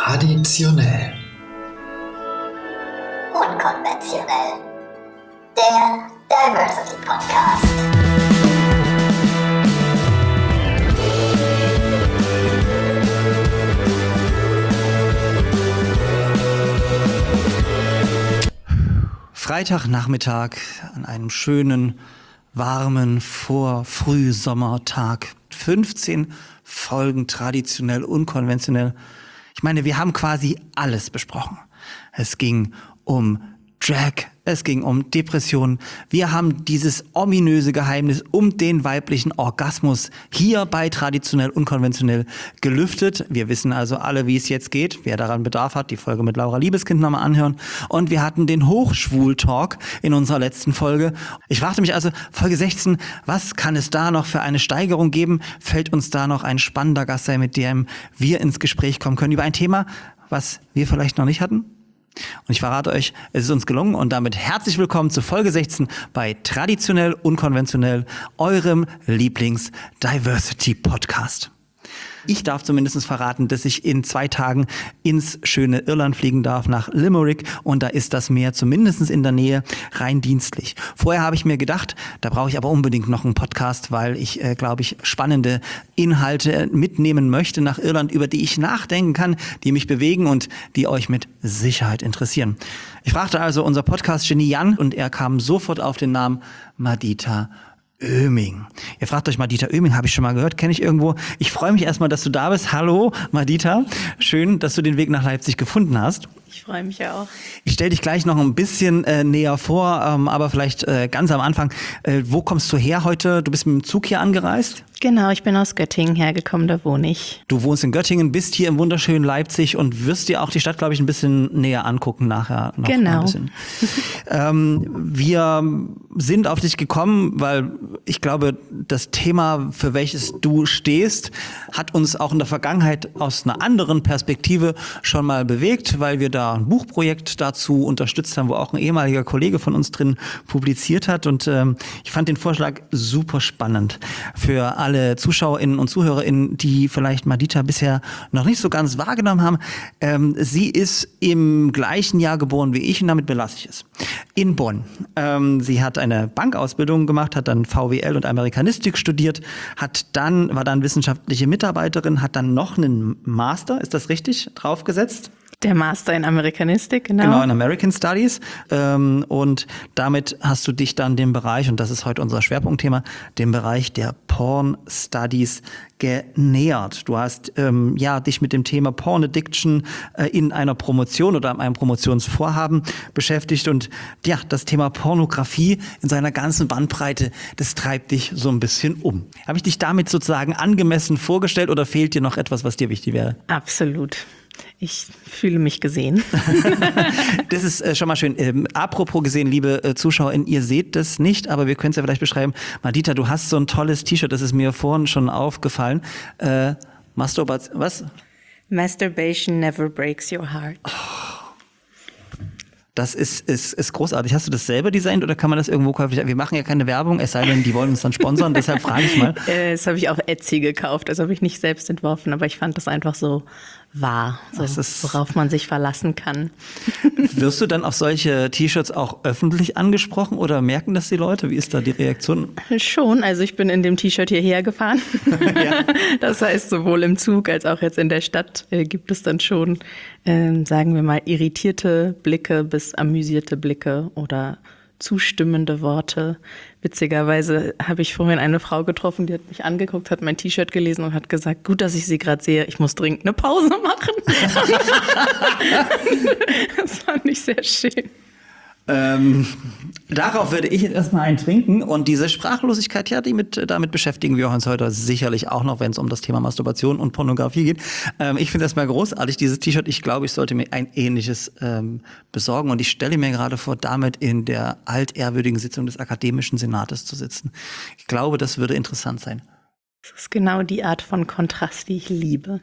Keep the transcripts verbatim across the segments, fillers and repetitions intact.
Traditionell. Unkonventionell. Der Diversity Podcast. Freitagnachmittag an einem schönen, warmen Vor-Frühsommertag. fünfzehn Folgen traditionell, unkonventionell. Ich meine, wir haben quasi alles besprochen. Es ging um Drag, es ging um Depressionen. Wir haben dieses ominöse Geheimnis um den weiblichen Orgasmus hier bei traditionell unkonventionell gelüftet. Wir wissen also alle, wie es jetzt geht. Wer daran Bedarf hat, die Folge mit Laura Liebeskind nochmal anhören. Und wir hatten den Hochschwul-Talk in unserer letzten Folge. Ich fragte mich also, Folge sechzehn, was kann es da noch für eine Steigerung geben? Fällt uns da noch ein spannender Gast sein, mit dem wir ins Gespräch kommen können über ein Thema, was wir vielleicht noch nicht hatten? Und ich verrate euch, es ist uns gelungen und damit herzlich willkommen zu Folge sechzehn bei Traditionell Unkonventionell, eurem Lieblings-Diversity-Podcast. Ich darf zumindest verraten, dass ich in zwei Tagen ins schöne Irland fliegen darf, nach Limerick. Und da ist das Meer zumindest in der Nähe rein dienstlich. Vorher habe ich mir gedacht, da brauche ich aber unbedingt noch einen Podcast, weil ich, äh, glaube ich, spannende Inhalte mitnehmen möchte nach Irland, über die ich nachdenken kann, die mich bewegen und die euch mit Sicherheit interessieren. Ich fragte also unser Podcast-Genie Jan und er kam sofort auf den Namen Madita Oeming. Ihr fragt euch, Madita Oeming, habe ich schon mal gehört, kenne ich irgendwo. Ich freue mich erstmal, dass du da bist. Hallo, Madita. Schön, dass du den Weg nach Leipzig gefunden hast. Ich freue mich ja auch. Ich stelle dich gleich noch ein bisschen äh, näher vor, ähm, aber vielleicht äh, ganz am Anfang. Äh, wo kommst du her heute? Du bist mit dem Zug hier angereist? Genau, ich bin aus Göttingen hergekommen, da wohne ich. Du wohnst in Göttingen, bist hier im wunderschönen Leipzig und wirst dir auch die Stadt, glaube ich, ein bisschen näher angucken nachher. Noch genau. Ein bisschen. ähm, wir sind auf dich gekommen, weil ich glaube, das Thema, für welches du stehst, hat uns auch in der Vergangenheit aus einer anderen Perspektive schon mal bewegt, weil wir da ein Buchprojekt dazu unterstützt haben, wo auch ein ehemaliger Kollege von uns drin publiziert hat. Und ähm, ich fand den Vorschlag super spannend für alle ZuschauerInnen und ZuhörerInnen, die vielleicht Madita bisher noch nicht so ganz wahrgenommen haben. Ähm, sie ist im gleichen Jahr geboren wie ich und damit belasse ich es. In Bonn. Ähm, sie hat eine Bankausbildung gemacht, hat dann V W L und Amerikanistik studiert, hat dann, war dann wissenschaftliche Mitarbeiterin, hat dann noch einen Master, ist das richtig, draufgesetzt? Der Master in Amerikanistik, genau. Genau, in American Studies. Ähm, und damit hast du dich dann dem Bereich, und das ist heute unser Schwerpunktthema, dem Bereich der Porn Studies genähert. Du hast ähm, ja dich mit dem Thema Porn Addiction äh, in einer Promotion oder einem Promotionsvorhaben beschäftigt. Und ja, das Thema Pornografie in seiner ganzen Bandbreite, das treibt dich so ein bisschen um. Habe ich dich damit sozusagen angemessen vorgestellt oder fehlt dir noch etwas, was dir wichtig wäre? Absolut. Ich fühle mich gesehen. Das ist äh, schon mal schön. Ähm, apropos gesehen, liebe äh, ZuschauerInnen, ihr seht das nicht, aber wir können es ja vielleicht beschreiben. Madita, du hast so ein tolles T-Shirt, das ist mir vorhin schon aufgefallen. Äh, Masturbation, was? Masturbation never breaks your heart. Oh. Das ist, ist, ist großartig. Hast du das selber designt oder kann man das irgendwo kaufen? Wir machen ja keine Werbung, es sei denn, die wollen uns dann sponsern, deshalb frage ich mal. Äh, das habe ich auf Etsy gekauft, das habe ich nicht selbst entworfen, aber ich fand das einfach so wahr, so, das ist, worauf man sich verlassen kann. Wirst du dann auf solche T-Shirts auch öffentlich angesprochen oder merken das die Leute? Wie ist da die Reaktion? Schon, also ich bin in dem T-Shirt hierher gefahren. Ja. Das heißt, sowohl im Zug als auch jetzt in der Stadt äh, gibt es dann schon, äh, sagen wir mal, irritierte Blicke bis amüsierte Blicke oder zustimmende Worte. Witzigerweise habe ich vorhin eine Frau getroffen, die hat mich angeguckt, hat mein T-Shirt gelesen und hat gesagt, gut, dass ich sie gerade sehe, ich muss dringend eine Pause machen. Das fand ich sehr schön. Ähm, darauf würde ich jetzt erstmal einen trinken und diese Sprachlosigkeit, ja, die mit, damit beschäftigen wir uns heute sicherlich auch noch, wenn es um das Thema Masturbation und Pornografie geht. Ähm, ich finde das mal großartig, dieses T-Shirt. Ich glaube, ich sollte mir ein ähnliches ähm, besorgen und ich stelle mir gerade vor, damit in der altehrwürdigen Sitzung des Akademischen Senates zu sitzen. Ich glaube, das würde interessant sein. Das ist genau die Art von Kontrast, die ich liebe.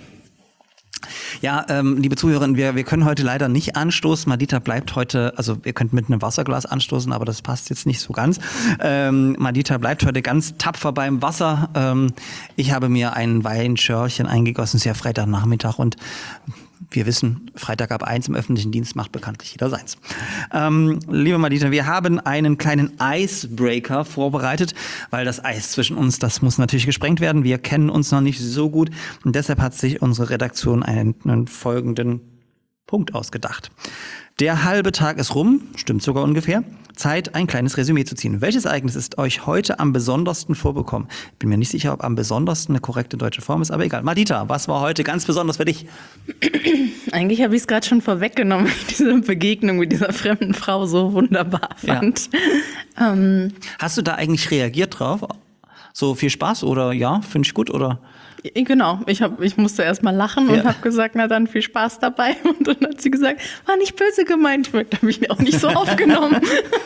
Ja, ähm, liebe Zuhörerinnen, wir, wir können heute leider nicht anstoßen. Madita bleibt heute, also ihr könnt mit einem Wasserglas anstoßen, aber das passt jetzt nicht so ganz. Ähm, Madita bleibt heute ganz tapfer beim Wasser. Ähm, ich habe mir ein Weinschörchen eingegossen, sehr Freitagnachmittag und wir wissen, Freitag ab eins im öffentlichen Dienst macht bekanntlich jeder seins. Ähm, liebe Madita, wir haben einen kleinen Icebreaker vorbereitet, weil das Eis zwischen uns, das muss natürlich gesprengt werden. Wir kennen uns noch nicht so gut und deshalb hat sich unsere Redaktion einen, einen folgenden Punkt ausgedacht. Der halbe Tag ist rum, stimmt sogar ungefähr. Zeit, ein kleines Resümee zu ziehen. Welches Ereignis ist euch heute am besondersten vorbekommen? Ich bin mir nicht sicher, ob am besondersten eine korrekte deutsche Form ist, aber egal. Madita, was war heute ganz besonders für dich? Eigentlich habe ich es gerade schon vorweggenommen, weil ich diese Begegnung mit dieser fremden Frau so wunderbar fand. Ja. Ähm, Hast du da eigentlich reagiert drauf? So viel Spaß oder ja, finde ich gut oder? Genau, ich, hab, ich musste erst mal lachen und ja. habe gesagt, na dann viel Spaß dabei. Und dann hat sie gesagt, war nicht böse gemeint. Ich habe mich auch nicht so aufgenommen.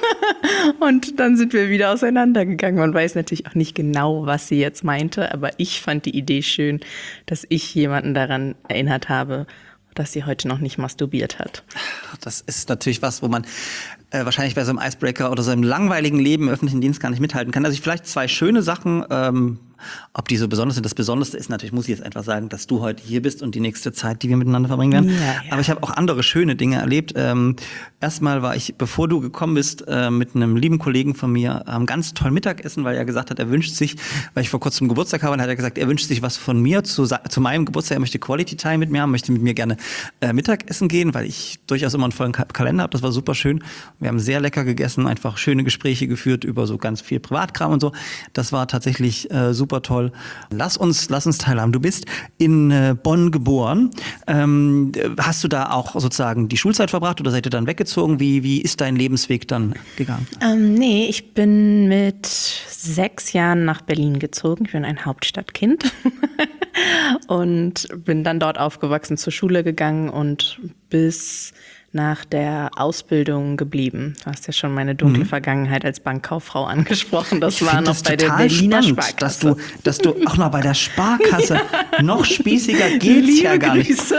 Und dann sind wir wieder auseinandergegangen. Man weiß natürlich auch nicht genau, was sie jetzt meinte, aber ich fand die Idee schön, dass ich jemanden daran erinnert habe, dass sie heute noch nicht masturbiert hat. Das ist natürlich was, wo man äh, wahrscheinlich bei so einem Icebreaker oder so einem langweiligen Leben im öffentlichen Dienst gar nicht mithalten kann. Also ich vielleicht zwei schöne Sachen, ähm, ob die so besonders sind. Das Besonderste ist natürlich, muss ich jetzt einfach sagen, dass du heute hier bist und die nächste Zeit, die wir miteinander verbringen werden. Ja, ja. Aber ich habe auch andere schöne Dinge erlebt. Ähm, erstmal war ich, bevor du gekommen bist, äh, mit einem lieben Kollegen von mir am ganz tollen Mittagessen, weil er gesagt hat, er wünscht sich, weil ich vor kurzem Geburtstag habe, und hat er gesagt, er wünscht sich was von mir zu, zu meinem Geburtstag. Er möchte Quality Time mit mir haben, möchte mit mir gerne äh, Mittagessen gehen, weil ich durchaus immer einen vollen Ka- Kalender habe. Das war super schön. Wir haben sehr lecker gegessen, einfach schöne Gespräche geführt über so ganz viel Privatkram und so. Das war tatsächlich äh, super toll. Lass uns, lass uns teilhaben. Du bist in äh, Bonn geboren. Ähm, hast du da auch sozusagen die Schulzeit verbracht oder seid ihr dann weggezogen? Wie, wie ist dein Lebensweg dann gegangen? Ähm, nee, ich bin mit sechs Jahren nach Berlin gezogen. Ich bin ein Hauptstadtkind und bin dann dort aufgewachsen, zur Schule gegangen und bis nach der Ausbildung geblieben. Du hast ja schon meine dunkle mhm. Vergangenheit als Bankkauffrau angesprochen. Das ich war noch das bei der Berliner spannend, Sparkasse. Dass du, dass du auch noch bei der Sparkasse ja. noch spießiger geht's Liebe ja gar Grüße.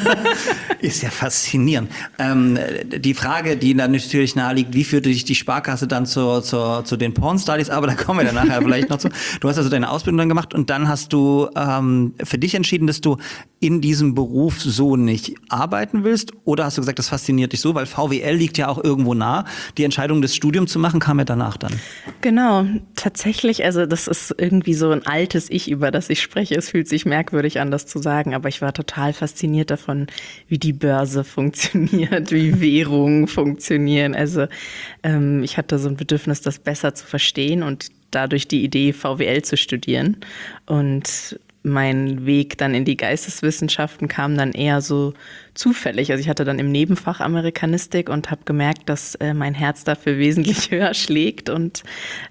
Nicht. Ist ja faszinierend. Ähm, die Frage, die dann natürlich naheliegt, wie führte dich die Sparkasse dann zur, zur, zu den Pornstudies? Aber da kommen wir dann nachher vielleicht noch zu. Du hast also deine Ausbildung dann gemacht und dann hast du ähm, für dich entschieden, dass du in diesem Beruf so nicht arbeiten willst? Oder hast du gesagt, das fasziniert dich so? Weil V W L liegt ja auch irgendwo nah. Die Entscheidung, das Studium zu machen, kam ja danach dann. Genau, tatsächlich, also das ist irgendwie so ein altes Ich, über das ich spreche. Es fühlt sich merkwürdig an, das zu sagen, aber ich war total fasziniert davon, wie die Börse funktioniert, wie Währungen funktionieren. Also ähm, ich hatte so ein Bedürfnis, das besser zu verstehen und dadurch die Idee, V W L zu studieren. Und mein Weg dann in die Geisteswissenschaften kam dann eher so zufällig. Also ich hatte dann im Nebenfach Amerikanistik und habe gemerkt, dass äh, mein Herz dafür wesentlich höher schlägt. Und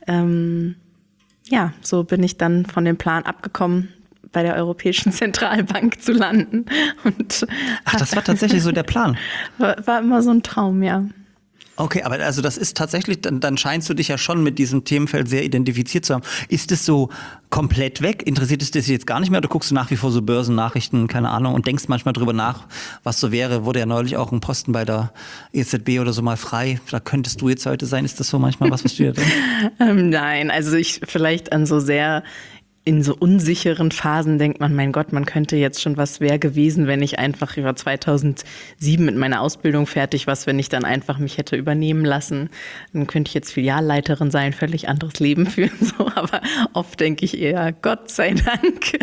ähm, ja, so bin ich dann von dem Plan abgekommen, bei der Europäischen Zentralbank zu landen. Und Ach, das war tatsächlich so der Plan? War, war immer so ein Traum, ja. Okay, aber also das ist tatsächlich, dann, dann scheinst du dich ja schon mit diesem Themenfeld sehr identifiziert zu haben. Ist es so komplett weg? Interessiert es dich jetzt gar nicht mehr? Oder guckst du nach wie vor so Börsennachrichten, keine Ahnung, und denkst manchmal drüber nach, was so wäre? Wurde ja neulich auch ein Posten bei der E Z B oder so mal frei. Da könntest du jetzt heute sein. Ist das so manchmal was, was du dir denkst? ähm, nein, also ich vielleicht an so sehr in so unsicheren Phasen denkt man, mein Gott, man könnte jetzt schon, was wäre gewesen, wenn ich einfach über zweitausendsieben mit meiner Ausbildung fertig, was, wenn ich dann einfach mich hätte übernehmen lassen, dann könnte ich jetzt Filialleiterin sein, völlig anderes Leben führen, so, aber oft denke ich eher, Gott sei Dank.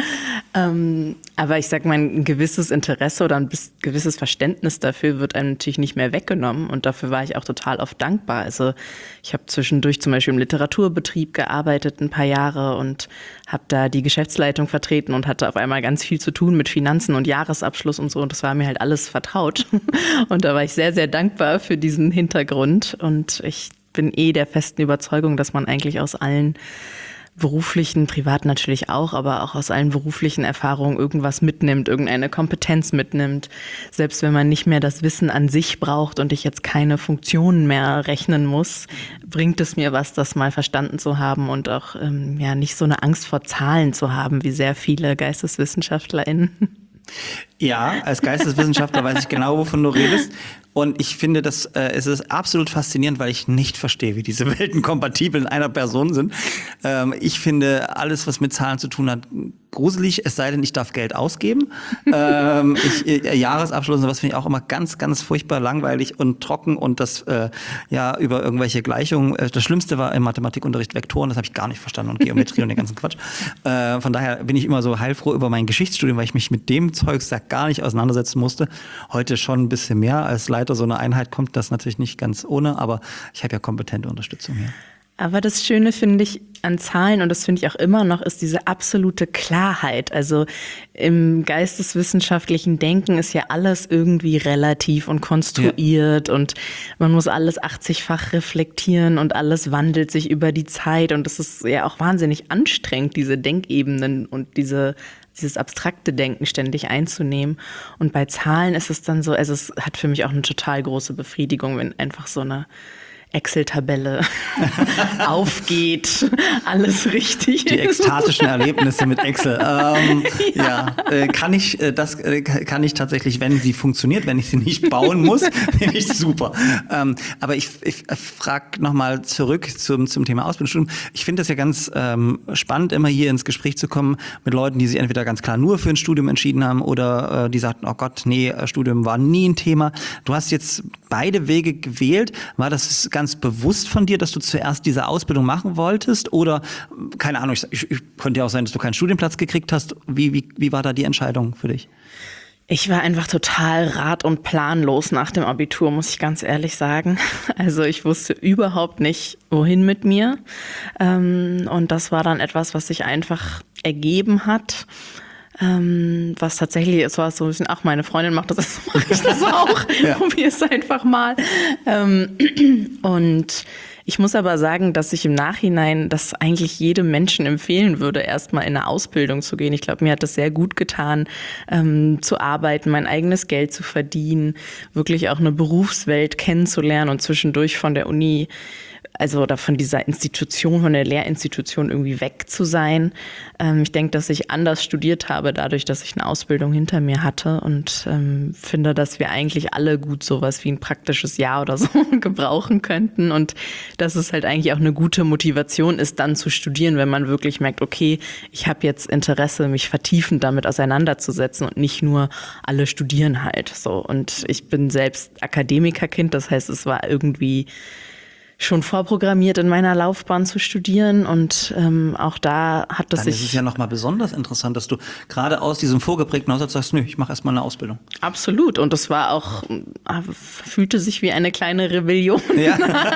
Ähm, aber ich sag mal, ein gewisses Interesse oder ein gewisses Verständnis dafür wird einem natürlich nicht mehr weggenommen und dafür war ich auch total oft dankbar. Also ich habe zwischendurch zum Beispiel im Literaturbetrieb gearbeitet ein paar Jahre und habe da die Geschäftsleitung vertreten und hatte auf einmal ganz viel zu tun mit Finanzen und Jahresabschluss und so. Und das war mir halt alles vertraut. Und da war ich sehr, sehr dankbar für diesen Hintergrund. Und ich bin eh der festen Überzeugung, dass man eigentlich aus allen beruflichen, privat natürlich auch, aber auch aus allen beruflichen Erfahrungen irgendwas mitnimmt, irgendeine Kompetenz mitnimmt. Selbst wenn man nicht mehr das Wissen an sich braucht und ich jetzt keine Funktionen mehr rechnen muss, bringt es mir was, das mal verstanden zu haben und auch ähm, ja nicht so eine Angst vor Zahlen zu haben, wie sehr viele GeisteswissenschaftlerInnen. Ja, als Geisteswissenschaftler weiß ich genau, wovon du redest. Und ich finde, das, äh, es ist absolut faszinierend, weil ich nicht verstehe, wie diese Welten kompatibel in einer Person sind. Ähm, ich finde alles, was mit Zahlen zu tun hat, gruselig, es sei denn, ich darf Geld ausgeben. ähm, ich, äh, Jahresabschluss und sowas finde ich auch immer ganz, ganz furchtbar langweilig und trocken und das äh, ja über irgendwelche Gleichungen. Äh, das Schlimmste war im Mathematikunterricht Vektoren, das habe ich gar nicht verstanden und Geometrie und den ganzen Quatsch. Äh, von daher bin ich immer so heilfroh über mein Geschichtsstudium, weil ich mich mit dem Zeugs da gar nicht auseinandersetzen musste. Heute schon ein bisschen mehr. Als Leiter so einer Einheit kommt das natürlich nicht ganz ohne, aber ich habe ja kompetente Unterstützung hier. Aber das Schöne finde ich an Zahlen, und das finde ich auch immer noch, ist diese absolute Klarheit. Also im geisteswissenschaftlichen Denken ist ja alles irgendwie relativ und konstruiert, ja. Und man muss alles achtzigfach reflektieren und alles wandelt sich über die Zeit. Und das ist ja auch wahnsinnig anstrengend, diese Denkebenen und diese dieses abstrakte Denken ständig einzunehmen. Und bei Zahlen ist es dann so, also es hat für mich auch eine total große Befriedigung, wenn einfach so eine Excel-Tabelle aufgeht, alles richtig Die ist. ekstatischen Erlebnisse mit Excel. Ähm, ja, ja äh, kann ich äh, das äh, kann ich tatsächlich, wenn sie funktioniert, wenn ich sie nicht bauen muss, finde ich super. Ähm, aber ich, ich frage nochmal zurück zum zum Thema Ausbildungsstudium. Ich finde das ja ganz ähm, spannend, immer hier ins Gespräch zu kommen mit Leuten, die sich entweder ganz klar nur für ein Studium entschieden haben oder äh, die sagten, oh Gott, nee, Studium war nie ein Thema. Du hast jetzt beide Wege gewählt. War das ganz bewusst von dir, dass du zuerst diese Ausbildung machen wolltest? Oder, keine Ahnung, ich, ich, könnte ja auch sein, dass du keinen Studienplatz gekriegt hast. Wie, wie, wie war da die Entscheidung für dich? Ich war einfach total rat- und planlos nach dem Abitur, muss ich ganz ehrlich sagen. Also ich wusste überhaupt nicht, wohin mit mir. Und das war dann etwas, was sich einfach ergeben hat. Ähm, was tatsächlich, es war so ein bisschen, ach, meine Freundin macht das, also mache ich das auch, ja. Probier es einfach mal. Ähm, und ich muss aber sagen, dass ich im Nachhinein das eigentlich jedem Menschen empfehlen würde, erstmal in eine Ausbildung zu gehen. Ich glaube, mir hat das sehr gut getan, ähm, zu arbeiten, mein eigenes Geld zu verdienen, wirklich auch eine Berufswelt kennenzulernen und zwischendurch von der Uni, also oder von dieser Institution, von der Lehrinstitution irgendwie weg zu sein. Ähm, ich denke, dass ich anders studiert habe, dadurch, dass ich eine Ausbildung hinter mir hatte und ähm, finde, dass wir eigentlich alle gut sowas wie ein praktisches Jahr oder so gebrauchen könnten und dass es halt eigentlich auch eine gute Motivation ist, dann zu studieren, wenn man wirklich merkt, okay, ich habe jetzt Interesse, mich vertiefend damit auseinanderzusetzen und nicht nur alle studieren halt so. Und ich bin selbst Akademikerkind, das heißt, es war irgendwie schon vorprogrammiert, in meiner Laufbahn zu studieren und ähm, auch da hat das Dann sich... Dann ist es ja nochmal besonders interessant, dass du gerade aus diesem vorgeprägten Haushalt sagst, nö, ich mache erstmal eine Ausbildung. Absolut und das war auch, fühlte sich wie eine kleine Rebellion ja.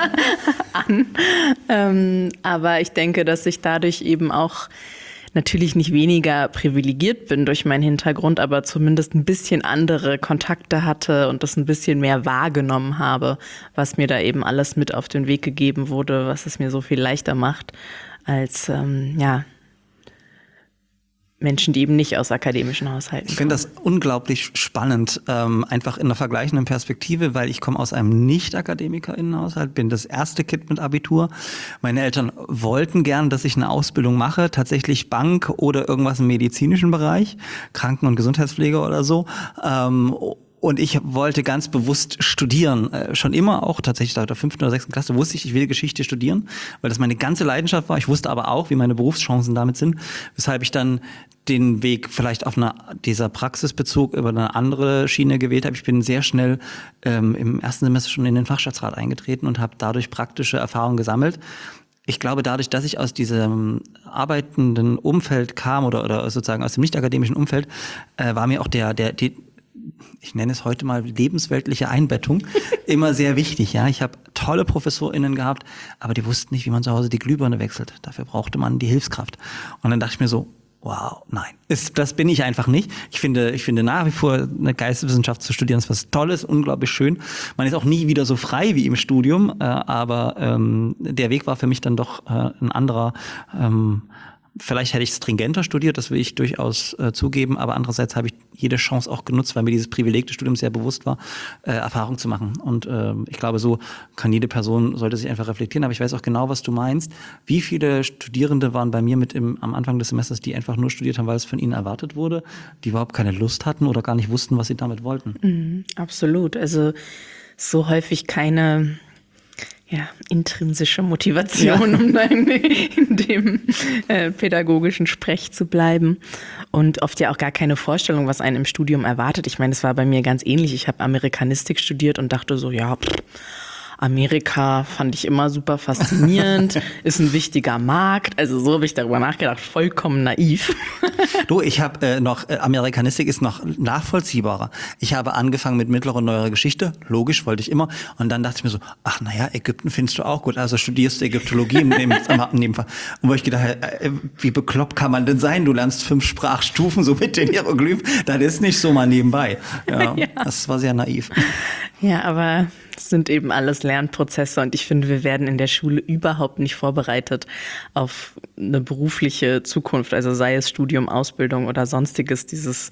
an. Ähm, aber ich denke, dass ich dadurch eben auch natürlich nicht weniger privilegiert bin durch meinen Hintergrund, aber zumindest ein bisschen andere Kontakte hatte und das ein bisschen mehr wahrgenommen habe, was mir da eben alles mit auf den Weg gegeben wurde, was es mir so viel leichter macht als ähm, ja Menschen, die eben nicht aus akademischen Haushalten kommen. Ich finde das unglaublich spannend, ähm, einfach in einer vergleichenden Perspektive, weil ich komme aus einem Nicht-AkademikerInnenhaushalt, bin das erste Kind mit Abitur. Meine Eltern wollten gern, dass ich eine Ausbildung mache, tatsächlich Bank oder irgendwas im medizinischen Bereich, Kranken- und Gesundheitspflege oder so. Ähm, Und ich wollte ganz bewusst studieren. Äh, schon immer auch, tatsächlich seit der fünften oder sechsten Klasse wusste ich, ich will Geschichte studieren, weil das meine ganze Leidenschaft war. Ich wusste aber auch, wie meine Berufschancen damit sind, weshalb ich dann den Weg vielleicht auf einer, dieser Praxisbezug über eine andere Schiene gewählt habe. Ich bin sehr schnell ähm, im ersten Semester schon in den Fachschaftsrat eingetreten und habe dadurch praktische Erfahrungen gesammelt. Ich glaube, dadurch, dass ich aus diesem arbeitenden Umfeld kam oder, oder sozusagen aus dem nicht-akademischen Umfeld, äh, war mir auch der, der, die, ich nenne es heute mal lebensweltliche Einbettung, immer sehr wichtig. Ja, ich habe tolle ProfessorInnen gehabt, aber die wussten nicht, wie man zu Hause die Glühbirne wechselt. Dafür brauchte man die Hilfskraft. Und dann dachte ich mir so, wow, nein, ist, das bin ich einfach nicht. Ich finde, ich finde nach wie vor eine Geisteswissenschaft zu studieren ist was Tolles, unglaublich schön. Man ist auch nie wieder so frei wie im Studium, äh, aber ähm, der Weg war für mich dann doch äh, ein anderer. Ähm, Vielleicht hätte ich stringenter studiert, das will ich durchaus äh, zugeben, aber andererseits habe ich jede Chance auch genutzt, weil mir dieses Privileg des Studiums sehr bewusst war, äh, Erfahrung zu machen. Und äh, ich glaube, so kann jede Person, sollte sich einfach reflektieren, aber ich weiß auch genau, was du meinst. Wie viele Studierende waren bei mir mit im, am Anfang des Semesters, die einfach nur studiert haben, weil es von ihnen erwartet wurde, die überhaupt keine Lust hatten oder gar nicht wussten, was sie damit wollten? Mhm, absolut, also so häufig keine ja, intrinsische Motivation, ja. um dann in dem äh, pädagogischen Sprech zu bleiben. Und oft ja auch gar keine Vorstellung, was einen im Studium erwartet. Ich meine, es war bei mir ganz ähnlich. Ich habe Amerikanistik studiert und dachte so, ja, pff, Amerika fand ich immer super faszinierend, ist ein wichtiger Markt. Also so habe ich darüber nachgedacht, vollkommen naiv. Du, ich habe äh, noch, äh, Amerikanistik ist noch nachvollziehbarer. Ich habe angefangen mit mittlerer und neuerer Geschichte, logisch, wollte ich immer. Und dann dachte ich mir so, ach naja, Ägypten findest du auch gut, also studierst du Ägyptologie in dem, in dem Fall. Und wo ich gedacht habe, äh, wie bekloppt kann man denn sein? Du lernst fünf Sprachstufen so mit den Hieroglyphen, das ist nicht so mal nebenbei. Ja, ja. Das war sehr naiv. Ja, aber es sind eben alles Lernprozesse und ich finde, wir werden in der Schule überhaupt nicht vorbereitet auf eine berufliche Zukunft, also sei es Studium, Ausbildung oder sonstiges, dieses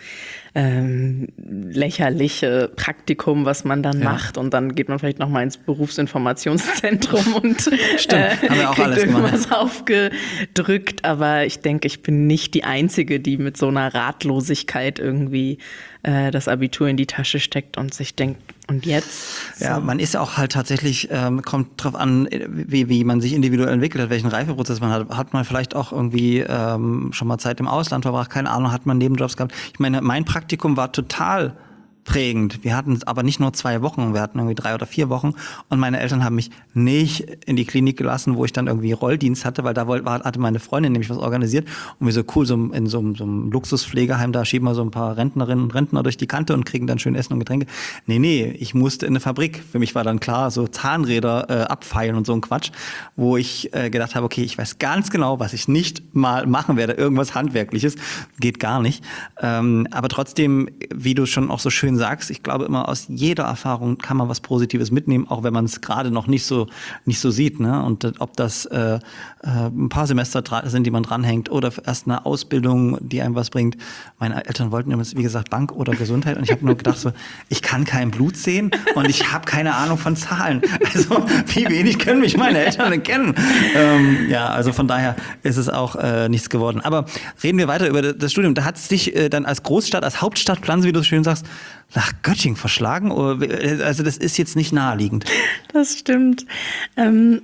ähm, lächerliche Praktikum, was man dann ja. macht und dann geht man vielleicht nochmal ins Berufsinformationszentrum und Stimmt, äh, haben wir auch kriegt alles irgendwas gemacht. aufgedrückt, aber ich denke, ich bin nicht die Einzige, die mit so einer Ratlosigkeit irgendwie äh, das Abitur in die Tasche steckt und sich denkt, und jetzt? So. Ja, man ist ja auch halt tatsächlich, ähm, kommt drauf an, wie, wie man sich individuell entwickelt hat, welchen Reifeprozess man hat. Hat man vielleicht auch irgendwie ähm, schon mal Zeit im Ausland verbracht, keine Ahnung, hat man Nebenjobs gehabt. Ich meine, mein Praktikum war total prägend. Wir hatten aber nicht nur zwei Wochen, wir hatten irgendwie drei oder vier Wochen und meine Eltern haben mich nicht in die Klinik gelassen, wo ich dann irgendwie Rolldienst hatte, weil da wollte, hatte meine Freundin nämlich was organisiert und wir so cool, so in so, so einem Luxuspflegeheim, da schieben wir so ein paar Rentnerinnen und Rentner durch die Kante und kriegen dann schön Essen und Getränke. Nee, nee, ich musste in eine Fabrik. Für mich war dann klar, so Zahnräder äh, abfeilen und so ein Quatsch, wo ich äh, gedacht habe, okay, ich weiß ganz genau, was ich nicht mal machen werde, irgendwas Handwerkliches, geht gar nicht. Ähm, aber trotzdem, wie du schon auch so schön sagst, ich glaube immer, aus jeder Erfahrung kann man was Positives mitnehmen, auch wenn man es gerade noch nicht so nicht so sieht, ne? Und ob das äh, ein paar Semester sind, die man dranhängt, oder erst eine Ausbildung, die einem was bringt. Meine Eltern wollten übrigens, wie gesagt, Bank oder Gesundheit, und ich habe nur gedacht, so, ich kann kein Blut sehen und ich habe keine Ahnung von Zahlen. Also wie wenig können mich meine Eltern denn kennen? Ähm, ja, also von daher ist es auch äh, nichts geworden. Aber reden wir weiter über das Studium. Da hat es dich äh, dann als Großstadt, als Hauptstadtplan, wie du schön sagst, nach Göttingen verschlagen? Also das ist jetzt nicht naheliegend. Das stimmt. Ähm,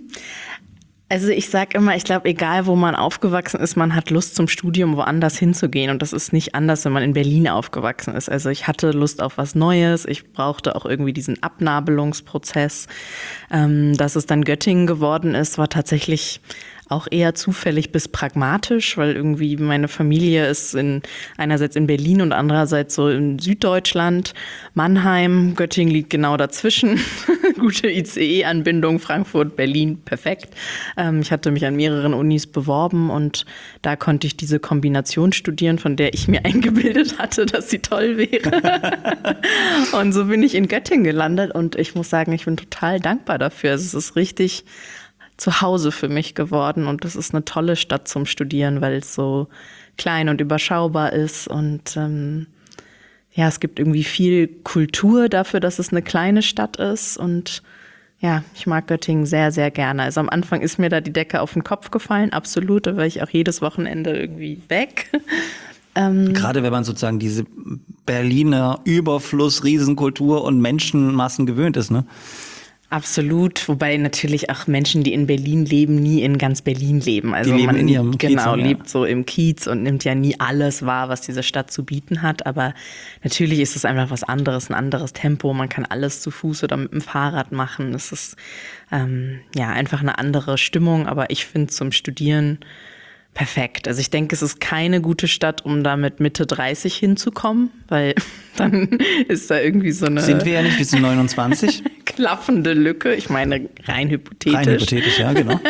also ich sage immer, ich glaube, egal wo man aufgewachsen ist, man hat Lust zum Studium woanders hinzugehen. Und das ist nicht anders, wenn man in Berlin aufgewachsen ist. Also ich hatte Lust auf was Neues. Ich brauchte auch irgendwie diesen Abnabelungsprozess. Ähm, dass es dann Göttingen geworden ist, war tatsächlich auch eher zufällig bis pragmatisch, weil irgendwie meine Familie ist in, einerseits in Berlin und andererseits so in Süddeutschland, Mannheim, Göttingen liegt genau dazwischen. Gute I C E-Anbindung, Frankfurt, Berlin, perfekt. Ähm, ich hatte mich an mehreren Unis beworben und da konnte ich diese Kombination studieren, von der ich mir eingebildet hatte, dass sie toll wäre. Und so bin ich in Göttingen gelandet und ich muss sagen, ich bin total dankbar dafür. Also es ist richtig zu Hause für mich geworden und das ist eine tolle Stadt zum Studieren, weil es so klein und überschaubar ist und ähm, ja, es gibt irgendwie viel Kultur dafür, dass es eine kleine Stadt ist und ja, ich mag Göttingen sehr, sehr gerne. Also am Anfang ist mir da die Decke auf den Kopf gefallen, absolut, da war ich auch jedes Wochenende irgendwie weg. Ähm Gerade wenn man sozusagen diese Berliner Überfluss, Riesenkultur und Menschenmassen gewöhnt ist, ne? Absolut, wobei natürlich auch Menschen, die in Berlin leben, nie in ganz Berlin leben. Also die leben man in ihrem Kiez, genau ja. lebt so im Kiez und nimmt ja nie alles wahr, was diese Stadt zu bieten hat. Aber natürlich ist es einfach was anderes, ein anderes Tempo. Man kann alles zu Fuß oder mit dem Fahrrad machen. Es ist ähm, ja einfach eine andere Stimmung. Aber ich finde zum Studieren perfekt. Also ich denke, es ist keine gute Stadt, um da mit Mitte dreißig hinzukommen, weil dann ist da irgendwie so eine... Sind wir ja nicht, wir sind neunundzwanzig. klaffende Lücke. Ich meine, rein hypothetisch. Rein hypothetisch, ja, genau.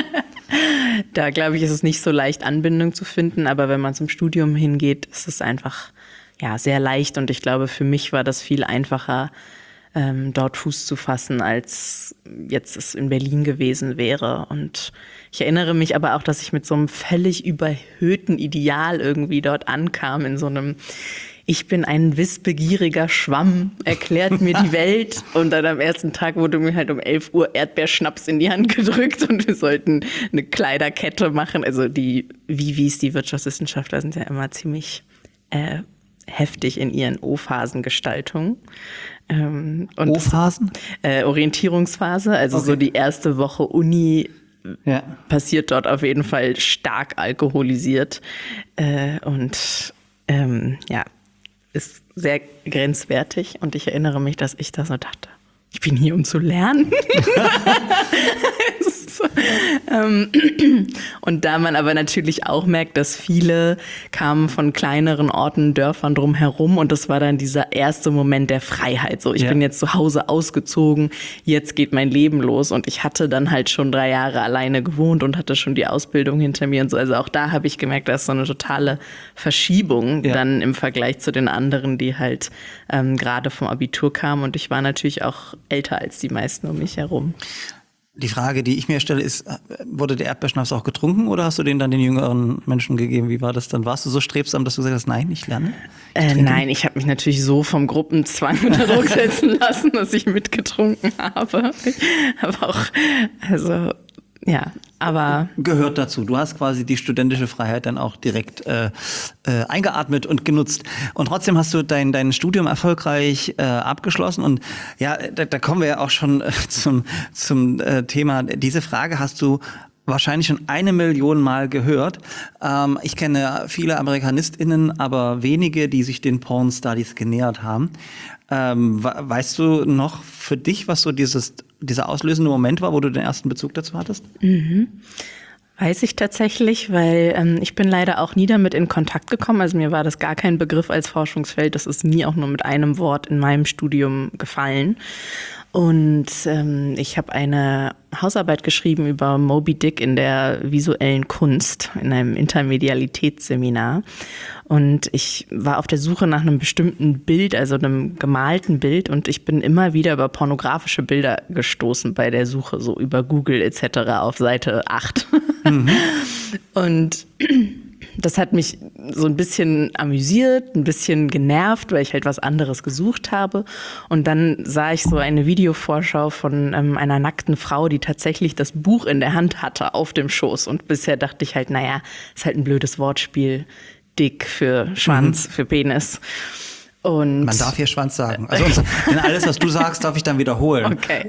Da, glaube ich, ist es nicht so leicht, Anbindung zu finden. Aber wenn man zum Studium hingeht, ist es einfach ja sehr leicht. Und ich glaube, für mich war das viel einfacher, ähm, dort Fuß zu fassen, als jetzt es in Berlin gewesen wäre. Und ich erinnere mich aber auch, dass ich mit so einem völlig überhöhten Ideal irgendwie dort ankam, in so einem ich bin ein wissbegieriger Schwamm, erklärt mir die Welt. Und dann am ersten Tag wurde mir halt um elf Uhr Erdbeerschnaps in die Hand gedrückt und wir sollten eine Kleiderkette machen. Also die Vivis, die Wirtschaftswissenschaftler, sind ja immer ziemlich äh, heftig in ihren O-Phasengestaltungen. Ähm, und O-Phasen? Äh, Orientierungsphase, also okay. So die erste Woche Uni ja. passiert dort auf jeden Fall stark alkoholisiert äh, und ähm, ja, ist sehr grenzwertig. Und ich erinnere mich, dass ich da so dachte, ich bin hier, um zu lernen. so, ähm, und da man aber natürlich auch merkt, dass viele kamen von kleineren Orten, Dörfern drumherum und das war dann dieser erste Moment der Freiheit. So, ich ja. bin jetzt zu Hause ausgezogen, jetzt geht mein Leben los und ich hatte dann halt schon drei Jahre alleine gewohnt und hatte schon die Ausbildung hinter mir und so. Also auch da habe ich gemerkt, da ist so eine totale Verschiebung ja. dann im Vergleich zu den anderen, die halt ähm, gerade vom Abitur kamen und ich war natürlich auch älter als die meisten um mich herum. Die Frage, die ich mir stelle, ist, wurde der Erdbeerschnaps auch getrunken oder hast du den dann den jüngeren Menschen gegeben? Wie war das dann? Warst du so strebsam, dass du gesagt hast, nein, ich lerne? Ich äh, nein, ich habe mich natürlich so vom Gruppenzwang unter Druck setzen lassen, dass ich mitgetrunken habe. Aber auch, also ja, aber... Gehört dazu. Du hast quasi die studentische Freiheit dann auch direkt äh, äh, eingeatmet und genutzt. Und trotzdem hast du dein, dein Studium erfolgreich äh, abgeschlossen. Und ja, da, da kommen wir ja auch schon äh, zum, zum äh, Thema. Diese Frage hast du wahrscheinlich schon eine Million Mal gehört. Ähm, ich kenne viele AmerikanistInnen, aber wenige, die sich den Porn Studies genähert haben. Ähm, weißt du noch für dich, was so dieses, dieser auslösende Moment war, wo du den ersten Bezug dazu hattest? Mhm. Weiß ich tatsächlich, weil ähm, ich bin leider auch nie damit in Kontakt gekommen. Also mir war das gar kein Begriff als Forschungsfeld. Das ist nie auch nur mit einem Wort in meinem Studium gefallen. Und ähm, ich habe eine Hausarbeit geschrieben über Moby Dick in der visuellen Kunst in einem Intermedialitätsseminar. Und ich war auf der Suche nach einem bestimmten Bild, also einem gemalten Bild. Und ich bin immer wieder über pornografische Bilder gestoßen bei der Suche, so über Google et cetera auf Seite acht. Mhm. Und das hat mich so ein bisschen amüsiert, ein bisschen genervt, weil ich halt was anderes gesucht habe. Und dann sah ich so eine Videovorschau von ähm, einer nackten Frau, die tatsächlich das Buch in der Hand hatte auf dem Schoß. Und bisher dachte ich halt, naja, ist halt ein blödes Wortspiel. Dick für Schwanz, mhm. für Penis. Und man darf hier Schwanz sagen. Also denn alles, was du sagst, darf ich dann wiederholen. Okay.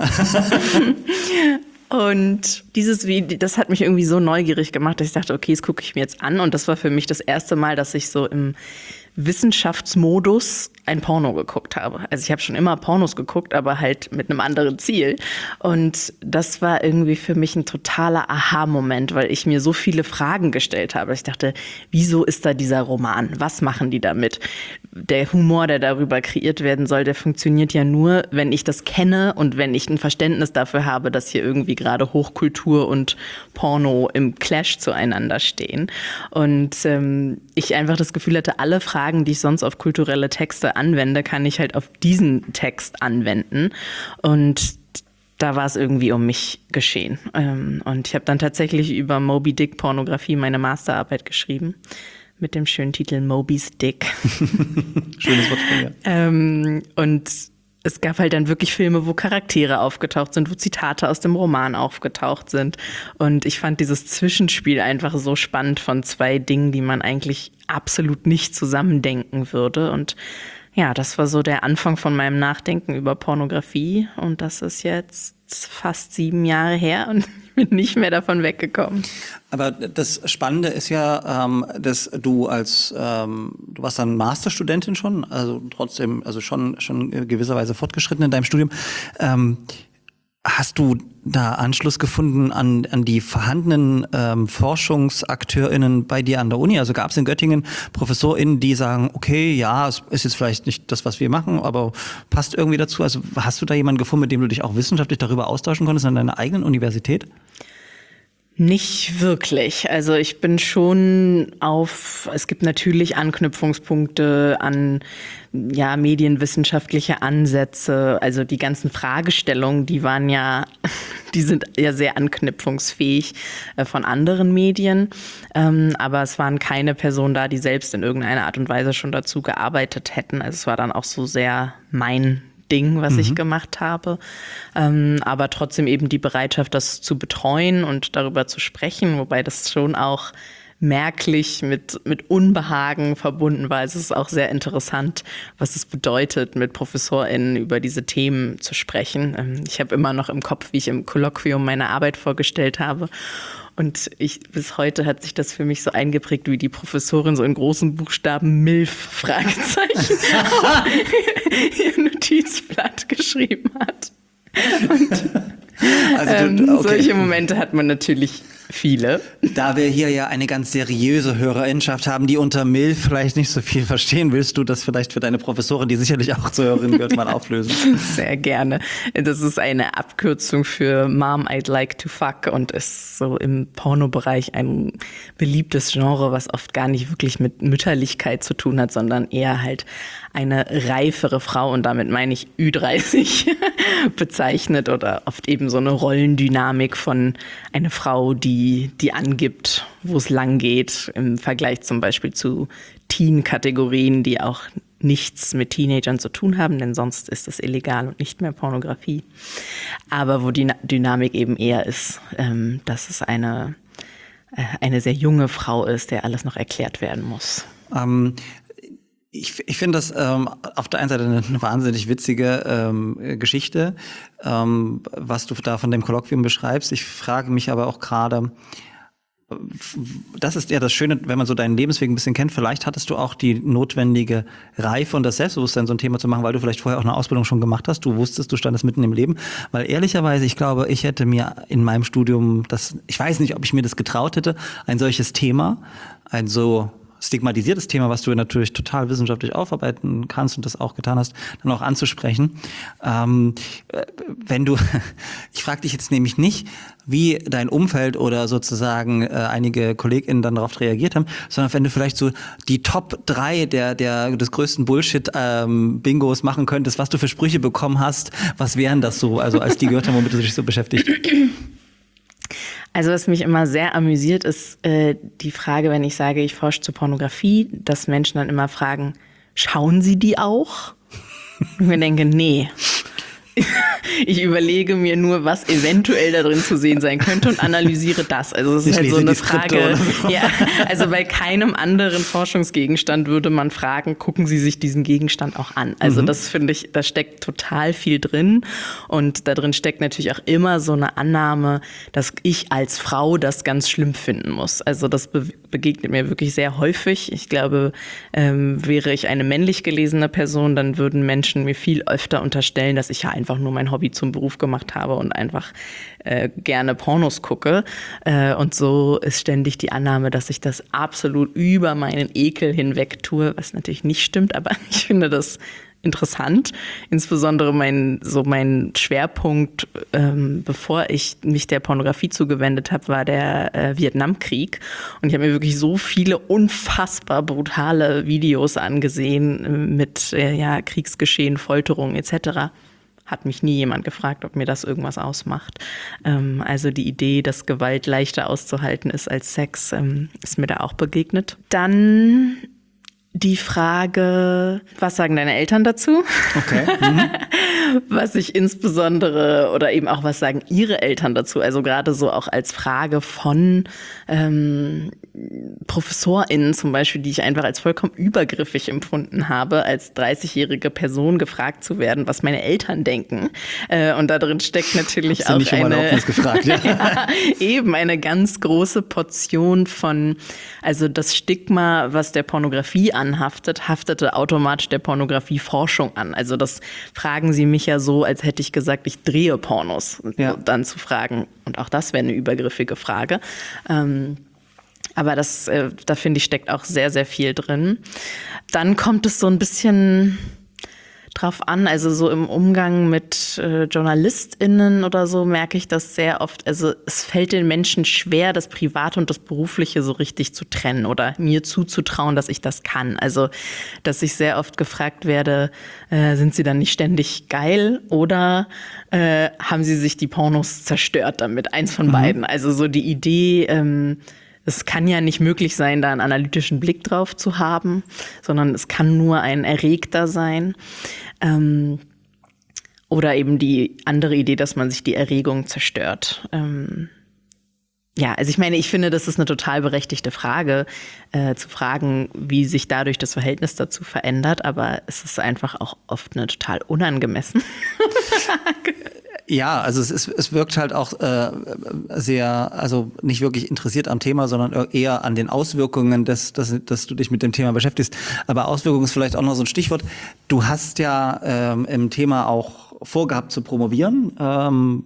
Und dieses Video, das hat mich irgendwie so neugierig gemacht, dass ich dachte, okay, das gucke ich mir jetzt an. Und das war für mich das erste Mal, dass ich so im Wissenschaftsmodus ein Porno geguckt habe. Also ich habe schon immer Pornos geguckt, aber halt mit einem anderen Ziel. Und das war irgendwie für mich ein totaler Aha-Moment, weil ich mir so viele Fragen gestellt habe. Ich dachte, wieso ist da dieser Roman? Was machen die damit? Der Humor, der darüber kreiert werden soll, der funktioniert ja nur, wenn ich das kenne und wenn ich ein Verständnis dafür habe, dass hier irgendwie gerade Hochkultur und Porno im Clash zueinander stehen. Und ähm, ich einfach das Gefühl hatte, alle Fragen, die ich sonst auf kulturelle Texte anwende, kann ich halt auf diesen Text anwenden. Und da war es irgendwie um mich geschehen. Und ich habe dann tatsächlich über Moby Dick Pornografie meine Masterarbeit geschrieben. Mit dem schönen Titel Moby's Dick. Schönes Wortspiel, ja. ähm, und es gab halt dann wirklich Filme, wo Charaktere aufgetaucht sind, wo Zitate aus dem Roman aufgetaucht sind. Und ich fand dieses Zwischenspiel einfach so spannend von zwei Dingen, die man eigentlich absolut nicht zusammendenken würde. Und ja, das war so der Anfang von meinem Nachdenken über Pornografie. Und das ist jetzt fast sieben Jahre her und ich bin nicht mehr davon weggekommen. Aber das Spannende ist ja, ähm, dass du als, ähm, du warst dann Masterstudentin schon, also trotzdem, also schon, schon gewisserweise fortgeschritten in deinem Studium. Ähm, hast du da Anschluss gefunden an, an die vorhandenen ähm, ForschungsakteurInnen bei dir an der Uni? Also gab es in Göttingen ProfessorInnen, die sagen, okay, ja, es ist jetzt vielleicht nicht das, was wir machen, aber passt irgendwie dazu. Also hast du da jemanden gefunden, mit dem du dich auch wissenschaftlich darüber austauschen konntest an deiner eigenen Universität? Nicht wirklich. Also ich bin schon auf, es gibt natürlich Anknüpfungspunkte an ja, medienwissenschaftliche Ansätze. Also die ganzen Fragestellungen, die waren ja, die sind ja sehr anknüpfungsfähig äh, von anderen Medien. Ähm, aber es waren keine Personen da, die selbst in irgendeiner Art und Weise schon dazu gearbeitet hätten. Also es war dann auch so sehr mein Ding, was mhm. ich gemacht habe. Ähm, aber trotzdem eben die Bereitschaft, das zu betreuen und darüber zu sprechen, wobei das schon auch merklich mit, mit Unbehagen verbunden war. Es ist auch sehr interessant, was es bedeutet, mit ProfessorInnen über diese Themen zu sprechen. Ich habe immer noch im Kopf, wie ich im Kolloquium meine Arbeit vorgestellt habe. Und ich, bis heute hat sich das für mich so eingeprägt, wie die Professorin so in großen Buchstaben MILF Fragezeichen ihr Notizblatt geschrieben hat. Und, also du, ähm, okay. Solche Momente hat man natürlich viele. Da wir hier ja eine ganz seriöse Hörerinnenschaft haben, die unter MILF vielleicht nicht so viel verstehen, willst du das vielleicht für deine Professorin, die sicherlich auch zur Hörerin gehört, mal auflösen? Sehr gerne. Das ist eine Abkürzung für Mom, I'd like to fuck und ist so im Pornobereich ein beliebtes Genre, was oft gar nicht wirklich mit Mütterlichkeit zu tun hat, sondern eher halt eine reifere Frau, und damit meine ich Ü dreißig, bezeichnet, oder oft eben so eine Rollendynamik von einer Frau, die, die angibt, wo es lang geht, im Vergleich zum Beispiel zu Teen-Kategorien, die auch nichts mit Teenagern zu tun haben, denn sonst ist es illegal und nicht mehr Pornografie. Aber wo die Dynamik eben eher ist, ähm, dass es eine, äh, eine sehr junge Frau ist, der alles noch erklärt werden muss. Ähm Ich, ich finde das ähm, auf der einen Seite eine, eine wahnsinnig witzige ähm, Geschichte, ähm, was du da von dem Kolloquium beschreibst. Ich frage mich aber auch gerade, das ist ja das Schöne, wenn man so deinen Lebensweg ein bisschen kennt, vielleicht hattest du auch die notwendige Reife und das Selbstbewusstsein, so ein Thema zu machen, weil du vielleicht vorher auch eine Ausbildung schon gemacht hast, du wusstest, du standest mitten im Leben, weil ehrlicherweise, ich glaube, ich hätte mir in meinem Studium, das, ich weiß nicht, ob ich mir das getraut hätte, ein solches Thema, ein so stigmatisiertes Thema, was du natürlich total wissenschaftlich aufarbeiten kannst und das auch getan hast, dann auch anzusprechen. Ähm, wenn du, ich frage dich jetzt nämlich nicht, wie dein Umfeld oder sozusagen äh, einige KollegInnen dann darauf reagiert haben, sondern wenn du vielleicht so die Top drei der, der, des größten Bullshit-Bingos ähm, machen könntest, was du für Sprüche bekommen hast, was wären das so, also als die gehört haben, womit du dich so beschäftigt? Also was mich immer sehr amüsiert, ist äh, die Frage, wenn ich sage, ich forsche zur Pornografie, dass Menschen dann immer fragen, schauen Sie die auch? Und ich mir denke, nee. Ich überlege mir nur, was eventuell da drin zu sehen sein könnte und analysiere das. Also es ist halt so eine Frage. So. Ja, also bei keinem anderen Forschungsgegenstand würde man fragen, gucken Sie sich diesen Gegenstand auch an. Also mhm. das finde ich, da steckt total viel drin. Und da drin steckt natürlich auch immer so eine Annahme, dass ich als Frau das ganz schlimm finden muss. Also das be- begegnet mir wirklich sehr häufig. Ich glaube, ähm, wäre ich eine männlich gelesene Person, dann würden Menschen mir viel öfter unterstellen, dass ich ja einfach nur mein Hobby zum Beruf gemacht habe und einfach äh, gerne Pornos gucke. Äh, und so ist ständig die Annahme, dass ich das absolut über meinen Ekel hinweg tue, was natürlich nicht stimmt, aber ich finde das interessant. Insbesondere mein, so mein Schwerpunkt, ähm, bevor ich mich der Pornografie zugewendet habe, war der äh, Vietnamkrieg. Und ich habe mir wirklich so viele unfassbar brutale Videos angesehen äh, mit äh, ja, Kriegsgeschehen, Folterung et cetera. Hat mich nie jemand gefragt, ob mir das irgendwas ausmacht. Ähm, also die Idee, dass Gewalt leichter auszuhalten ist als Sex, ähm, ist mir da auch begegnet. Dann die Frage, was sagen deine Eltern dazu? Okay. Mhm. Was ich insbesondere, oder eben auch, was sagen ihre Eltern dazu? Also gerade so auch als Frage von ähm, ProfessorInnen zum Beispiel, die ich einfach als vollkommen übergriffig empfunden habe, als dreißigjährige Person gefragt zu werden, was meine Eltern denken. Äh, und da drin steckt natürlich auch nicht eine, gefragt, ja. ja, eben eine ganz große Portion von, also das Stigma, was der Pornografie anhaftet, haftete automatisch der Pornografieforschung an. Also das fragen sie mich ja so, als hätte ich gesagt, ich drehe Pornos. Ja. Dann zu fragen, und auch das wäre eine übergriffige Frage. Ähm, aber das, äh, da finde ich, steckt auch sehr, sehr viel drin. Dann kommt es so ein bisschen drauf an, also so im Umgang mit äh, JournalistInnen oder so merke ich das sehr oft, also es fällt den Menschen schwer, das Private und das Berufliche so richtig zu trennen oder mir zuzutrauen, dass ich das kann. Also, dass ich sehr oft gefragt werde, äh, sind sie dann nicht ständig geil oder äh, haben sie sich die Pornos zerstört damit? Eins von mhm. beiden. Also so die Idee, ähm, es kann ja nicht möglich sein, da einen analytischen Blick drauf zu haben, sondern es kann nur ein Erregter sein. Ähm, oder eben die andere Idee, dass man sich die Erregung zerstört. Ähm, Ja, also ich meine, ich finde, das ist eine total berechtigte Frage, äh, zu fragen, wie sich dadurch das Verhältnis dazu verändert, aber es ist einfach auch oft eine total unangemessene Frage. Ja, also es ist, es wirkt halt auch äh, sehr, also nicht wirklich interessiert am Thema, sondern eher an den Auswirkungen, dass, dass, dass du dich mit dem Thema beschäftigst. Aber Auswirkungen ist vielleicht auch noch so ein Stichwort. Du hast ja ähm, im Thema auch vorgehabt zu promovieren. Ähm,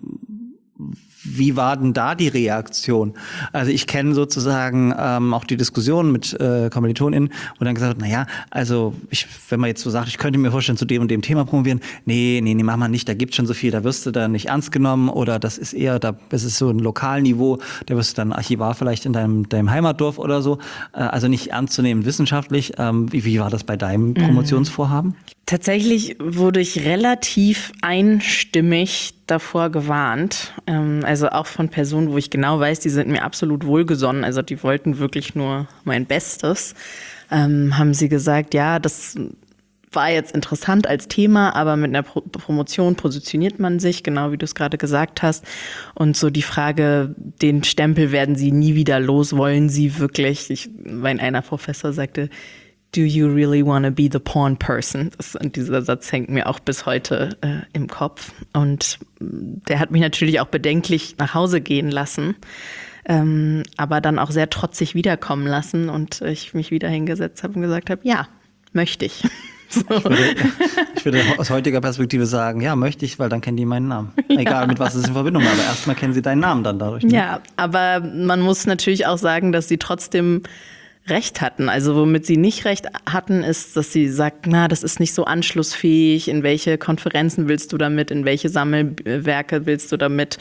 Wie war denn da die Reaktion? Also ich kenne sozusagen ähm, auch die Diskussion mit äh, KommilitonInnen, wo dann gesagt wird, naja, also ich, wenn man jetzt so sagt, ich könnte mir vorstellen, zu dem und dem Thema promovieren, nee, nee, nee, mach mal nicht, da gibt's schon so viel, da wirst du dann nicht ernst genommen oder das ist eher, da, das ist so ein Lokalniveau, da wirst du dann Archivar vielleicht in deinem, deinem Heimatdorf oder so, äh, also nicht ernst zu nehmen wissenschaftlich. Ähm, wie, wie war das bei deinem Promotionsvorhaben? Tatsächlich wurde ich relativ einstimmig davor gewarnt. Also auch von Personen, wo ich genau weiß, die sind mir absolut wohlgesonnen. Also die wollten wirklich nur mein Bestes. Ähm, haben sie gesagt, ja, das war jetzt interessant als Thema, aber mit einer Pro- Promotion positioniert man sich, genau wie du es gerade gesagt hast. Und so die Frage, den Stempel werden sie nie wieder los, wollen sie wirklich? Ich, mein einer Professor sagte, do you really want to be the porn person? Das, und dieser Satz hängt mir auch bis heute äh, im Kopf. Und der hat mich natürlich auch bedenklich nach Hause gehen lassen, ähm, aber dann auch sehr trotzig wiederkommen lassen und ich mich wieder hingesetzt habe und gesagt habe, ja, möchte ich. So. Ich, würde, ich würde aus heutiger Perspektive sagen, ja, möchte ich, weil dann kennen die meinen Namen. Ja. Egal, mit was es in Verbindung war, aber erstmal kennen sie deinen Namen dann dadurch. Ne? Ja, aber man muss natürlich auch sagen, dass sie trotzdem Recht hatten. Also womit sie nicht recht hatten, ist, dass sie sagt, na, das ist nicht so anschlussfähig. In welche Konferenzen willst du damit? In welche Sammelwerke willst du damit?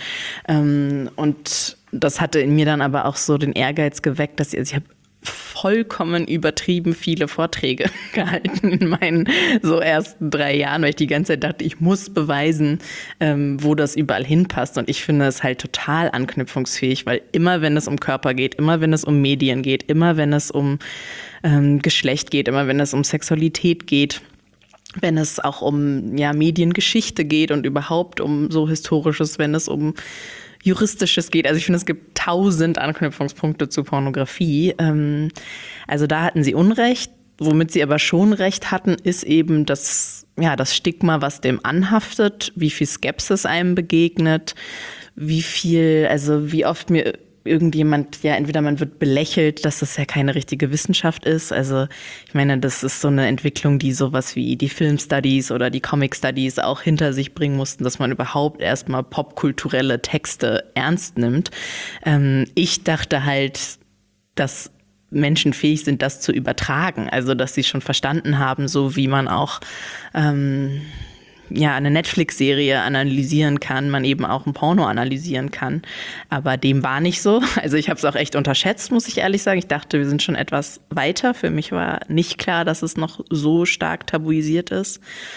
Und das hatte in mir dann aber auch so den Ehrgeiz geweckt, dass ich, also ich habe vollkommen übertrieben viele Vorträge gehalten in meinen so ersten drei Jahren, weil ich die ganze Zeit dachte, ich muss beweisen, ähm, wo das überall hinpasst. Und ich finde es halt total anknüpfungsfähig, weil immer, wenn es um Körper geht, immer, wenn es um Medien geht, immer, wenn es um ähm, Geschlecht geht, immer, wenn es um Sexualität geht, wenn es auch um ja, Mediengeschichte geht und überhaupt um so Historisches, wenn es um Juristisches geht. Also ich finde, es gibt tausend Anknüpfungspunkte zu Pornografie. Also da hatten sie Unrecht. Womit sie aber schon recht hatten, ist eben das, ja, das Stigma, was dem anhaftet, wie viel Skepsis einem begegnet, wie viel, also wie oft mir irgendjemand, ja, entweder man wird belächelt, dass das ja keine richtige Wissenschaft ist. Also ich meine, das ist so eine Entwicklung, die sowas wie die Film-Studies oder die Comic-Studies auch hinter sich bringen mussten, dass man überhaupt erstmal popkulturelle Texte ernst nimmt. Ähm, ich dachte halt, dass Menschen fähig sind, das zu übertragen. Also dass sie schon verstanden haben, so wie man auch ähm, ja, eine Netflix-Serie analysieren kann, man eben auch ein Porno analysieren kann. Aber dem war nicht so. Also ich habe es auch echt unterschätzt, muss ich ehrlich sagen. Ich dachte, wir sind schon etwas weiter. Für mich war nicht klar, dass es noch so stark tabuisiert ist.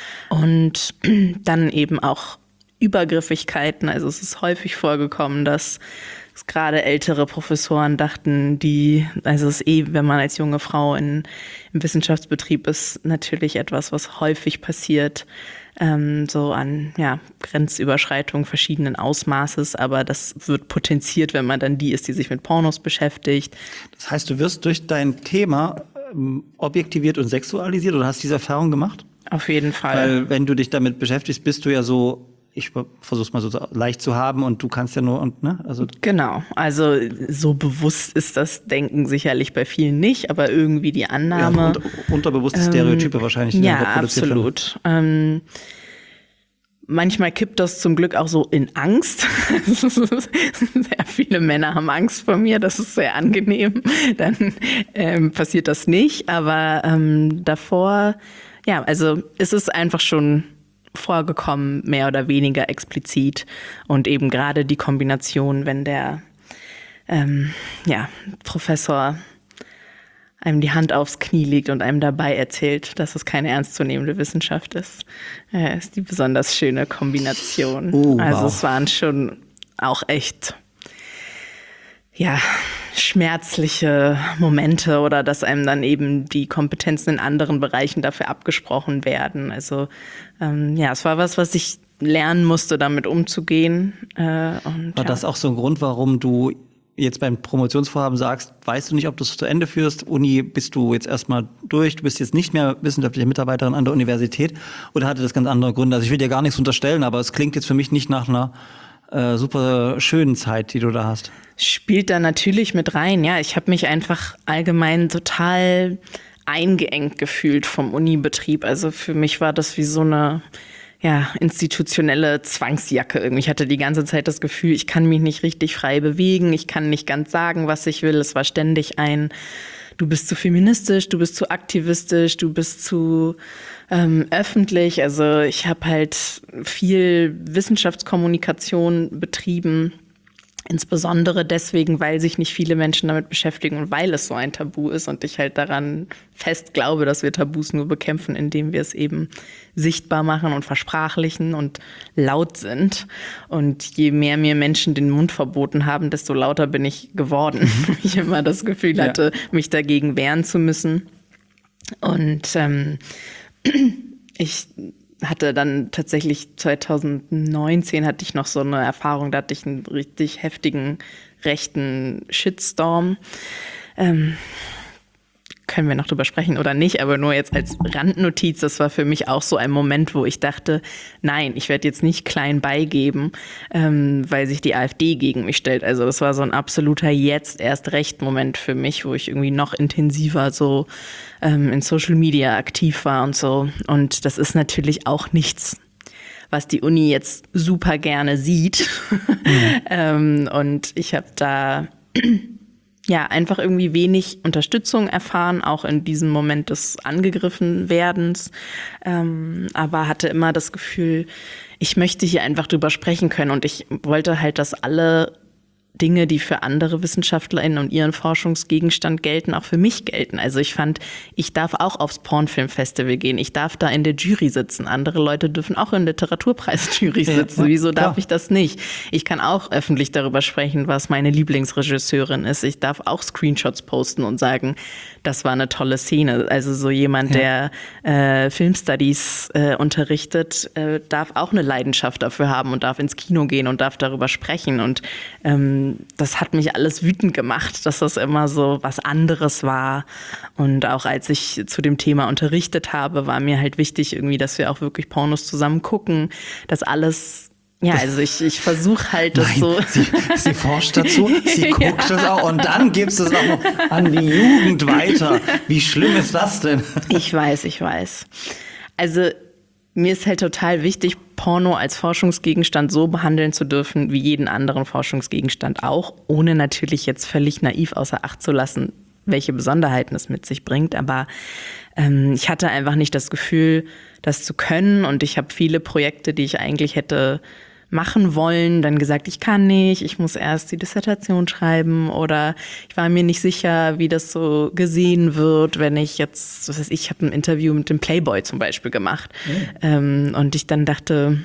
Und dann eben auch Übergriffigkeiten. Also es ist häufig vorgekommen, dass es gerade ältere Professoren dachten, die, also es ist eh, wenn man als junge Frau in, im Wissenschaftsbetrieb ist, natürlich etwas, was häufig passiert, ähm, so an ja, Grenzüberschreitung verschiedenen Ausmaßes, aber das wird potenziert, wenn man dann die ist, die sich mit Pornos beschäftigt. Das heißt, du wirst durch dein Thema ähm, objektiviert und sexualisiert oder hast diese Erfahrung gemacht? Auf jeden Fall. Weil wenn du dich damit beschäftigst, bist du ja so, ich versuch's mal so leicht zu haben und du kannst ja nur und ne, also genau. Also so bewusst ist das Denken sicherlich bei vielen nicht, aber irgendwie die Annahme. Ja, unter, unterbewusste Stereotype ähm, wahrscheinlich. Die ja, absolut. Ähm, manchmal kippt das zum Glück auch so in Angst. Sehr viele Männer haben Angst vor mir, das ist sehr angenehm. Dann ähm, passiert das nicht, aber ähm, davor, ja, also es ist einfach schon vorgekommen, mehr oder weniger explizit. Und eben gerade die Kombination, wenn der ähm, ja, Professor einem die Hand aufs Knie legt und einem dabei erzählt, dass es keine ernstzunehmende Wissenschaft ist, äh, ist die besonders schöne Kombination. Oh, also wow. Es waren schon auch echt ja, schmerzliche Momente oder dass einem dann eben die Kompetenzen in anderen Bereichen dafür abgesprochen werden. Also ähm, ja, es war was, was ich lernen musste, damit umzugehen. Äh, und, war ja. das auch so ein Grund, warum du jetzt beim Promotionsvorhaben sagst, weißt du nicht, ob du es zu Ende führst. Uni bist du jetzt erstmal durch. Du bist jetzt nicht mehr wissenschaftliche Mitarbeiterin an der Universität oder hatte das ganz andere Gründe? Also ich will dir gar nichts unterstellen, aber es klingt jetzt für mich nicht nach einer äh, super schönen Zeit, die du da hast. Spielt da natürlich mit rein. Ja, ich habe mich einfach allgemein total eingeengt gefühlt vom Unibetrieb. Also für mich war das wie so eine ja, institutionelle Zwangsjacke irgendwie. Ich hatte die ganze Zeit das Gefühl, ich kann mich nicht richtig frei bewegen, ich kann nicht ganz sagen, was ich will. Es war ständig ein, du bist zu feministisch, du bist zu aktivistisch, du bist zu ähm, öffentlich. Also ich habe halt viel Wissenschaftskommunikation betrieben. Insbesondere deswegen, weil sich nicht viele Menschen damit beschäftigen und weil es so ein Tabu ist und ich halt daran fest glaube, dass wir Tabus nur bekämpfen, indem wir es eben sichtbar machen und versprachlichen und laut sind. Und je mehr mir Menschen den Mund verboten haben, desto lauter bin ich geworden. Ich immer das Gefühl hatte, ja. mich dagegen wehren zu müssen. Und ähm, ich hatte dann tatsächlich zwanzig neunzehn hatte ich noch so eine Erfahrung, da hatte ich einen richtig heftigen rechten Shitstorm. Ähm, können wir noch drüber sprechen oder nicht, aber nur jetzt als Randnotiz, das war für mich auch so ein Moment, wo ich dachte, nein, ich werde jetzt nicht klein beigeben, ähm, weil sich die AfD gegen mich stellt. Also das war so ein absoluter jetzt erst recht Moment für mich, wo ich irgendwie noch intensiver so ähm, in Social Media aktiv war und so. Und das ist natürlich auch nichts, was die Uni jetzt super gerne sieht. Mhm. ähm, und ich habe da ja, einfach irgendwie wenig Unterstützung erfahren, auch in diesem Moment des Angegriffenwerdens. Ähm, aber hatte immer das Gefühl, ich möchte hier einfach drüber sprechen können. Und ich wollte halt, dass alle Dinge, die für andere WissenschaftlerInnen und ihren Forschungsgegenstand gelten, auch für mich gelten. Also ich fand, ich darf auch aufs Pornfilmfestival gehen. Ich darf da in der Jury sitzen. Andere Leute dürfen auch in Literaturpreisjury sitzen. Ja, Wieso darf klar. ich das nicht? Ich kann auch öffentlich darüber sprechen, was meine Lieblingsregisseurin ist. Ich darf auch Screenshots posten und sagen, das war eine tolle Szene. Also so jemand, ja. der äh, Filmstudies äh, unterrichtet, äh, darf auch eine Leidenschaft dafür haben und darf ins Kino gehen und darf darüber sprechen. Und ähm, das hat mich alles wütend gemacht, dass das immer so was anderes war. Und auch als ich zu dem Thema unterrichtet habe, war mir halt wichtig irgendwie, dass wir auch wirklich Pornos zusammen gucken, dass alles. Ja, also ich, ich versuche halt das Nein, so. Sie, sie forscht dazu, sie guckt ja. das auch und dann gibst du es auch noch an die Jugend weiter. Wie schlimm ist das denn? Ich weiß, ich weiß. Also mir ist halt total wichtig, Porno als Forschungsgegenstand so behandeln zu dürfen, wie jeden anderen Forschungsgegenstand auch, ohne natürlich jetzt völlig naiv außer Acht zu lassen, welche Besonderheiten es mit sich bringt. Aber ähm, ich hatte einfach nicht das Gefühl, das zu können. Und ich habe viele Projekte, die ich eigentlich hätte machen wollen, dann gesagt, ich kann nicht, ich muss erst die Dissertation schreiben oder ich war mir nicht sicher, wie das so gesehen wird, wenn ich jetzt, was weiß ich, ich habe ein Interview mit dem Playboy zum Beispiel gemacht mhm. ähm, und ich dann dachte,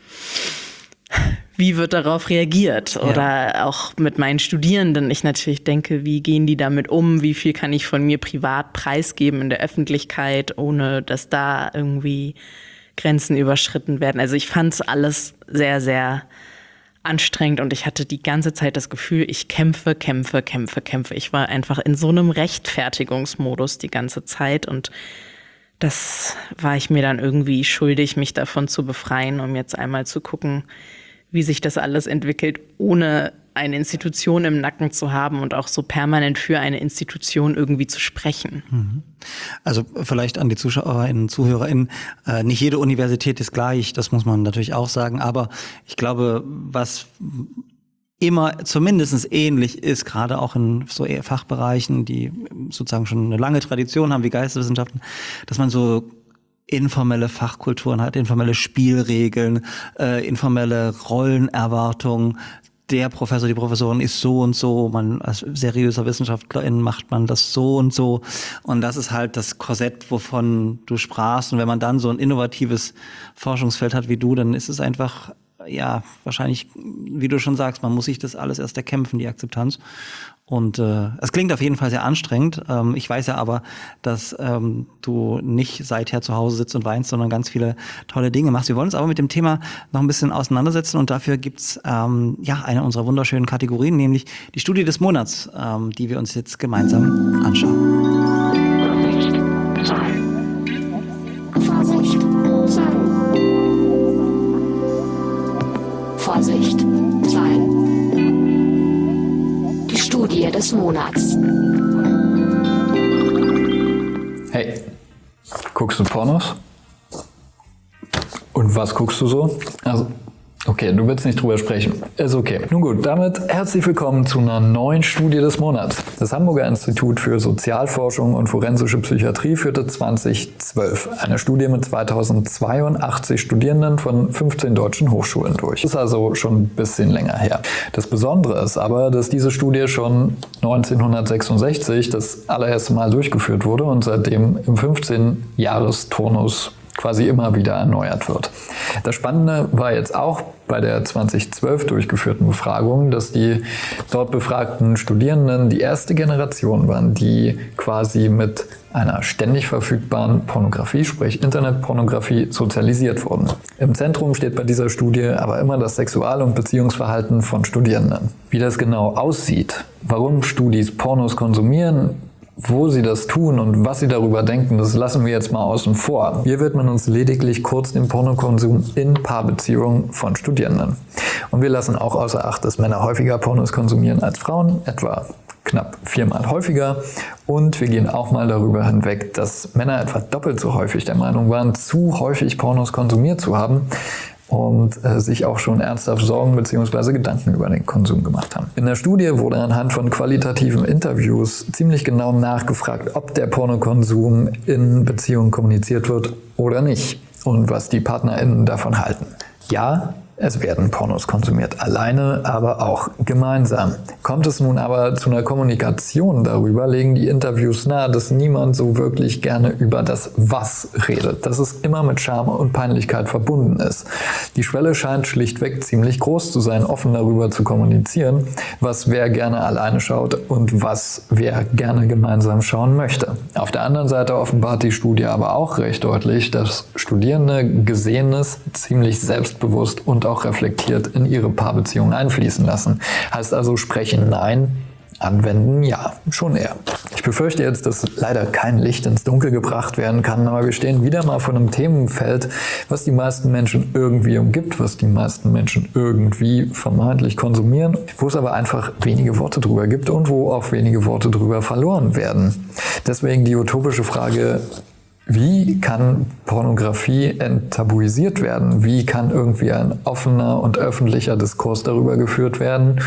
wie wird darauf reagiert? Oder ja. auch mit meinen Studierenden. Ich natürlich denke, wie gehen die damit um? Wie viel kann ich von mir privat preisgeben in der Öffentlichkeit, ohne dass da irgendwie Grenzen überschritten werden? Also ich fand es alles sehr, sehr anstrengend und ich hatte die ganze Zeit das Gefühl, ich kämpfe, kämpfe, kämpfe, kämpfe. Ich war einfach in so einem Rechtfertigungsmodus die ganze Zeit und das war ich mir dann irgendwie schuldig, mich davon zu befreien, um jetzt einmal zu gucken, wie sich das alles entwickelt, ohne eine Institution im Nacken zu haben und auch so permanent für eine Institution irgendwie zu sprechen. Also vielleicht an die ZuschauerInnen, ZuhörerInnen, äh, nicht jede Universität ist gleich, das muss man natürlich auch sagen, aber ich glaube, was immer zumindest ähnlich ist, gerade auch in so eher Fachbereichen, die sozusagen schon eine lange Tradition haben, wie Geisteswissenschaften, dass man so informelle Fachkulturen hat, informelle Spielregeln, äh, informelle Rollenerwartungen. Der Professor, die Professorin ist so und so, man als seriöser Wissenschaftlerin macht man das so und so. Und das ist halt das Korsett, wovon du sprachst. Und wenn man dann so ein innovatives Forschungsfeld hat wie du, dann ist es einfach ja, wahrscheinlich, wie du schon sagst, man muss sich das alles erst erkämpfen, die Akzeptanz. Und äh, es klingt auf jeden Fall sehr anstrengend. Ähm, ich weiß ja aber, dass ähm, du nicht seither zu Hause sitzt und weinst, sondern ganz viele tolle Dinge machst. Wir wollen uns aber mit dem Thema noch ein bisschen auseinandersetzen und dafür gibt's ähm, ja eine unserer wunderschönen Kategorien, nämlich die Studie des Monats, ähm, die wir uns jetzt gemeinsam anschauen. Vorsicht, Vorsicht, Zahlen. Die Studie des Monats. Hey, guckst du Pornos? Und was guckst du so? Also, okay, du willst nicht drüber sprechen. Ist okay. Nun gut, damit herzlich willkommen zu einer neuen Studie des Monats. Das Hamburger Institut für Sozialforschung und forensische Psychiatrie führte zweitausendzwölf eine Studie mit zweitausendzweiundachtzig Studierenden von fünfzehn deutschen Hochschulen durch. Das ist also schon ein bisschen länger her. Das Besondere ist aber, dass diese Studie schon neunzehnhundertsechsundsechzig das allererste Mal durchgeführt wurde und seitdem im fünfzehn-Jahres-Turnus quasi immer wieder erneuert wird. Das Spannende war jetzt auch bei der zweitausendzwölf durchgeführten Befragung, dass die dort befragten Studierenden die erste Generation waren, die quasi mit einer ständig verfügbaren Pornografie, sprich Internetpornografie, sozialisiert wurden. Im Zentrum steht bei dieser Studie aber immer das Sexual- und Beziehungsverhalten von Studierenden. Wie das genau aussieht, warum Studis Pornos konsumieren, wo sie das tun und was sie darüber denken, das lassen wir jetzt mal außen vor. Wir widmen uns lediglich kurz dem Pornokonsum in Paarbeziehungen von Studierenden. Und wir lassen auch außer Acht, dass Männer häufiger Pornos konsumieren als Frauen, etwa knapp viermal häufiger. Und wir gehen auch mal darüber hinweg, dass Männer etwa doppelt so häufig der Meinung waren, zu häufig Pornos konsumiert zu haben und äh, sich auch schon ernsthaft Sorgen bzw. Gedanken über den Konsum gemacht haben. In der Studie wurde anhand von qualitativen Interviews ziemlich genau nachgefragt, ob der Pornokonsum in Beziehungen kommuniziert wird oder nicht und was die PartnerInnen davon halten. Ja, es werden Pornos konsumiert, alleine, aber auch gemeinsam. Kommt es nun aber zu einer Kommunikation darüber, legen die Interviews nahe, dass niemand so wirklich gerne über das Was redet, dass es immer mit Scham und Peinlichkeit verbunden ist. Die Schwelle scheint schlichtweg ziemlich groß zu sein, offen darüber zu kommunizieren, was wer gerne alleine schaut und was wer gerne gemeinsam schauen möchte. Auf der anderen Seite offenbart die Studie aber auch recht deutlich, dass Studierende Gesehenes ziemlich selbstbewusst und auch reflektiert in ihre Paarbeziehung einfließen lassen. Heißt also sprechen nein, anwenden ja, schon eher. Ich befürchte jetzt, dass leider kein Licht ins Dunkel gebracht werden kann, aber wir stehen wieder mal vor einem Themenfeld, was die meisten Menschen irgendwie umgibt, was die meisten Menschen irgendwie vermeintlich konsumieren, wo es aber einfach wenige Worte drüber gibt und wo auch wenige Worte drüber verloren werden. Deswegen die utopische Frage: Wie kann Pornografie enttabuisiert werden? Wie kann irgendwie ein offener und öffentlicher Diskurs darüber geführt werden,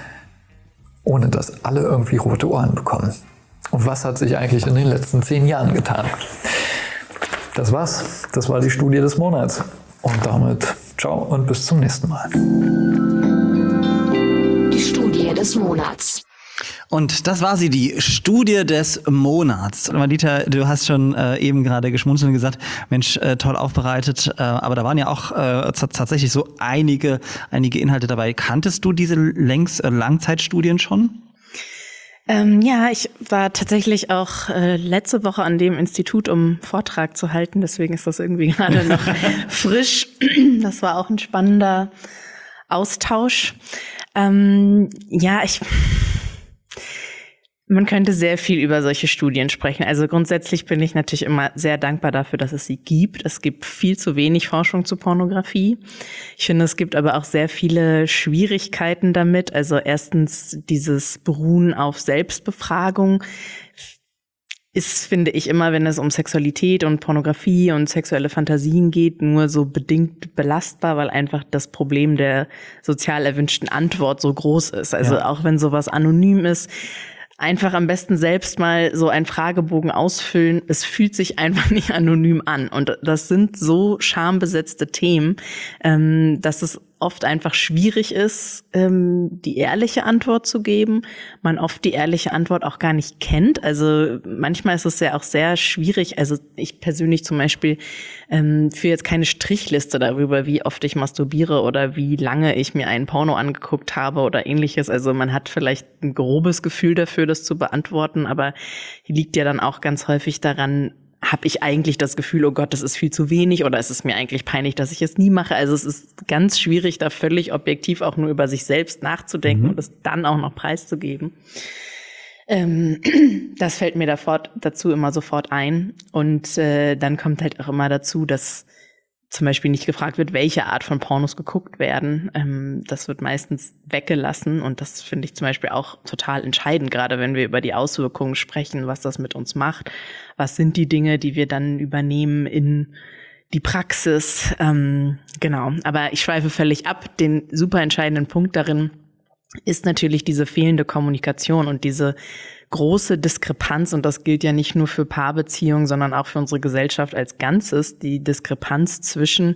ohne dass alle irgendwie rote Ohren bekommen? Und was hat sich eigentlich in den letzten zehn Jahren getan? Das war's. Das war die Studie des Monats. Und damit ciao und bis zum nächsten Mal. Die Studie des Monats. Und das war sie, die Studie des Monats. Madita, du hast schon äh, eben gerade geschmunzelt und gesagt, Mensch, äh, toll aufbereitet, äh, aber da waren ja auch äh, t- tatsächlich so einige, einige Inhalte dabei. Kanntest du diese Längs-, äh, Langzeitstudien schon? Ähm, ja, ich war tatsächlich auch äh, letzte Woche an dem Institut, um einen Vortrag zu halten. Deswegen ist das irgendwie gerade noch frisch. Das war auch ein spannender Austausch. Ähm, ja, ich... Man könnte sehr viel über solche Studien sprechen. Also grundsätzlich bin ich natürlich immer sehr dankbar dafür, dass es sie gibt. Es gibt viel zu wenig Forschung zu Pornografie. Ich finde, es gibt aber auch sehr viele Schwierigkeiten damit. Also erstens dieses Beruhen auf Selbstbefragung ist, finde ich, immer, wenn es um Sexualität und Pornografie und sexuelle Fantasien geht, nur so bedingt belastbar, weil einfach das Problem der sozial erwünschten Antwort so groß ist. Also ja. Auch wenn sowas anonym ist, einfach am besten selbst mal so einen Fragebogen ausfüllen. Es fühlt sich einfach nicht anonym an. Und das sind so schambesetzte Themen, ähm, dass es oft einfach schwierig ist, ähm, die ehrliche Antwort zu geben. Man oft die ehrliche Antwort auch gar nicht kennt. Also manchmal ist es ja auch sehr schwierig. Also ich persönlich zum Beispiel ähm, führe jetzt keine Strichliste darüber, wie oft ich masturbiere oder wie lange ich mir einen Porno angeguckt habe oder ähnliches. Also man hat vielleicht ein grobes Gefühl dafür, das zu beantworten, aber hier liegt ja dann auch ganz häufig daran, habe ich eigentlich das Gefühl, oh Gott, das ist viel zu wenig oder ist es mir eigentlich peinlich, dass ich es nie mache? Also es ist ganz schwierig, da völlig objektiv auch nur über sich selbst nachzudenken mhm. und es dann auch noch preiszugeben. Ähm, das fällt mir da fort, dazu immer sofort ein. Und äh, dann kommt halt auch immer dazu, dass zum Beispiel nicht gefragt wird, welche Art von Pornos geguckt werden. Ähm, das wird meistens weggelassen und das finde ich zum Beispiel auch total entscheidend, gerade wenn wir über die Auswirkungen sprechen, was das mit uns macht. Was sind die Dinge, die wir dann übernehmen in die Praxis? Ähm, genau, aber ich schweife völlig ab. Den super entscheidenden Punkt darin ist natürlich diese fehlende Kommunikation und diese große Diskrepanz, und das gilt ja nicht nur für Paarbeziehungen, sondern auch für unsere Gesellschaft als Ganzes, die Diskrepanz zwischen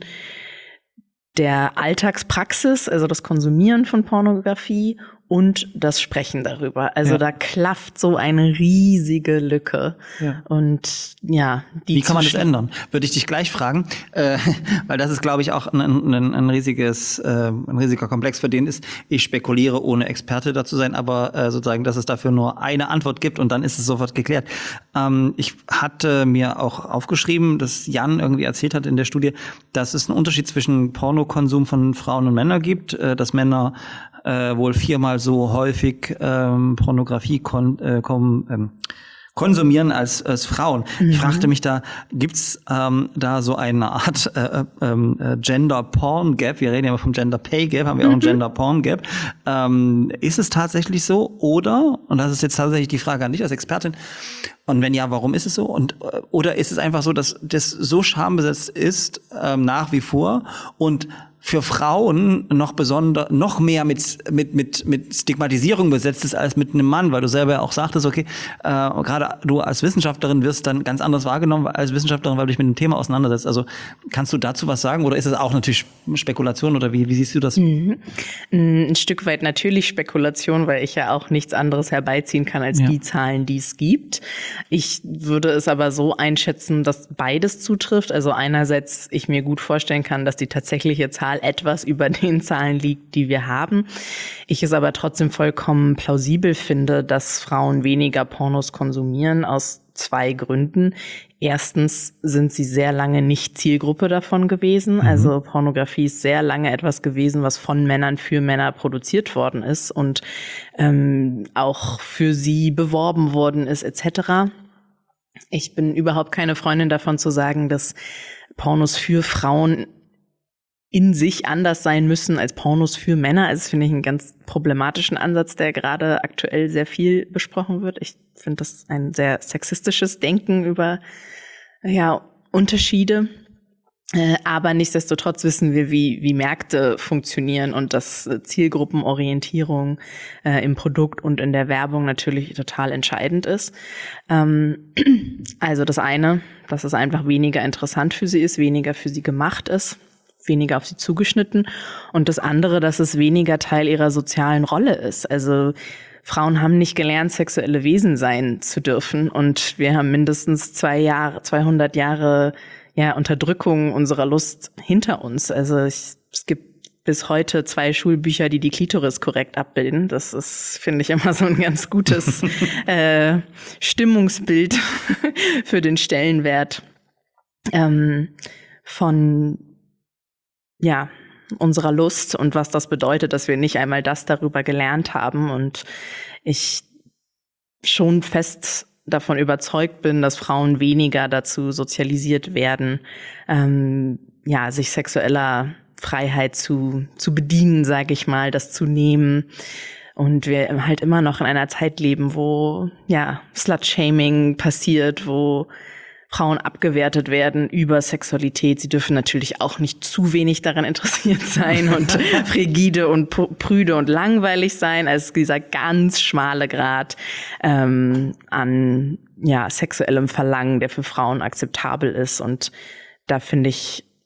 der Alltagspraxis, also das Konsumieren von Pornografie und das Sprechen darüber. Also ja. da klafft so eine riesige Lücke. Ja. Und ja, die Wie kann man das ändern? Würde ich dich gleich fragen, äh, weil das ist, glaube ich, auch ein, ein, ein riesiges, äh, ein riesiger Komplex, für den ist. Ich spekuliere, ohne Experte dazu sein, aber äh, sozusagen, dass es dafür nur eine Antwort gibt und dann ist es sofort geklärt. Ähm, ich hatte mir auch aufgeschrieben, dass Jan irgendwie erzählt hat in der Studie, dass es einen Unterschied zwischen Pornokonsum von Frauen und Männern gibt, äh, dass Männer äh, wohl viermal so häufig ähm, Pornografie kon äh, kom ähm, konsumieren als, als Frauen. Mhm. Ich fragte mich da, gibt's ähm, da so eine Art äh, äh, Gender Porn Gap? Wir reden ja immer vom Gender Pay Gap, haben wir auch ein Gender Porn Gap. Ähm, ist es tatsächlich so? Oder, und das ist jetzt tatsächlich die Frage an dich als Expertin, und wenn ja, warum ist es so? Und oder ist es einfach so, dass das so schambesetzt ist, ähm, nach wie vor, und für Frauen noch besonder, noch mehr mit, mit, mit, mit Stigmatisierung besetzt ist als mit einem Mann, weil du selber ja auch sagtest, okay, äh, gerade du als Wissenschaftlerin wirst dann ganz anders wahrgenommen als Wissenschaftlerin, weil du dich mit dem Thema auseinandersetzt. Also kannst du dazu was sagen oder ist es auch natürlich Spekulation oder wie, wie siehst du das? Mhm. Ein Stück weit natürlich Spekulation, weil ich ja auch nichts anderes herbeiziehen kann als ja. die Zahlen, die es gibt. Ich würde es aber so einschätzen, dass beides zutrifft. Also einerseits ich mir gut vorstellen kann, dass die tatsächliche Zahl etwas über den Zahlen liegt, die wir haben. Ich es aber trotzdem vollkommen plausibel finde, dass Frauen weniger Pornos konsumieren, aus zwei Gründen. Erstens sind sie sehr lange nicht Zielgruppe davon gewesen. Mhm. Also Pornografie ist sehr lange etwas gewesen, was von Männern für Männer produziert worden ist und ähm, auch für sie beworben worden ist et cetera. Ich bin überhaupt keine Freundin davon zu sagen, dass Pornos für Frauen in sich anders sein müssen als Pornos für Männer. Also das finde ich einen ganz problematischen Ansatz, der gerade aktuell sehr viel besprochen wird. Ich finde das ein sehr sexistisches Denken über ja Unterschiede. Äh, aber nichtsdestotrotz wissen wir, wie, wie Märkte funktionieren und dass Zielgruppenorientierung äh, im Produkt und in der Werbung natürlich total entscheidend ist. Ähm, also das eine, dass es einfach weniger interessant für sie ist, weniger für sie gemacht ist, weniger auf sie zugeschnitten. Und das andere, dass es weniger Teil ihrer sozialen Rolle ist. Also Frauen haben nicht gelernt, sexuelle Wesen sein zu dürfen. Und wir haben mindestens zwei Jahre, zweihundert Jahre ja, Unterdrückung unserer Lust hinter uns. Also ich, es gibt bis heute zwei Schulbücher, die die Klitoris korrekt abbilden. Das ist, finde ich, immer so ein ganz gutes äh, Stimmungsbild für den Stellenwert ähm, von ja, unserer Lust und was das bedeutet, dass wir nicht einmal das darüber gelernt haben. Und ich schon fest davon überzeugt bin, dass Frauen weniger dazu sozialisiert werden, ähm, ja, sich sexueller Freiheit zu, zu bedienen, sage ich mal, das zu nehmen. Und wir halt immer noch in einer Zeit leben, wo, ja, Slut-Shaming passiert, wo Frauen abgewertet werden über Sexualität. Sie dürfen natürlich auch nicht zu wenig daran interessiert sein und frigide und prüde und langweilig sein. Also dieser ganz schmale Grad ähm, an ja sexuellem Verlangen, der für Frauen akzeptabel ist. Und da finde ich,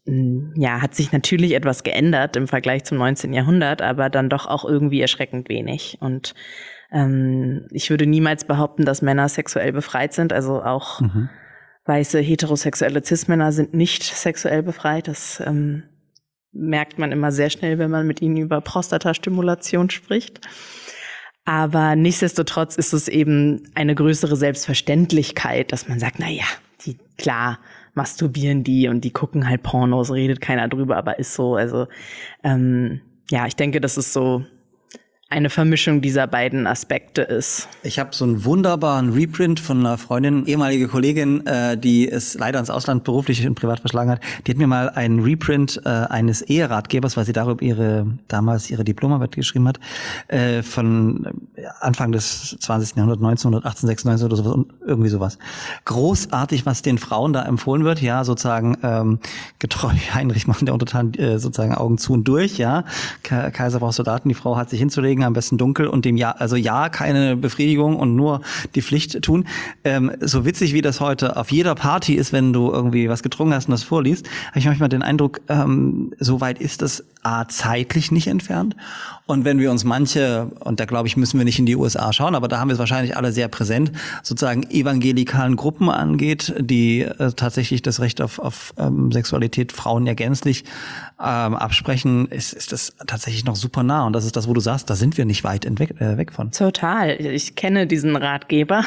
ja, hat sich natürlich etwas geändert im Vergleich zum neunzehnten Jahrhundert, aber dann doch auch irgendwie erschreckend wenig. Und ähm, ich würde niemals behaupten, dass Männer sexuell befreit sind. Also auch mhm. weiße, heterosexuelle Cis-Männer sind nicht sexuell befreit. Das ähm, merkt man immer sehr schnell, wenn man mit ihnen über Prostatastimulation spricht. Aber nichtsdestotrotz ist es eben eine größere Selbstverständlichkeit, dass man sagt, na ja, die, klar, masturbieren die und die gucken halt Pornos, redet keiner drüber, aber ist so. Also ähm, ja, ich denke, das ist so eine Vermischung dieser beiden Aspekte ist. Ich habe so einen wunderbaren Reprint von einer Freundin, ehemalige Kollegin, äh, die es leider ins Ausland beruflich und privat verschlagen hat. Die hat mir mal einen Reprint äh, eines Eheratgebers, weil sie darüber ihre damals ihre Diplomarbeit geschrieben hat, äh, von Anfang des zwanzigsten Jahrhunderts, neunzehnhundert, achtzehnhundertsechsundneunzig oder sowas, irgendwie sowas. Großartig, was den Frauen da empfohlen wird, ja, sozusagen ähm, getreu Heinrich machen der Untertan äh, sozusagen Augen zu und durch, ja. Kaiser braucht Soldaten, die Frau hat sich hinzulegen, am besten dunkel und dem ja, also ja, keine Befriedigung und nur die Pflicht tun. Ähm, so witzig wie das heute auf jeder Party ist, wenn du irgendwie was getrunken hast und das vorliest, habe ich manchmal den Eindruck, ähm, so weit ist das A, zeitlich nicht entfernt. Und wenn wir uns manche, und da glaube ich, müssen wir nicht in die U S A schauen, aber da haben wir es wahrscheinlich alle sehr präsent, sozusagen evangelikalen Gruppen angeht, die äh, tatsächlich das Recht auf, auf ähm, Sexualität Frauen ja gänzlich ähm, absprechen, ist, ist das tatsächlich noch super nah. Und das ist das, wo du sagst, da sind wir nicht weit entweg, äh, weg von. Total. Ich kenne diesen Ratgeber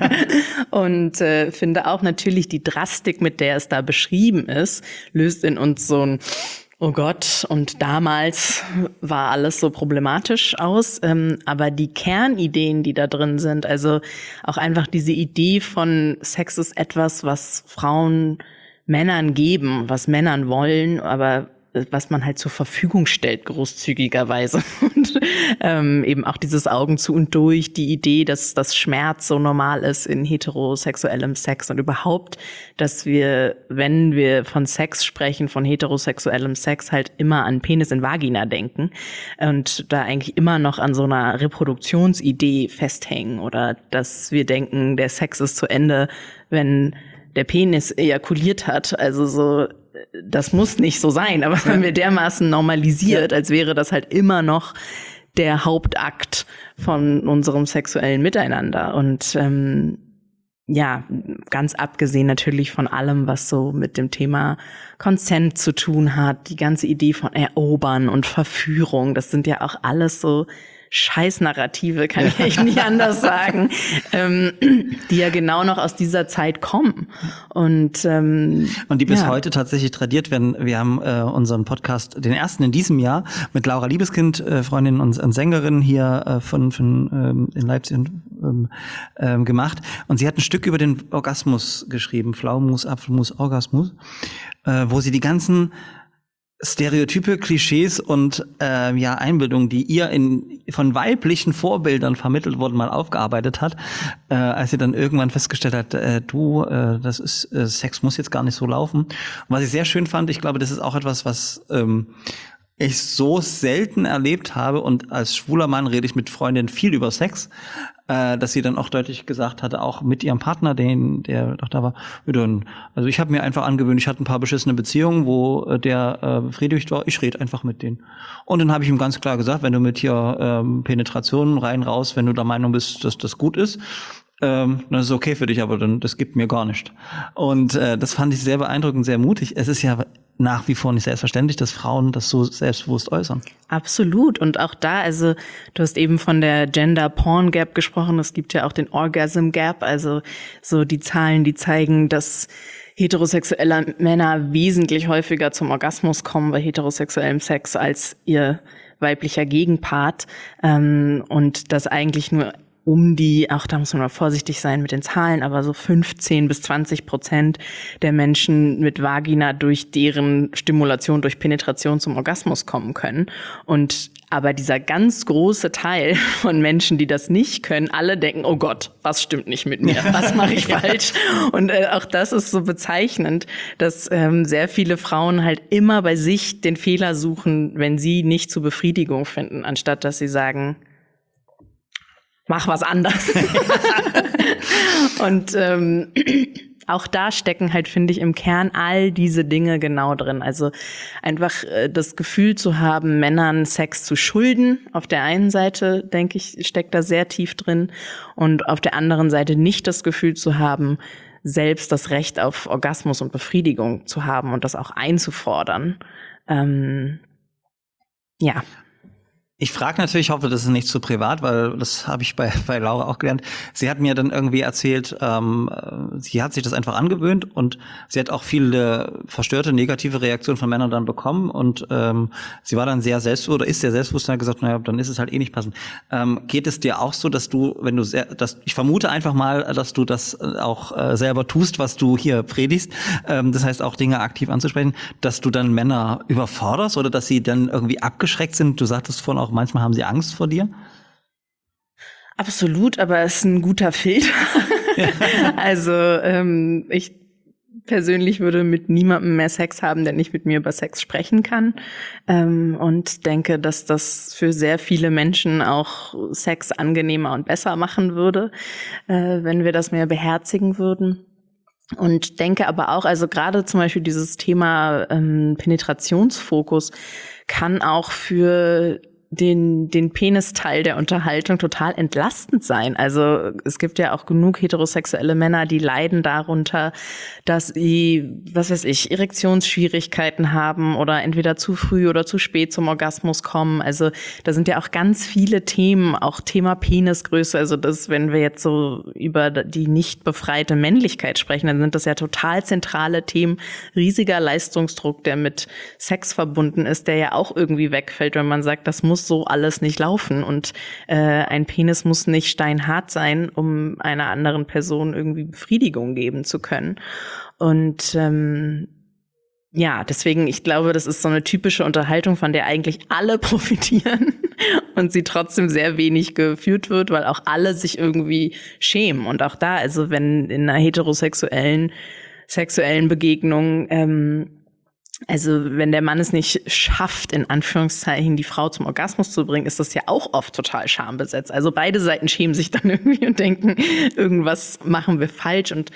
und äh, finde auch natürlich die Drastik, mit der es da beschrieben ist, löst in uns so ein Oh Gott, und damals war alles so problematisch aus, ähm, aber die Kernideen, die da drin sind, also auch einfach diese Idee von Sex ist etwas, was Frauen Männern geben, was Männern wollen, aber was man halt zur Verfügung stellt, großzügigerweise. Und ähm, eben auch dieses Augen zu und durch, die Idee, dass das Schmerz so normal ist in heterosexuellem Sex und überhaupt, dass wir, wenn wir von Sex sprechen, von heterosexuellem Sex, halt immer an Penis in Vagina denken und da eigentlich immer noch an so einer Reproduktionsidee festhängen oder dass wir denken, der Sex ist zu Ende, wenn der Penis ejakuliert hat. Also so, das muss nicht so sein, aber das haben wir dermaßen normalisiert, als wäre das halt immer noch der Hauptakt von unserem sexuellen Miteinander. Und ähm, ja, ganz abgesehen natürlich von allem, was so mit dem Thema Consent zu tun hat, die ganze Idee von Erobern und Verführung, das sind ja auch alles so Scheißnarrative, kann ich echt nicht anders sagen, ähm, die ja genau noch aus dieser Zeit kommen. Und ähm, und die bis ja. heute tatsächlich tradiert werden. Wir haben äh, unseren Podcast, den ersten in diesem Jahr, mit Laura Liebeskind, äh, Freundin und, und Sängerin hier äh, von, von ähm, in Leipzig ähm, ähm, gemacht. Und sie hat ein Stück über den Orgasmus geschrieben, Pflaumenmus, Apfelmus, Orgasmus, äh, wo sie die ganzen Stereotype, Klischees und äh, ja Einbildungen, die ihr in von weiblichen Vorbildern vermittelt wurden, mal aufgearbeitet hat, äh, als sie dann irgendwann festgestellt hat, äh, du, äh, das ist äh, Sex muss jetzt gar nicht so laufen. Und was ich sehr schön fand, ich glaube, das ist auch etwas, was ähm, ich so selten erlebt habe, und als schwuler Mann rede ich mit Freundinnen viel über Sex, äh, dass sie dann auch deutlich gesagt hatte, auch mit ihrem Partner, den der doch da war, also ich habe mir einfach angewöhnt, ich hatte ein paar beschissene Beziehungen, wo der äh, befriedigt war, ich rede einfach mit denen. Und dann habe ich ihm ganz klar gesagt, wenn du mit hier ähm, Penetration rein, raus, wenn du der Meinung bist, dass das gut ist, ähm, dann ist es okay für dich, aber dann das gibt mir gar nicht. Und äh, das fand ich sehr beeindruckend, sehr mutig. Es ist ja nach wie vor nicht selbstverständlich, dass Frauen das so selbstbewusst äußern. Absolut. Und auch da, also du hast eben von der Gender Porn Gap gesprochen. Es gibt ja auch den Orgasm Gap, also so die Zahlen, die zeigen, dass heterosexuelle Männer wesentlich häufiger zum Orgasmus kommen bei heterosexuellem Sex als ihr weiblicher Gegenpart. Ähm, und das eigentlich nur um die, auch da muss man mal vorsichtig sein mit den Zahlen, aber so fünfzehn bis zwanzig Prozent der Menschen mit Vagina durch deren Stimulation, durch Penetration zum Orgasmus kommen können. Und aber dieser ganz große Teil von Menschen, die das nicht können, alle denken, oh Gott, was stimmt nicht mit mir? Was mache ich falsch? Und äh, auch das ist so bezeichnend, dass ähm, sehr viele Frauen halt immer bei sich den Fehler suchen, wenn sie nicht zur Befriedigung finden, anstatt dass sie sagen, mach was anderes. Und ähm, auch da stecken halt, finde ich, im Kern all diese Dinge genau drin. Also einfach äh, das Gefühl zu haben, Männern Sex zu schulden. Auf der einen Seite, denke ich, steckt da sehr tief drin. Und auf der anderen Seite nicht das Gefühl zu haben, selbst das Recht auf Orgasmus und Befriedigung zu haben und das auch einzufordern. Ähm, ja. Ich frage natürlich, hoffe, das ist nicht zu privat, weil das habe ich bei, bei Laura auch gelernt. Sie hat mir dann irgendwie erzählt, ähm, sie hat sich das einfach angewöhnt und sie hat auch viele verstörte, negative Reaktionen von Männern dann bekommen und ähm, sie war dann sehr selbstbewusst oder ist sehr selbstbewusst und hat gesagt, naja, dann ist es halt eh nicht passend. Ähm, geht es dir auch so, dass du, wenn du sehr, dass, ich vermute einfach mal, dass du das auch äh, selber tust, was du hier predigst, ähm, das heißt auch Dinge aktiv anzusprechen, dass du dann Männer überforderst oder dass sie dann irgendwie abgeschreckt sind? Du sagtest vorhin auch, manchmal haben sie Angst vor dir? Absolut, aber es ist ein guter Filter. Ja. Also ähm, ich persönlich würde mit niemandem mehr Sex haben, der nicht mit mir über Sex sprechen kann. Ähm, und denke, dass das für sehr viele Menschen auch Sex angenehmer und besser machen würde, äh, wenn wir das mehr beherzigen würden. Und denke aber auch, also gerade zum Beispiel dieses Thema ähm, Penetrationsfokus kann auch für den den Penisteil der Unterhaltung total entlastend sein. Also es gibt ja auch genug heterosexuelle Männer, die leiden darunter, dass sie, was weiß ich, Erektionsschwierigkeiten haben oder entweder zu früh oder zu spät zum Orgasmus kommen. Also da sind ja auch ganz viele Themen, auch Thema Penisgröße. Also das, wenn wir jetzt so über die nicht befreite Männlichkeit sprechen, dann sind das ja total zentrale Themen. Riesiger Leistungsdruck, der mit Sex verbunden ist, der ja auch irgendwie wegfällt, wenn man sagt, das muss so alles nicht laufen und äh, ein Penis muss nicht steinhart sein, um einer anderen Person irgendwie Befriedigung geben zu können. Und ähm, ja, deswegen, ich glaube, das ist so eine typische Unterhaltung, von der eigentlich alle profitieren und sie trotzdem sehr wenig geführt wird, weil auch alle sich irgendwie schämen. Und auch da, also wenn in einer heterosexuellen sexuellen Begegnung ähm, also wenn der Mann es nicht schafft, in Anführungszeichen die Frau zum Orgasmus zu bringen, ist das ja auch oft total schambesetzt. Also beide Seiten schämen sich dann irgendwie und denken, irgendwas machen wir falsch. Und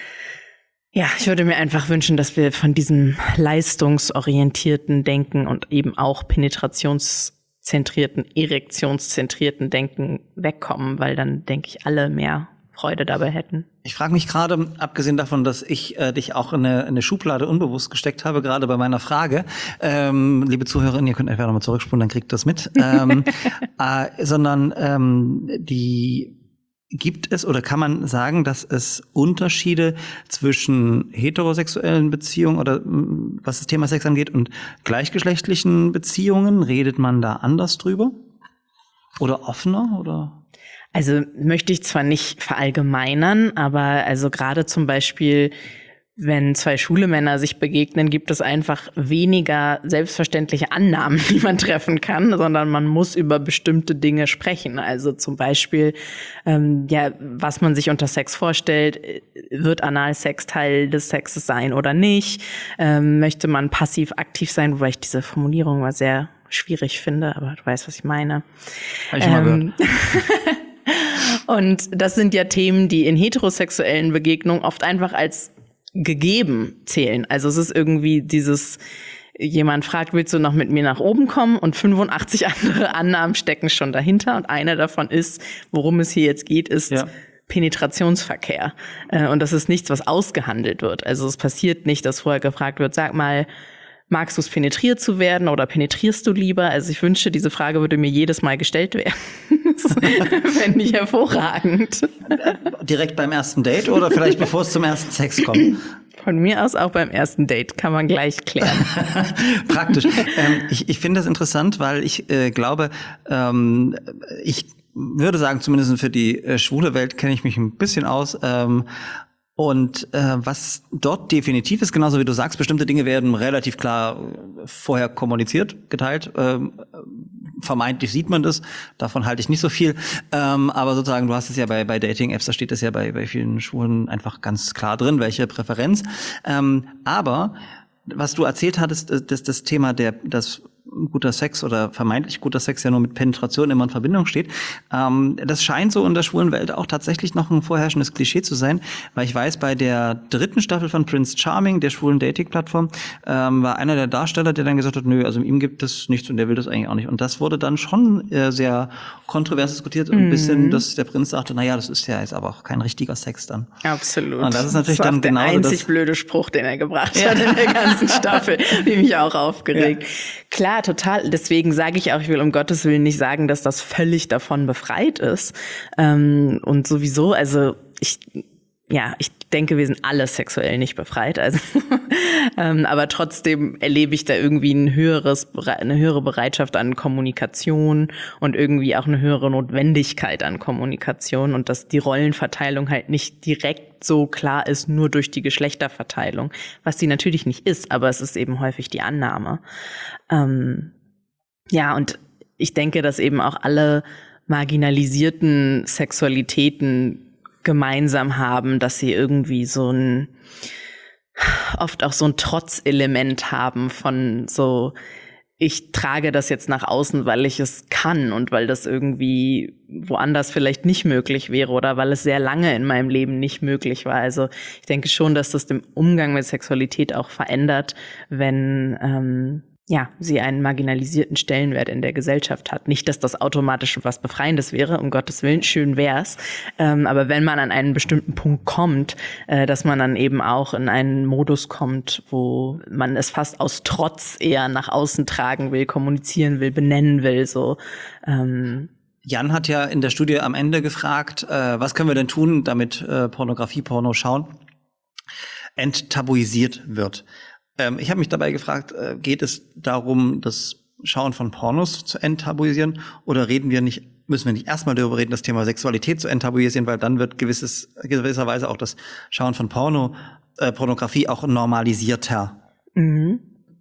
ja, ich würde mir einfach wünschen, dass wir von diesem leistungsorientierten Denken und eben auch penetrationszentrierten, erektionszentrierten Denken wegkommen, weil dann, denke ich, alle mehr Freude dabei hätten. Ich frage mich gerade, abgesehen davon, dass ich äh, dich auch in eine, in eine Schublade unbewusst gesteckt habe, gerade bei meiner Frage, ähm, liebe Zuhörerinnen, ihr könnt einfach nochmal zurückspulen, dann kriegt ihr das mit, ähm, äh, sondern ähm, die gibt es oder kann man sagen, dass es Unterschiede zwischen heterosexuellen Beziehungen oder was das Thema Sex angeht und gleichgeschlechtlichen Beziehungen? Redet man da anders drüber? Oder offener? Oder? Also möchte ich zwar nicht verallgemeinern, aber also gerade zum Beispiel, wenn zwei schwule Männer sich begegnen, gibt es einfach weniger selbstverständliche Annahmen, die man treffen kann, sondern man muss über bestimmte Dinge sprechen. Also zum Beispiel, ähm, ja, was man sich unter Sex vorstellt, wird Analsex Teil des Sexes sein oder nicht? Ähm, möchte man passiv-aktiv sein, wobei ich diese Formulierung mal sehr schwierig finde, aber du weißt, was ich meine. Hab ich schon mal ähm, gehört. Und das sind ja Themen, die in heterosexuellen Begegnungen oft einfach als gegeben zählen. Also es ist irgendwie dieses, jemand fragt, willst du noch mit mir nach oben kommen? Und fünfundachtzig andere Annahmen stecken schon dahinter. Und eine davon ist, worum es hier jetzt geht, ist ja. Penetrationsverkehr. Und das ist nichts, was ausgehandelt wird. Also es passiert nicht, dass vorher gefragt wird, sag mal, magst du es, penetriert zu werden oder penetrierst du lieber? Also ich wünschte, diese Frage würde mir jedes Mal gestellt werden. Das fände ich hervorragend. Direkt beim ersten Date oder vielleicht bevor es zum ersten Sex kommt? Von mir aus auch beim ersten Date, kann man gleich klären. Praktisch. Ähm, ich ich finde das interessant, weil ich äh, glaube, ähm, ich würde sagen, zumindest für die äh, schwule Welt kenne ich mich ein bisschen aus. Ähm, Und äh, was dort definitiv ist, genauso wie du sagst, bestimmte Dinge werden relativ klar vorher kommuniziert, geteilt. Ähm, vermeintlich sieht man das, davon halte ich nicht so viel. Ähm, aber sozusagen, du hast es ja bei, bei Dating-Apps, da steht es ja bei, bei vielen Schwulen einfach ganz klar drin, welche Präferenz. Ähm, aber was du erzählt hattest, das, das Thema der, das guter Sex oder vermeintlich guter Sex ja nur mit Penetration immer in Verbindung steht. Ähm, das scheint so in der schwulen Welt auch tatsächlich noch ein vorherrschendes Klischee zu sein, weil ich weiß, bei der dritten Staffel von Prince Charming, der schwulen Dating-Plattform, ähm, war einer der Darsteller, der dann gesagt hat, nö, also ihm gibt es nichts und der will das eigentlich auch nicht. Und das wurde dann schon äh, sehr kontrovers diskutiert und mhm. ein bisschen, dass der Prinz sagte, naja, das ist ja jetzt aber auch kein richtiger Sex dann. Absolut. Und das ist natürlich das war dann der genau einzig das blöde Spruch, den er gebracht ja. hat in der ganzen Staffel, die mich auch aufgeregt. Ja. Klar, total. Deswegen sage ich auch, ich will um Gottes Willen nicht sagen, dass das völlig davon befreit ist. Ähm, und sowieso, also ich Ja, ich denke, wir sind alle sexuell nicht befreit, also ähm, aber trotzdem erlebe ich da irgendwie ein höheres, eine höhere Bereitschaft an Kommunikation und irgendwie auch eine höhere Notwendigkeit an Kommunikation und dass die Rollenverteilung halt nicht direkt so klar ist, nur durch die Geschlechterverteilung, was sie natürlich nicht ist, aber es ist eben häufig die Annahme. Ähm, ja, und ich denke, dass eben auch alle marginalisierten Sexualitäten gemeinsam haben, dass sie irgendwie so ein, oft auch so ein Trotzelement haben von so, ich trage das jetzt nach außen, weil ich es kann und weil das irgendwie woanders vielleicht nicht möglich wäre oder weil es sehr lange in meinem Leben nicht möglich war. Also ich denke schon, dass das den Umgang mit Sexualität auch verändert, wenn ähm, ja, sie einen marginalisierten Stellenwert in der Gesellschaft hat. Nicht, dass das automatisch was Befreiendes wäre, um Gottes Willen, schön wär's. Ähm, aber wenn man an einen bestimmten Punkt kommt, äh, dass man dann eben auch in einen Modus kommt, wo man es fast aus Trotz eher nach außen tragen will, kommunizieren will, benennen will, so. Ähm. Jan hat ja in der Studie am Ende gefragt, äh, was können wir denn tun, damit äh, Pornografie, Porno schauen, enttabuisiert wird. Ähm, ich habe mich dabei gefragt, äh, geht es darum, das Schauen von Pornos zu enttabuisieren oder reden wir nicht, müssen wir nicht erstmal darüber reden, das Thema Sexualität zu enttabuisieren, weil dann wird gewisses, gewisserweise auch das Schauen von Porno, äh, Pornografie auch normalisierter. Mhm.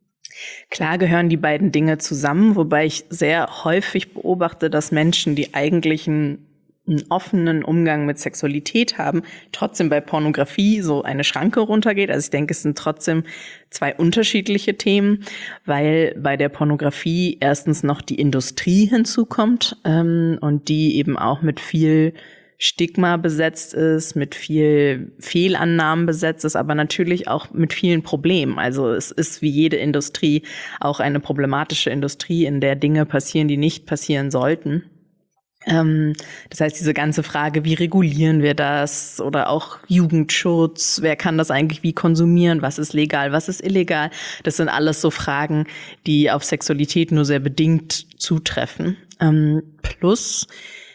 Klar gehören die beiden Dinge zusammen, wobei ich sehr häufig beobachte, dass Menschen, die eigentlich einen, einen offenen Umgang mit Sexualität haben, trotzdem bei Pornografie so eine Schranke runtergeht. Also ich denke, es sind trotzdem zwei unterschiedliche Themen, weil bei der Pornografie erstens noch die Industrie hinzukommt ähm, und die eben auch mit viel Stigma besetzt ist, mit viel Fehlannahmen besetzt ist, aber natürlich auch mit vielen Problemen. Also es ist wie jede Industrie auch eine problematische Industrie, in der Dinge passieren, die nicht passieren sollten. Ähm, das heißt, diese ganze Frage, wie regulieren wir das oder auch Jugendschutz, wer kann das eigentlich wie konsumieren, was ist legal, was ist illegal, das sind alles so Fragen, die auf Sexualität nur sehr bedingt zutreffen. Ähm, plus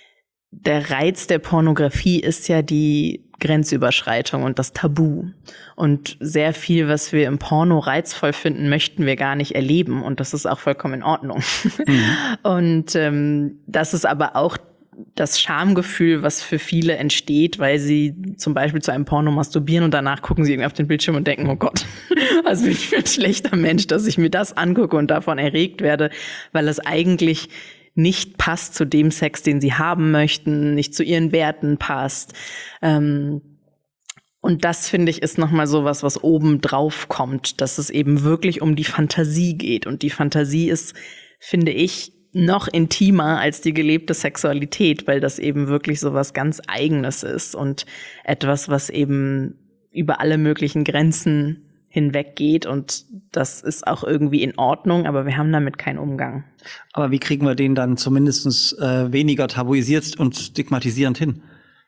der Reiz der Pornografie ist ja die Grenzüberschreitung und das Tabu. Und sehr viel, was wir im Porno reizvoll finden, möchten wir gar nicht erleben. Und das ist auch vollkommen in Ordnung. Mhm. Und ähm, das ist aber auch das Schamgefühl, was für viele entsteht, weil sie zum Beispiel zu einem Porno masturbieren und danach gucken sie irgendwie auf den Bildschirm und denken, oh Gott, was bin ich für ein schlechter Mensch, dass ich mir das angucke und davon erregt werde, weil es eigentlich nicht passt zu dem Sex, den sie haben möchten, nicht zu ihren Werten passt. Ähm, und das, finde ich, ist nochmal so was, was oben drauf kommt, dass es eben wirklich um die Fantasie geht. Und die Fantasie ist, finde ich, noch intimer als die gelebte Sexualität, weil das eben wirklich so was ganz Eigenes ist und etwas, was eben über alle möglichen Grenzen hinweggeht, und das ist auch irgendwie in Ordnung, aber wir haben damit keinen Umgang. Aber wie kriegen wir den dann zumindest äh, weniger tabuisiert und stigmatisierend hin?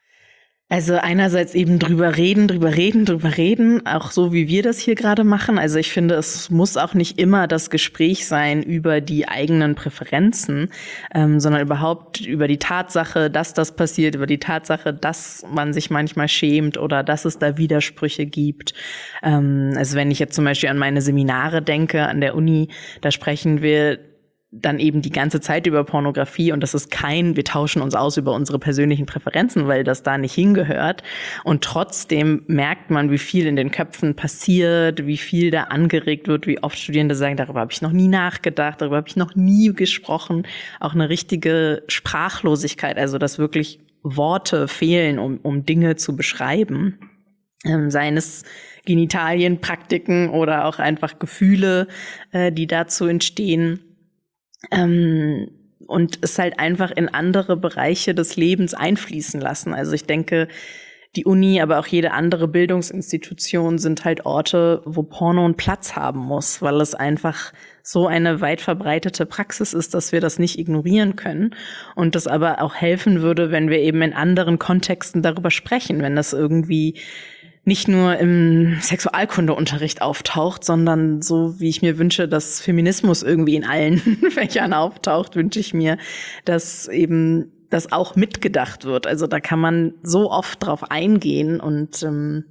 Also einerseits eben drüber reden, drüber reden, drüber reden, auch so wie wir das hier gerade machen. Also ich finde, es muss auch nicht immer das Gespräch sein über die eigenen Präferenzen, ähm, sondern überhaupt über die Tatsache, dass das passiert, über die Tatsache, dass man sich manchmal schämt oder dass es da Widersprüche gibt. Ähm, also wenn ich jetzt zum Beispiel an meine Seminare denke an der Uni, da sprechen wir dann eben die ganze Zeit über Pornografie, und das ist kein, wir tauschen uns aus über unsere persönlichen Präferenzen, weil das da nicht hingehört. Und trotzdem merkt man, wie viel in den Köpfen passiert, wie viel da angeregt wird, wie oft Studierende sagen, darüber habe ich noch nie nachgedacht, darüber habe ich noch nie gesprochen. Auch eine richtige Sprachlosigkeit, also dass wirklich Worte fehlen, um, um Dinge zu beschreiben. Ähm, seien es Genitalien, Praktiken oder auch einfach Gefühle, äh, die dazu entstehen. Ähm, und es halt einfach in andere Bereiche des Lebens einfließen lassen. Also ich denke, die Uni, aber auch jede andere Bildungsinstitution sind halt Orte, wo Porno einen Platz haben muss, weil es einfach so eine weit verbreitete Praxis ist, dass wir das nicht ignorieren können. Und das aber auch helfen würde, wenn wir eben in anderen Kontexten darüber sprechen, wenn das irgendwie nicht nur im Sexualkundeunterricht auftaucht, sondern so, wie ich mir wünsche, dass Feminismus irgendwie in allen Fächern auftaucht, wünsche ich mir, dass eben das auch mitgedacht wird. Also da kann man so oft drauf eingehen und ähm,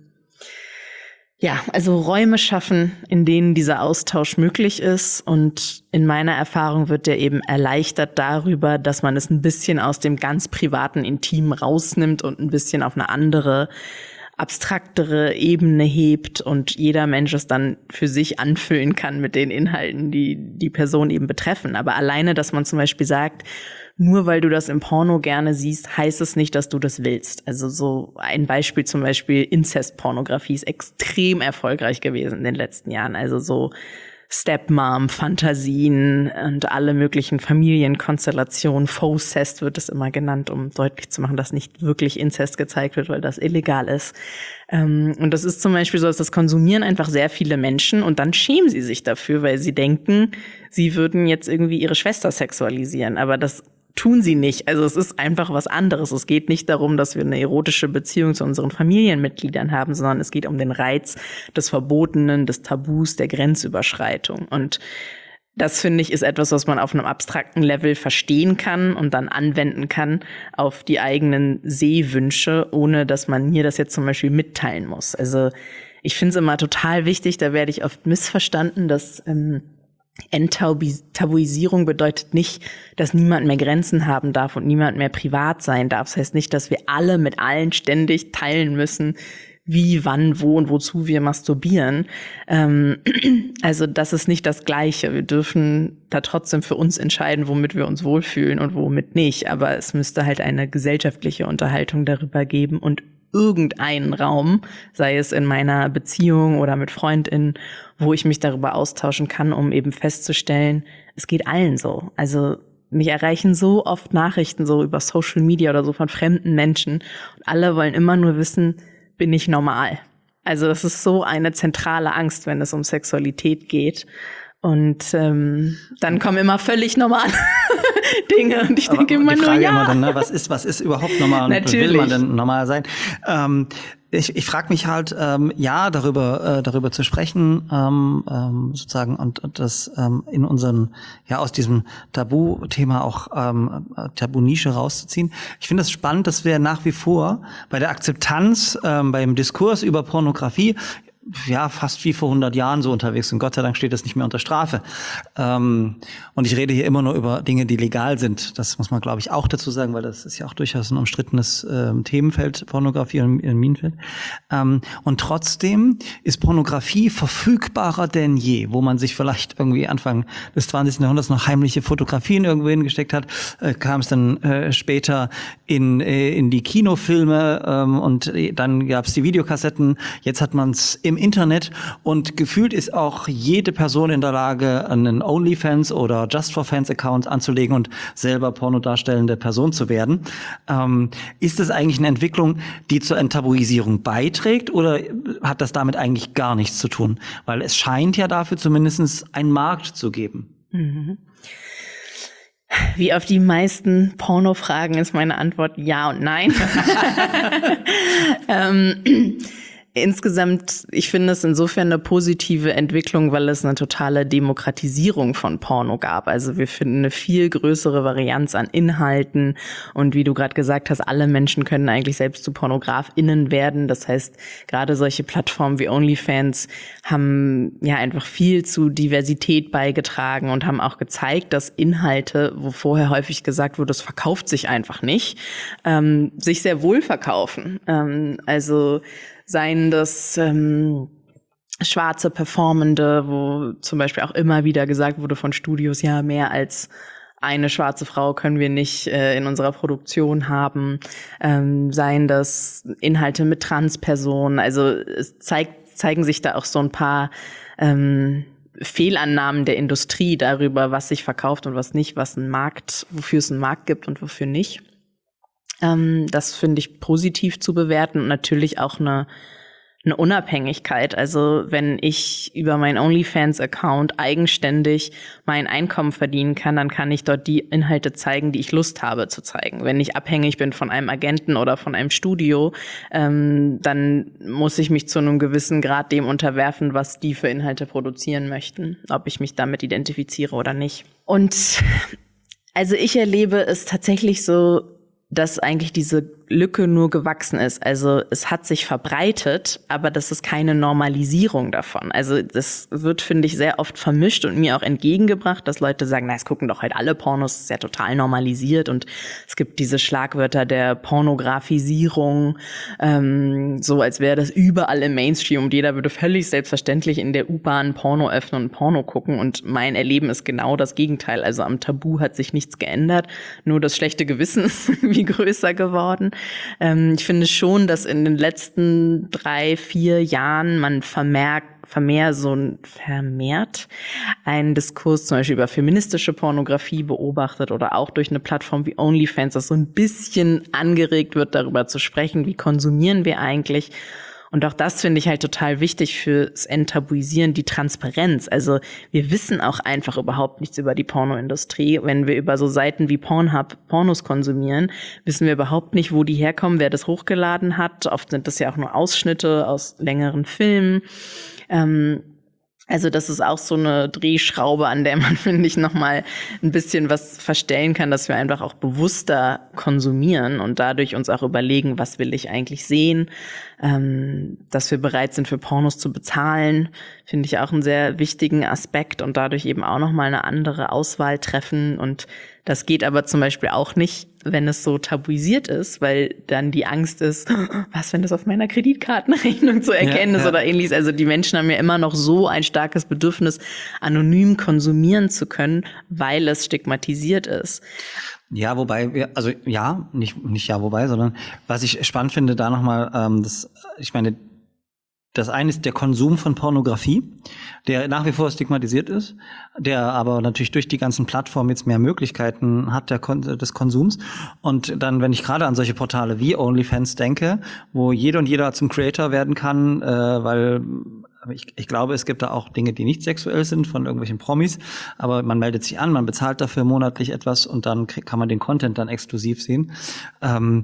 ja, also Räume schaffen, in denen dieser Austausch möglich ist. Und in meiner Erfahrung wird der eben erleichtert darüber, dass man es ein bisschen aus dem ganz privaten, intimen rausnimmt und ein bisschen auf eine andere, abstraktere Ebene hebt und jeder Mensch es dann für sich anfüllen kann mit den Inhalten, die die Person eben betreffen. Aber alleine, dass man zum Beispiel sagt, nur weil du das im Porno gerne siehst, heißt es nicht, dass du das willst. Also so ein Beispiel zum Beispiel Inzestpornografie ist extrem erfolgreich gewesen in den letzten Jahren. Also so Stepmom-Fantasien und alle möglichen Familienkonstellationen. Faux-Cest wird es immer genannt, um deutlich zu machen, dass nicht wirklich Inzest gezeigt wird, weil das illegal ist. Und das ist zum Beispiel so, dass das konsumieren einfach sehr viele Menschen und dann schämen sie sich dafür, weil sie denken, sie würden jetzt irgendwie ihre Schwester sexualisieren. Aber das tun sie nicht. Also es ist einfach was anderes. Es geht nicht darum, dass wir eine erotische Beziehung zu unseren Familienmitgliedern haben, sondern es geht um den Reiz des Verbotenen, des Tabus, der Grenzüberschreitung. Und das, finde ich, ist etwas, was man auf einem abstrakten Level verstehen kann und dann anwenden kann auf die eigenen Sehwünsche, ohne dass man mir das jetzt zum Beispiel mitteilen muss. Also ich finde es immer total wichtig, da werde ich oft missverstanden, dass ähm, Enttabuisierung bedeutet nicht, dass niemand mehr Grenzen haben darf und niemand mehr privat sein darf. Das heißt nicht, dass wir alle mit allen ständig teilen müssen, wie, wann, wo und wozu wir masturbieren. Ähm, also das ist nicht das Gleiche. Wir dürfen da trotzdem für uns entscheiden, womit wir uns wohlfühlen und womit nicht. Aber es müsste halt eine gesellschaftliche Unterhaltung darüber geben und irgendeinen Raum, sei es in meiner Beziehung oder mit FreundInnen, wo ich mich darüber austauschen kann, um eben festzustellen, es geht allen so. Also mich erreichen so oft Nachrichten so über Social Media oder so von fremden Menschen und alle wollen immer nur wissen, bin ich normal? Also das ist so eine zentrale Angst, wenn es um Sexualität geht. Und ähm, dann kommen immer völlig normale Dinge und ich Aber denke immer die nur, Frage ja. immer dann, ne, was ist, was ist überhaupt normal und Natürlich. will man denn normal sein? Ähm, ich ich frage mich halt, ähm, ja, darüber äh, darüber zu sprechen, ähm, ähm, sozusagen und, und das ähm, in unseren, ja, aus diesem Tabuthema auch ähm, Tabunische rauszuziehen. Ich finde es spannend, dass wir nach wie vor bei der Akzeptanz, ähm, beim Diskurs über Pornografie ja, fast wie vor hundert Jahren so unterwegs sind. Gott sei Dank steht das nicht mehr unter Strafe. Ähm, und ich rede hier immer nur über Dinge, die legal sind. Das muss man, glaube ich, auch dazu sagen, weil das ist ja auch durchaus ein umstrittenes ähm, Themenfeld, Pornografie und ein Minenfeld. Ähm, und trotzdem ist Pornografie verfügbarer denn je, wo man sich vielleicht irgendwie Anfang des zwanzigsten Jahrhunderts noch heimliche Fotografien irgendwo hingesteckt hat, äh, kam es dann äh, später in, äh, in die Kinofilme ähm, und dann gab es die Videokassetten. Jetzt hat man es im Internet und gefühlt ist auch jede Person in der Lage, einen OnlyFans oder Just for Fans Account anzulegen und selber pornodarstellende Person zu werden. Ähm, ist das eigentlich eine Entwicklung, die zur Enttabuisierung beiträgt oder hat das damit eigentlich gar nichts zu tun? Weil es scheint ja dafür zumindest einen Markt zu geben. Mhm. Wie auf die meisten Pornofragen ist meine Antwort ja und nein. ähm, Insgesamt, ich finde es insofern eine positive Entwicklung, weil es eine totale Demokratisierung von Porno gab. Also wir finden eine viel größere Varianz an Inhalten und wie du gerade gesagt hast, alle Menschen können eigentlich selbst zu PornografInnen werden. Das heißt, gerade solche Plattformen wie OnlyFans haben ja einfach viel zu Diversität beigetragen und haben auch gezeigt, dass Inhalte, wo vorher häufig gesagt wurde, es verkauft sich einfach nicht, ähm, sich sehr wohl verkaufen. Ähm, also seien das ähm, schwarze Performende, wo zum Beispiel auch immer wieder gesagt wurde von Studios, ja, mehr als eine schwarze Frau können wir nicht äh, in unserer Produktion haben, ähm, seien das Inhalte mit Transpersonen. Also es zeigt, zeigen sich da auch so ein paar ähm, Fehlannahmen der Industrie darüber, was sich verkauft und was nicht, was ein Markt, wofür es einen Markt gibt und wofür nicht. Ähm, das finde ich positiv zu bewerten und natürlich auch eine eine Unabhängigkeit. Also wenn ich über meinen OnlyFans-Account eigenständig mein Einkommen verdienen kann, dann kann ich dort die Inhalte zeigen, die ich Lust habe zu zeigen. Wenn ich abhängig bin von einem Agenten oder von einem Studio, ähm, dann muss ich mich zu einem gewissen Grad dem unterwerfen, was die für Inhalte produzieren möchten, ob ich mich damit identifiziere oder nicht. Und also ich erlebe es tatsächlich so, dass eigentlich diese Lücke nur gewachsen ist. Also es hat sich verbreitet, aber das ist keine Normalisierung davon. Also das wird, finde ich, sehr oft vermischt und mir auch entgegengebracht, dass Leute sagen, na, es gucken doch heute alle Pornos, das ist ja total normalisiert. Und es gibt diese Schlagwörter der Pornografisierung, ähm, so als wäre das überall im Mainstream und jeder würde völlig selbstverständlich in der U-Bahn Porno öffnen und Porno gucken. Und mein Erleben ist genau das Gegenteil. Also am Tabu hat sich nichts geändert, nur das schlechte Gewissen ist irgendwie größer geworden. Ähm, ich finde schon, dass in den letzten drei, vier Jahren man vermerkt, vermehrt so ein, vermehrt einen Diskurs zum Beispiel über feministische Pornografie beobachtet oder auch durch eine Plattform wie OnlyFans, das so ein bisschen angeregt wird, darüber zu sprechen, wie konsumieren wir eigentlich. Und auch das finde ich halt total wichtig fürs Enttabuisieren, die Transparenz. Also wir wissen auch einfach überhaupt nichts über die Pornoindustrie. Wenn wir über so Seiten wie Pornhub Pornos konsumieren, wissen wir überhaupt nicht, wo die herkommen, wer das hochgeladen hat. Oft sind das ja auch nur Ausschnitte aus längeren Filmen. Ähm, Also das ist auch so eine Drehschraube, an der man, finde ich, nochmal ein bisschen was verstellen kann, dass wir einfach auch bewusster konsumieren und dadurch uns auch überlegen, was will ich eigentlich sehen. Ähm, dass wir bereit sind, für Pornos zu bezahlen, finde ich auch einen sehr wichtigen Aspekt und dadurch eben auch nochmal eine andere Auswahl treffen. Und das geht aber zum Beispiel auch nicht, wenn es so tabuisiert ist, weil dann die Angst ist, was, wenn das auf meiner Kreditkartenrechnung zu erkennen ja, ist ja. oder ähnliches. Also die Menschen haben ja immer noch so ein starkes Bedürfnis, anonym konsumieren zu können, weil es stigmatisiert ist. Ja, wobei wir, also ja, nicht nicht ja, wobei, sondern was ich spannend finde, da nochmal, ähm, das, ich meine, das eine ist der Konsum von Pornografie, der nach wie vor stigmatisiert ist, der aber natürlich durch die ganzen Plattformen jetzt mehr Möglichkeiten hat der Kon- des Konsums. Und dann, wenn ich gerade an solche Portale wie OnlyFans denke, wo jeder und jeder zum Creator werden kann, äh, weil ich, ich glaube, es gibt da auch Dinge, die nicht sexuell sind von irgendwelchen Promis, aber man meldet sich an, man bezahlt dafür monatlich etwas und dann krieg, kann man den Content dann exklusiv sehen. Ähm,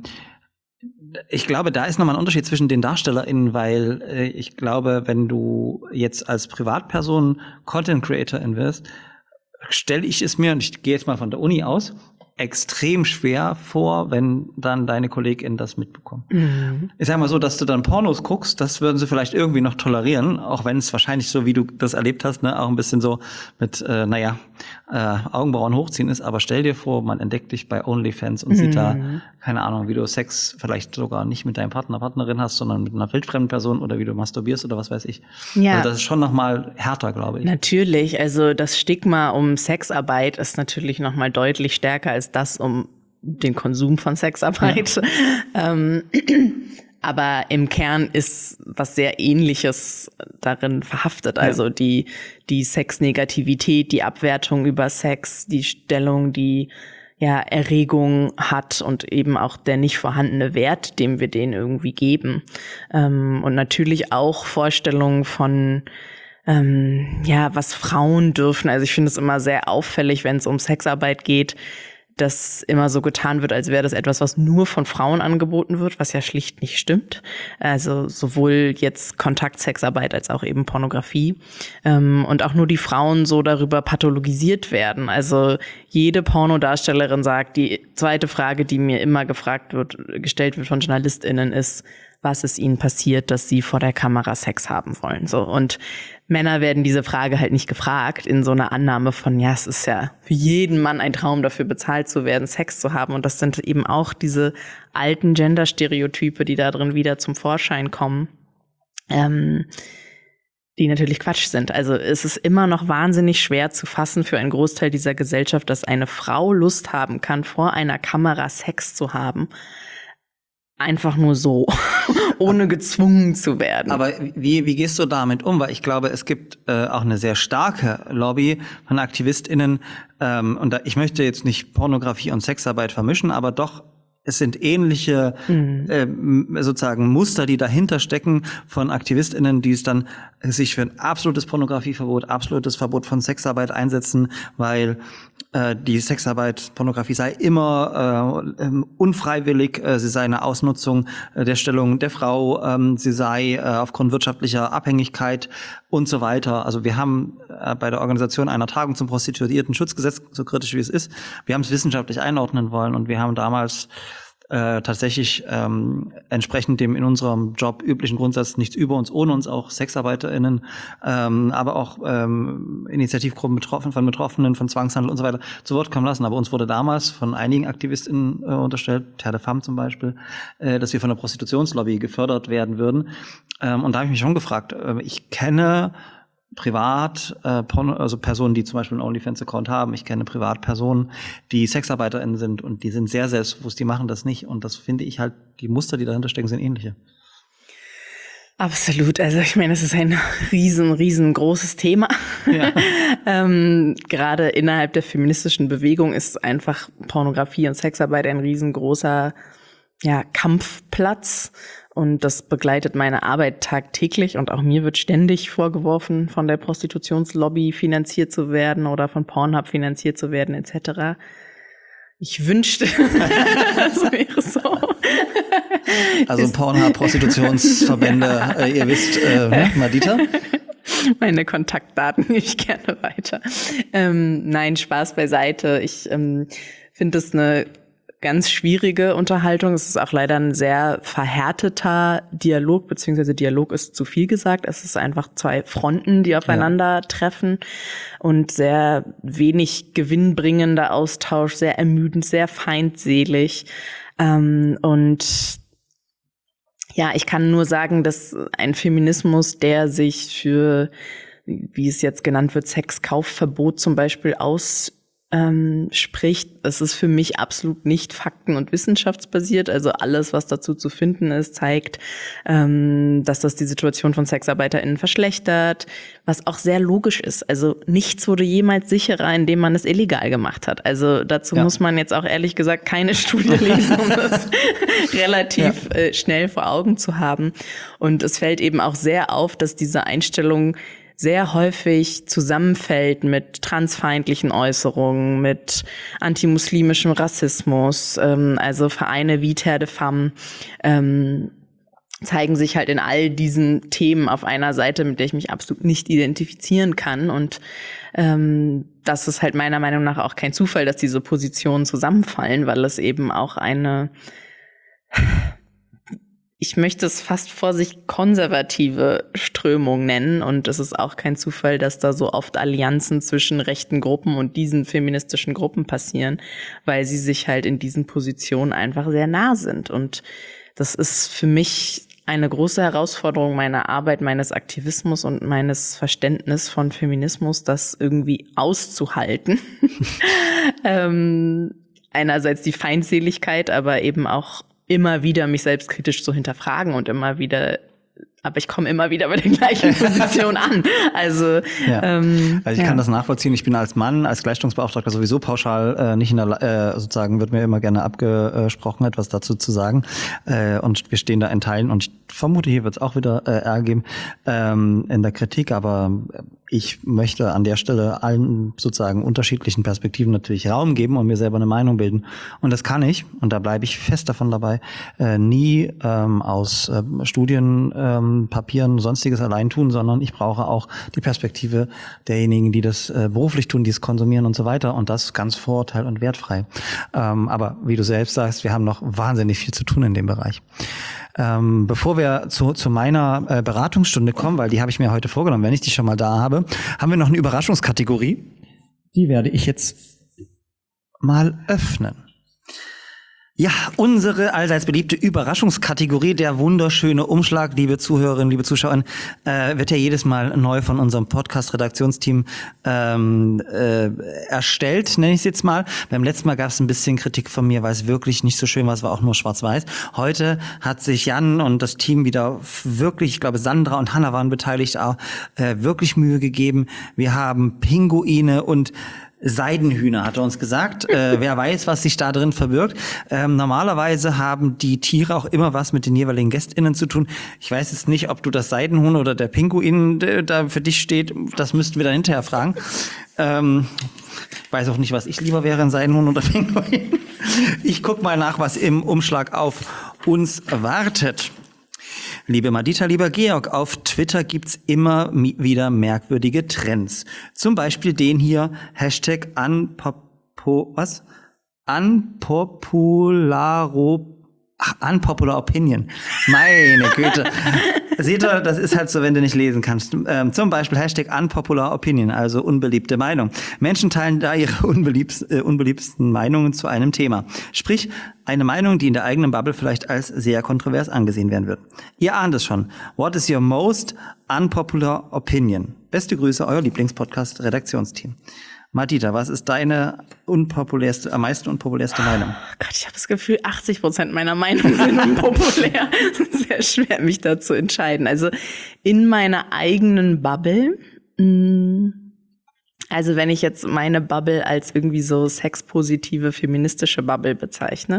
Ich glaube, da ist nochmal ein Unterschied zwischen den DarstellerInnen, weil äh, ich glaube, wenn du jetzt als Privatperson Content Creatorin wirst, stelle ich es mir, und ich gehe jetzt mal von der Uni aus, extrem schwer vor, wenn dann deine KollegInnen das mitbekommen. Mhm. Ich sag mal so, dass du dann Pornos guckst, das würden sie vielleicht irgendwie noch tolerieren, auch wenn es wahrscheinlich so, wie du das erlebt hast, ne, auch ein bisschen so mit, äh, naja, äh, Augenbrauen hochziehen ist. Aber stell dir vor, man entdeckt dich bei OnlyFans und mhm. sieht da, keine Ahnung, wie du Sex vielleicht sogar nicht mit deinem Partner, Partnerin hast, sondern mit einer wildfremden Person oder wie du masturbierst oder was weiß ich. Ja. Also das ist schon noch mal härter, glaube ich. Natürlich, also das Stigma um Sexarbeit ist natürlich noch mal deutlich stärker als das um den Konsum von Sexarbeit. Ja. ähm, aber im Kern ist was sehr Ähnliches darin verhaftet. Also ja. die, die Sexnegativität, die Abwertung über Sex, die Stellung, die ja Erregung hat und eben auch der nicht vorhandene Wert, dem wir den irgendwie geben. Ähm, und natürlich auch Vorstellungen von ähm, ja, was Frauen dürfen. Also ich finde es immer sehr auffällig, wenn es um Sexarbeit geht, dass immer so getan wird, als wäre das etwas, was nur von Frauen angeboten wird, was ja schlicht nicht stimmt. Also sowohl jetzt Kontaktsexarbeit als auch eben Pornografie. Und auch nur die Frauen so darüber pathologisiert werden. Also jede Pornodarstellerin sagt, die zweite Frage, die mir immer gefragt wird, gestellt wird von JournalistInnen ist, was ist ihnen passiert, dass sie vor der Kamera Sex haben wollen. So. Und Männer werden diese Frage halt nicht gefragt in so einer Annahme von, ja, es ist ja für jeden Mann ein Traum, dafür bezahlt zu werden, Sex zu haben. Und das sind eben auch diese alten Gender-Stereotype, die da drin wieder zum Vorschein kommen, ähm, die natürlich Quatsch sind. Also es ist immer noch wahnsinnig schwer zu fassen für einen Großteil dieser Gesellschaft, dass eine Frau Lust haben kann, vor einer Kamera Sex zu haben. einfach nur so, ohne gezwungen zu werden. Aber wie, wie gehst du damit um? Weil ich glaube, es gibt äh, auch eine sehr starke Lobby von AktivistInnen. Ähm, und da, ich möchte jetzt nicht Pornografie und Sexarbeit vermischen, aber doch, es sind ähnliche mhm. äh, sozusagen Muster, die dahinter stecken von AktivistInnen, die es dann sich für ein absolutes Pornografieverbot, absolutes Verbot von Sexarbeit einsetzen, weil äh, die Sexarbeit, Pornografie sei immer äh, unfreiwillig, äh, sie sei eine Ausnutzung äh, der Stellung der Frau, ähm, sie sei äh, aufgrund wirtschaftlicher Abhängigkeit und so weiter. Also wir haben äh, bei der Organisation einer Tagung zum Prostituierten-Schutzgesetz, so kritisch wie es ist, wir haben es wissenschaftlich einordnen wollen und wir haben damals Äh, tatsächlich ähm, entsprechend dem in unserem Job üblichen Grundsatz nichts über uns, ohne uns auch SexarbeiterInnen, ähm, aber auch ähm, Initiativgruppen betroffen, von Betroffenen, von Zwangshandel und so weiter zu Wort kommen lassen. Aber uns wurde damals von einigen AktivistInnen äh, unterstellt, Terre de Femme zum Beispiel, äh, dass wir von der Prostitutionslobby gefördert werden würden. Ähm, und da habe ich mich schon gefragt, äh, ich kenne privat, äh, also Personen, die zum Beispiel einen OnlyFans-Account haben. Ich kenne Privatpersonen, die SexarbeiterInnen sind und die sind sehr selbstbewusst, die machen das nicht. Und das finde ich halt, die Muster, die dahinter stecken, sind ähnliche. Absolut. Also ich meine, es ist ein riesen, riesengroßes Thema. Ja. ähm, gerade innerhalb der feministischen Bewegung ist einfach Pornografie und Sexarbeit ein riesengroßer ja, Kampfplatz. Und das begleitet meine Arbeit tagtäglich und auch mir wird ständig vorgeworfen, von der Prostitutionslobby finanziert zu werden oder von Pornhub finanziert zu werden et cetera. Ich wünschte, das wäre so. Also Pornhub, Prostitutionsverbände, äh, ihr wisst, äh, ne? Madita? Meine Kontaktdaten gebe ich gerne weiter. Ähm, nein, Spaß beiseite. Ich ähm, finde es eine ganz schwierige Unterhaltung. Es ist auch leider ein sehr verhärteter Dialog, beziehungsweise Dialog ist zu viel gesagt. Es ist einfach zwei Fronten, die aufeinandertreffen und sehr wenig gewinnbringender Austausch, sehr ermüdend, sehr feindselig. Ähm, und ja, ich kann nur sagen, dass ein Feminismus, der sich für, wie es jetzt genannt wird, Sexkaufverbot zum Beispiel aus Ähm, spricht, es ist für mich absolut nicht fakten- und wissenschaftsbasiert. Also alles, was dazu zu finden ist, zeigt, ähm, dass das die Situation von SexarbeiterInnen verschlechtert, was auch sehr logisch ist. Also nichts wurde jemals sicherer, indem man es illegal gemacht hat. Also dazu ja. muss man jetzt auch ehrlich gesagt keine Studie lesen, um das relativ ja. äh, schnell vor Augen zu haben. Und es fällt eben auch sehr auf, dass diese Einstellung sehr häufig zusammenfällt mit transfeindlichen Äußerungen, mit antimuslimischem Rassismus. Ähm, also Vereine wie Terre de Femme ähm, zeigen sich halt in all diesen Themen auf einer Seite, mit der ich mich absolut nicht identifizieren kann. Und ähm, das ist halt meiner Meinung nach auch kein Zufall, dass diese Positionen zusammenfallen, weil es eben auch eine... Ich möchte es fast vorsichtig konservative Strömung nennen und es ist auch kein Zufall, dass da so oft Allianzen zwischen rechten Gruppen und diesen feministischen Gruppen passieren, weil sie sich halt in diesen Positionen einfach sehr nah sind und das ist für mich eine große Herausforderung meiner Arbeit, meines Aktivismus und meines Verständnisses von Feminismus, das irgendwie auszuhalten. ähm, einerseits die Feindseligkeit, aber eben auch immer wieder mich selbstkritisch zu hinterfragen und immer wieder, aber ich komme immer wieder bei der gleichen Position an. Also, ja. ähm, also ich ja. kann das nachvollziehen. Ich bin als Mann, als Gleichstellungsbeauftragter sowieso pauschal äh, nicht in der, äh, sozusagen wird mir immer gerne abgesprochen, etwas dazu zu sagen. Äh, und wir stehen da in Teilen und ich vermute, hier wird es auch wieder äh, Ärger geben ähm, in der Kritik, aber ich möchte an der Stelle allen sozusagen unterschiedlichen Perspektiven natürlich Raum geben und mir selber eine Meinung bilden. Und das kann ich, und da bleibe ich fest davon dabei, äh, nie ähm, aus äh, Studien, ähm, Papieren, sonstiges allein tun, sondern ich brauche auch die Perspektive derjenigen, die das äh, beruflich tun, die es konsumieren und so weiter. Und das ganz vorurteil- und wertfrei. Ähm, aber wie du selbst sagst, wir haben noch wahnsinnig viel zu tun in dem Bereich. Ähm, bevor wir zu, zu meiner äh, Beratungsstunde kommen, weil die habe ich mir heute vorgenommen, wenn ich die schon mal da habe, haben wir noch eine Überraschungskategorie. Die werde ich jetzt mal öffnen. Ja, unsere allseits beliebte Überraschungskategorie, der wunderschöne Umschlag, liebe Zuhörerinnen, liebe Zuschauer, äh, wird ja jedes Mal neu von unserem Podcast-Redaktionsteam ähm, äh, erstellt, nenne ich es jetzt mal. Beim letzten Mal gab es ein bisschen Kritik von mir, weil es wirklich nicht so schön war, es war auch nur schwarz-weiß. Heute hat sich Jan und das Team wieder wirklich, ich glaube Sandra und Hanna waren beteiligt, auch äh, wirklich Mühe gegeben. Wir haben Pinguine und Seidenhühner, hat er uns gesagt. Äh, wer weiß, was sich da drin verbirgt. Ähm, normalerweise haben die Tiere auch immer was mit den jeweiligen GästInnen zu tun. Ich weiß jetzt nicht, ob du das Seidenhuhn oder der Pinguin der da für dich steht. Das müssten wir dann hinterher fragen. Ähm, ich weiß auch nicht, was ich lieber wäre, ein Seidenhuhn oder Pinguin. Ich guck mal nach, was im Umschlag auf uns wartet. Liebe Madita, lieber Georg, auf Twitter gibt's immer wieder merkwürdige Trends. Zum Beispiel den hier, Hashtag Unpopo, was? Unpopularo, ach, Unpopular Opinion. Meine Güte. Seht ihr, das ist halt so, wenn du nicht lesen kannst. Ähm, zum Beispiel Hashtag Unpopular Opinion, also unbeliebte Meinung. Menschen teilen da ihre unbeliebst, äh, unbeliebsten Meinungen zu einem Thema. Sprich, eine Meinung, die in der eigenen Bubble vielleicht als sehr kontrovers angesehen werden wird. Ihr ahnt es schon. What is your most unpopular opinion? Beste Grüße, euer Lieblingspodcast-Redaktionsteam. Madita, was ist deine unpopulärste, am meisten unpopulärste Meinung? Oh Gott, ich habe das Gefühl, achtzig Prozent meiner Meinung sind unpopulär. Sehr schwer, mich da zu entscheiden. Also in meiner eigenen Bubble, mh, also wenn ich jetzt meine Bubble als irgendwie so sexpositive, feministische Bubble bezeichne,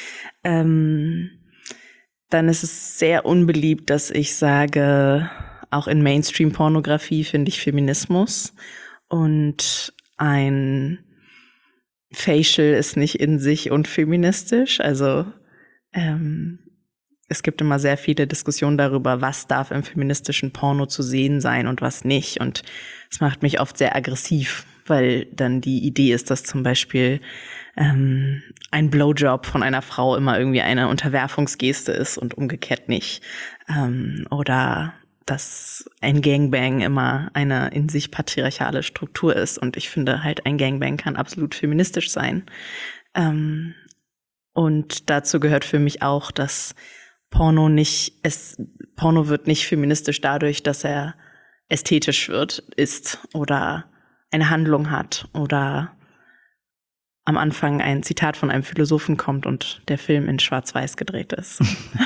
ähm, dann ist es sehr unbeliebt, dass ich sage, auch in Mainstream-Pornografie finde ich Feminismus und ein Facial ist nicht in sich unfeministisch. Also ähm, es gibt immer sehr viele Diskussionen darüber, was darf im feministischen Porno zu sehen sein und was nicht. Und es macht mich oft sehr aggressiv, weil dann die Idee ist, dass zum Beispiel ähm, ein Blowjob von einer Frau immer irgendwie eine Unterwerfungsgeste ist und umgekehrt nicht. Ähm, oder dass ein Gangbang immer eine in sich patriarchale Struktur ist. Und ich finde halt, ein Gangbang kann absolut feministisch sein. Ähm, und dazu gehört für mich auch, dass Porno nicht, es, Porno wird nicht feministisch dadurch, dass er ästhetisch wird, ist oder eine Handlung hat oder am Anfang ein Zitat von einem Philosophen kommt und der Film in Schwarz-Weiß gedreht ist.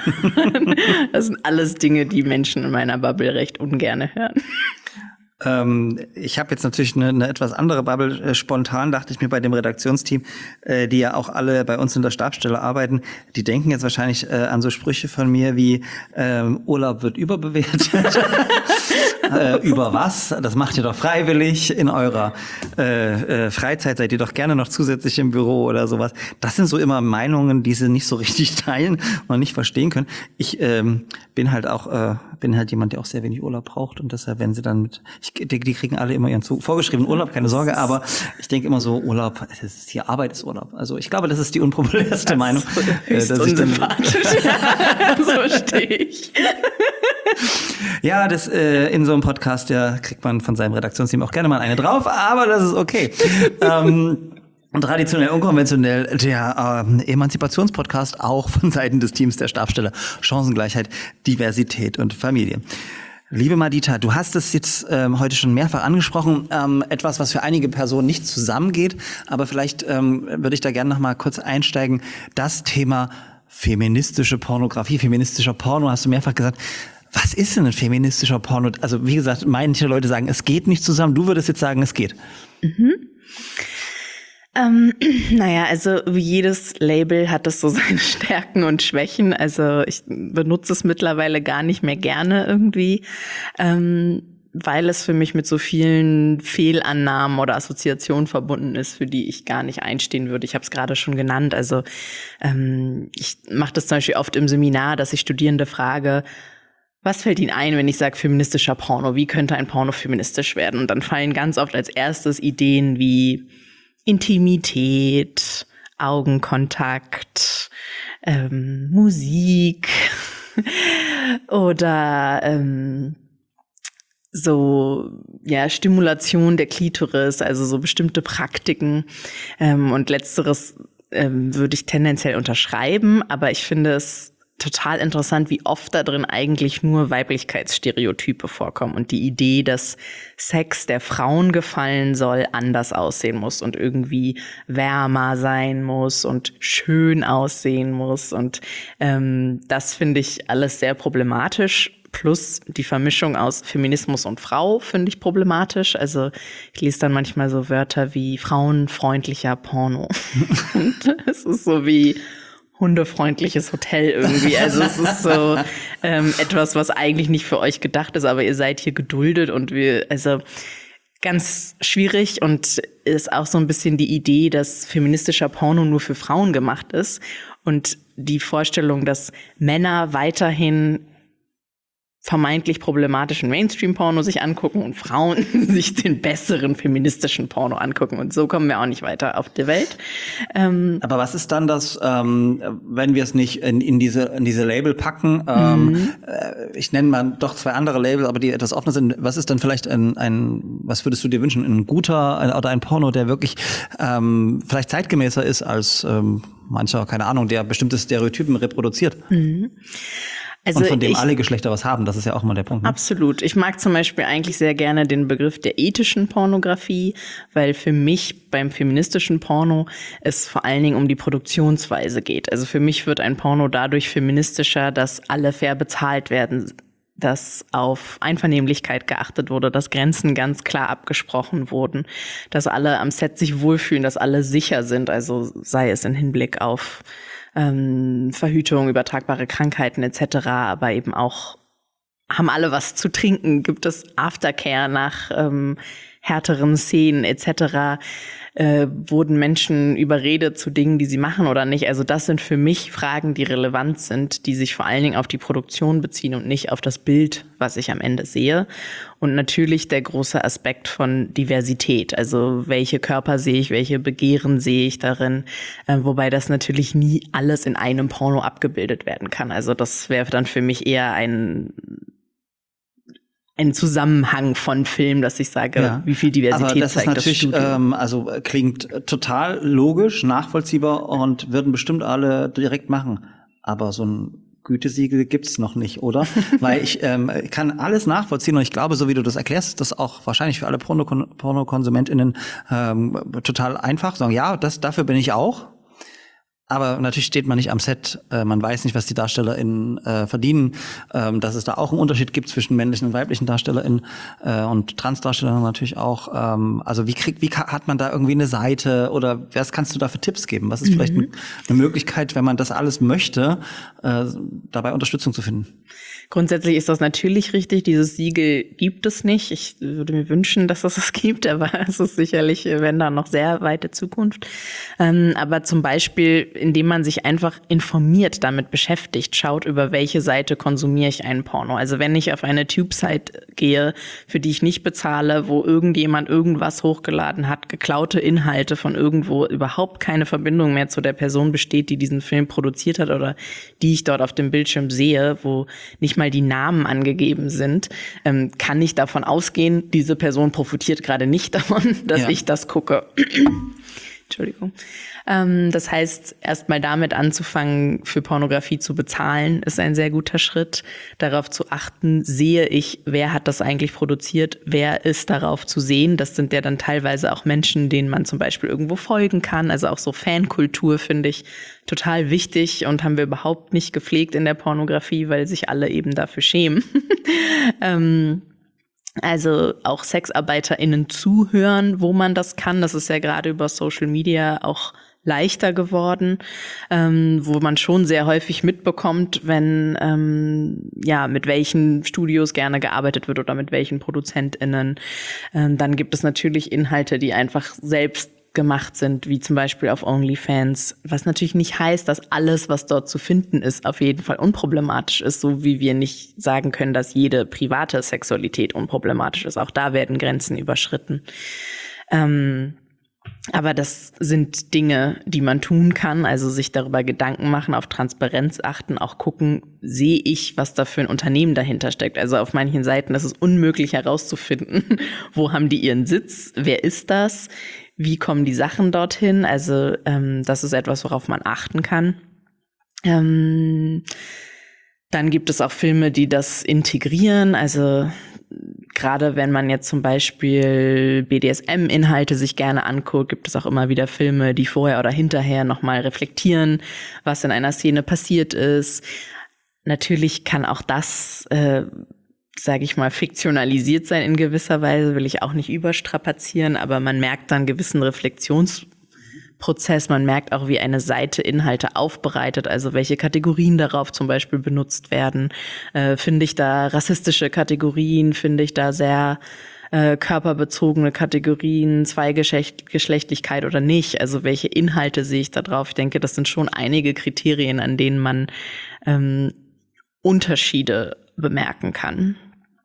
Das sind alles Dinge, die Menschen in meiner Bubble recht ungerne hören. Ähm, ich habe jetzt natürlich eine, eine etwas andere Bubble. Äh, spontan dachte ich mir bei dem Redaktionsteam, äh, die ja auch alle bei uns in der Stabsstelle arbeiten, die denken jetzt wahrscheinlich äh, an so Sprüche von mir wie ähm, Urlaub wird überbewertet. äh, über was? Das macht ihr doch freiwillig in eurer äh, äh, Freizeit. Seid ihr doch gerne noch zusätzlich im Büro oder sowas. Das sind so immer Meinungen, die sie nicht so richtig teilen und nicht verstehen können. Ich ähm, bin halt auch äh, bin halt jemand, der auch sehr wenig Urlaub braucht und deshalb, wenn sie dann mit, ich, die, die kriegen alle immer ihren zu, vorgeschriebenen Urlaub, keine Sorge, aber ich denke immer so, Urlaub, das ist hier Arbeit ist Urlaub. Also ich glaube, das ist die unpopulärste das Meinung. Höchst äh, dass unsympathisch. Ich dann so stehe ich. Ja, das äh, in so einem Podcast, ja, kriegt man von seinem Redaktionsteam auch gerne mal eine drauf, aber das ist okay. ähm, Und traditionell, unkonventionell, der äh, Emanzipationspodcast auch von Seiten des Teams der Stabsstelle. Chancengleichheit, Diversität und Familie. Liebe Madita, du hast es jetzt ähm, heute schon mehrfach angesprochen, ähm, etwas, was für einige Personen nicht zusammengeht, aber vielleicht ähm, würde ich da gerne noch mal kurz einsteigen. Das Thema feministische Pornografie, feministischer Porno, hast du mehrfach gesagt. Was ist denn ein feministischer Porno? Also wie gesagt, manche Leute sagen, es geht nicht zusammen. Du würdest jetzt sagen, es geht. Mhm. Ähm, naja, also wie jedes Label hat es so seine Stärken und Schwächen. Also ich benutze es mittlerweile gar nicht mehr gerne irgendwie, ähm, weil es für mich mit so vielen Fehlannahmen oder Assoziationen verbunden ist, für die ich gar nicht einstehen würde. Ich habe es gerade schon genannt. Also ähm, ich mache das zum Beispiel oft im Seminar, dass ich Studierende frage, was fällt Ihnen ein, wenn ich sage feministischer Porno? Wie könnte ein Porno feministisch werden? Und dann fallen ganz oft als erstes Ideen wie Intimität, Augenkontakt, ähm, Musik oder ähm, so ja Stimulation der Klitoris, also so bestimmte Praktiken. Ähm, und letzteres ähm, würde ich tendenziell unterschreiben, aber ich finde es total interessant, wie oft da drin eigentlich nur Weiblichkeitsstereotype vorkommen und die Idee, dass Sex, der Frauen gefallen soll, anders aussehen muss und irgendwie wärmer sein muss und schön aussehen muss. Und ähm, das finde ich alles sehr problematisch. Plus die Vermischung aus Feminismus und Frau finde ich problematisch. Also ich lese dann manchmal so Wörter wie frauenfreundlicher Porno. Und es ist so wie hundefreundliches Hotel irgendwie. Also es ist so ähm, etwas, was eigentlich nicht für euch gedacht ist, aber ihr seid hier geduldet und wir, also ganz schwierig und ist auch so ein bisschen die Idee, dass feministischer Porno nur für Frauen gemacht ist und die Vorstellung, dass Männer weiterhin vermeintlich problematischen Mainstream-Porno sich angucken und Frauen sich den besseren feministischen Porno angucken. Und so kommen wir auch nicht weiter auf die Welt. Ähm Aber was ist dann das, ähm, wenn wir es nicht in, in diese in diese Label packen? Ähm, mhm. äh, ich nenne mal doch zwei andere Label, aber die etwas offener sind. Was ist dann vielleicht ein, ein was würdest du dir wünschen, ein guter ein, oder ein Porno, der wirklich ähm, vielleicht zeitgemäßer ist als ähm, mancher, keine Ahnung, der bestimmte Stereotypen reproduziert? Mhm. Also und von dem ich, alle Geschlechter was haben, das ist ja auch mal der Punkt. Ne? Absolut. Ich mag zum Beispiel eigentlich sehr gerne den Begriff der ethischen Pornografie, weil für mich beim feministischen Porno es vor allen Dingen um die Produktionsweise geht. Also für mich wird ein Porno dadurch feministischer, dass alle fair bezahlt werden, dass auf Einvernehmlichkeit geachtet wurde, dass Grenzen ganz klar abgesprochen wurden, dass alle am Set sich wohlfühlen, dass alle sicher sind, also sei es im Hinblick auf Ähm, Verhütung, übertragbare Krankheiten et cetera, aber eben auch haben alle was zu trinken, gibt es Aftercare nach ähm, härteren Szenen et cetera. Äh, wurden Menschen überredet zu Dingen, die sie machen oder nicht? Also das sind für mich Fragen, die relevant sind, die sich vor allen Dingen auf die Produktion beziehen und nicht auf das Bild, was ich am Ende sehe. Und natürlich der große Aspekt von Diversität. Also welche Körper sehe ich, welche Begehren sehe ich darin, äh, wobei das natürlich nie alles in einem Porno abgebildet werden kann. Also das wäre dann für mich eher ein ein Zusammenhang von Filmen, dass ich sage, ja. Wie viel Diversität Aber das zeigt ist natürlich, das Studio. Ähm, also klingt total logisch, nachvollziehbar und würden bestimmt alle direkt machen. Aber so ein Gütesiegel gibt's noch nicht, oder? Weil ich ähm, kann alles nachvollziehen und ich glaube, so wie du das erklärst, das auch wahrscheinlich für alle Porno- PornokonsumentInnen ähm, total einfach. Sagen, ja, das dafür bin ich auch. Aber natürlich steht man nicht am Set, äh, man weiß nicht, was die DarstellerInnen äh, verdienen, ähm, dass es da auch einen Unterschied gibt zwischen männlichen und weiblichen DarstellerInnen äh, und Transdarstellern natürlich auch. Ähm, also wie kriegt, wie hat man da irgendwie eine Seite oder was kannst du da für Tipps geben? Was ist mhm. vielleicht eine Möglichkeit, wenn man das alles möchte, äh, dabei Unterstützung zu finden? Grundsätzlich ist das natürlich richtig. Dieses Siegel gibt es nicht. Ich würde mir wünschen, dass es es gibt, aber es ist sicherlich, wenn da noch sehr weite Zukunft. Ähm, aber zum Beispiel, indem man sich einfach informiert, damit beschäftigt, schaut, über welche Seite konsumiere ich einen Porno. Also wenn ich auf eine Tube-Site gehe, für die ich nicht bezahle, wo irgendjemand irgendwas hochgeladen hat, geklaute Inhalte von irgendwo, überhaupt keine Verbindung mehr zu der Person besteht, die diesen Film produziert hat oder die ich dort auf dem Bildschirm sehe, wo nicht mal die Namen angegeben sind, ähm, kann ich davon ausgehen, diese Person profitiert gerade nicht davon, dass ja. ich das gucke. Entschuldigung. Ähm, das heißt, erstmal damit anzufangen, für Pornografie zu bezahlen, ist ein sehr guter Schritt. Darauf zu achten, sehe ich, wer hat das eigentlich produziert, wer ist darauf zu sehen. Das sind ja dann teilweise auch Menschen, denen man zum Beispiel irgendwo folgen kann. Also auch so Fankultur finde ich total wichtig und haben wir überhaupt nicht gepflegt in der Pornografie, weil sich alle eben dafür schämen. ähm, Also auch SexarbeiterInnen zuhören, wo man das kann. Das ist ja gerade über Social Media auch leichter geworden, ähm, wo man schon sehr häufig mitbekommt, wenn ähm, ja mit welchen Studios gerne gearbeitet wird oder mit welchen ProduzentInnen. Ähm, dann gibt es natürlich Inhalte, die einfach selbst gemacht sind, wie zum Beispiel auf OnlyFans, was natürlich nicht heißt, dass alles, was dort zu finden ist, auf jeden Fall unproblematisch ist, so wie wir nicht sagen können, dass jede private Sexualität unproblematisch ist. Auch da werden Grenzen überschritten. Ähm, aber das sind Dinge, die man tun kann, also sich darüber Gedanken machen, auf Transparenz achten, auch gucken, sehe ich, was da für ein Unternehmen dahinter steckt. Also auf manchen Seiten ist es unmöglich herauszufinden, wo haben die ihren Sitz, wer ist das, wie kommen die Sachen dorthin? Also ähm, das ist etwas, worauf man achten kann. Ähm, dann gibt es auch Filme, die das integrieren. Also gerade wenn man jetzt zum Beispiel B D S M-Inhalte sich gerne anguckt, gibt es auch immer wieder Filme, die vorher oder hinterher nochmal reflektieren, was in einer Szene passiert ist. Natürlich kann auch das, äh, sage ich mal, fiktionalisiert sein in gewisser Weise, will ich auch nicht überstrapazieren, aber man merkt dann einen gewissen Reflexionsprozess, man merkt auch, wie eine Seite Inhalte aufbereitet, also welche Kategorien darauf zum Beispiel benutzt werden. Äh, finde ich da rassistische Kategorien, finde ich da sehr äh, körperbezogene Kategorien, Zweigeschlechtlichkeit oder nicht, also welche Inhalte sehe ich da drauf? Ich denke, das sind schon einige Kriterien, an denen man ähm, Unterschiede bemerken kann.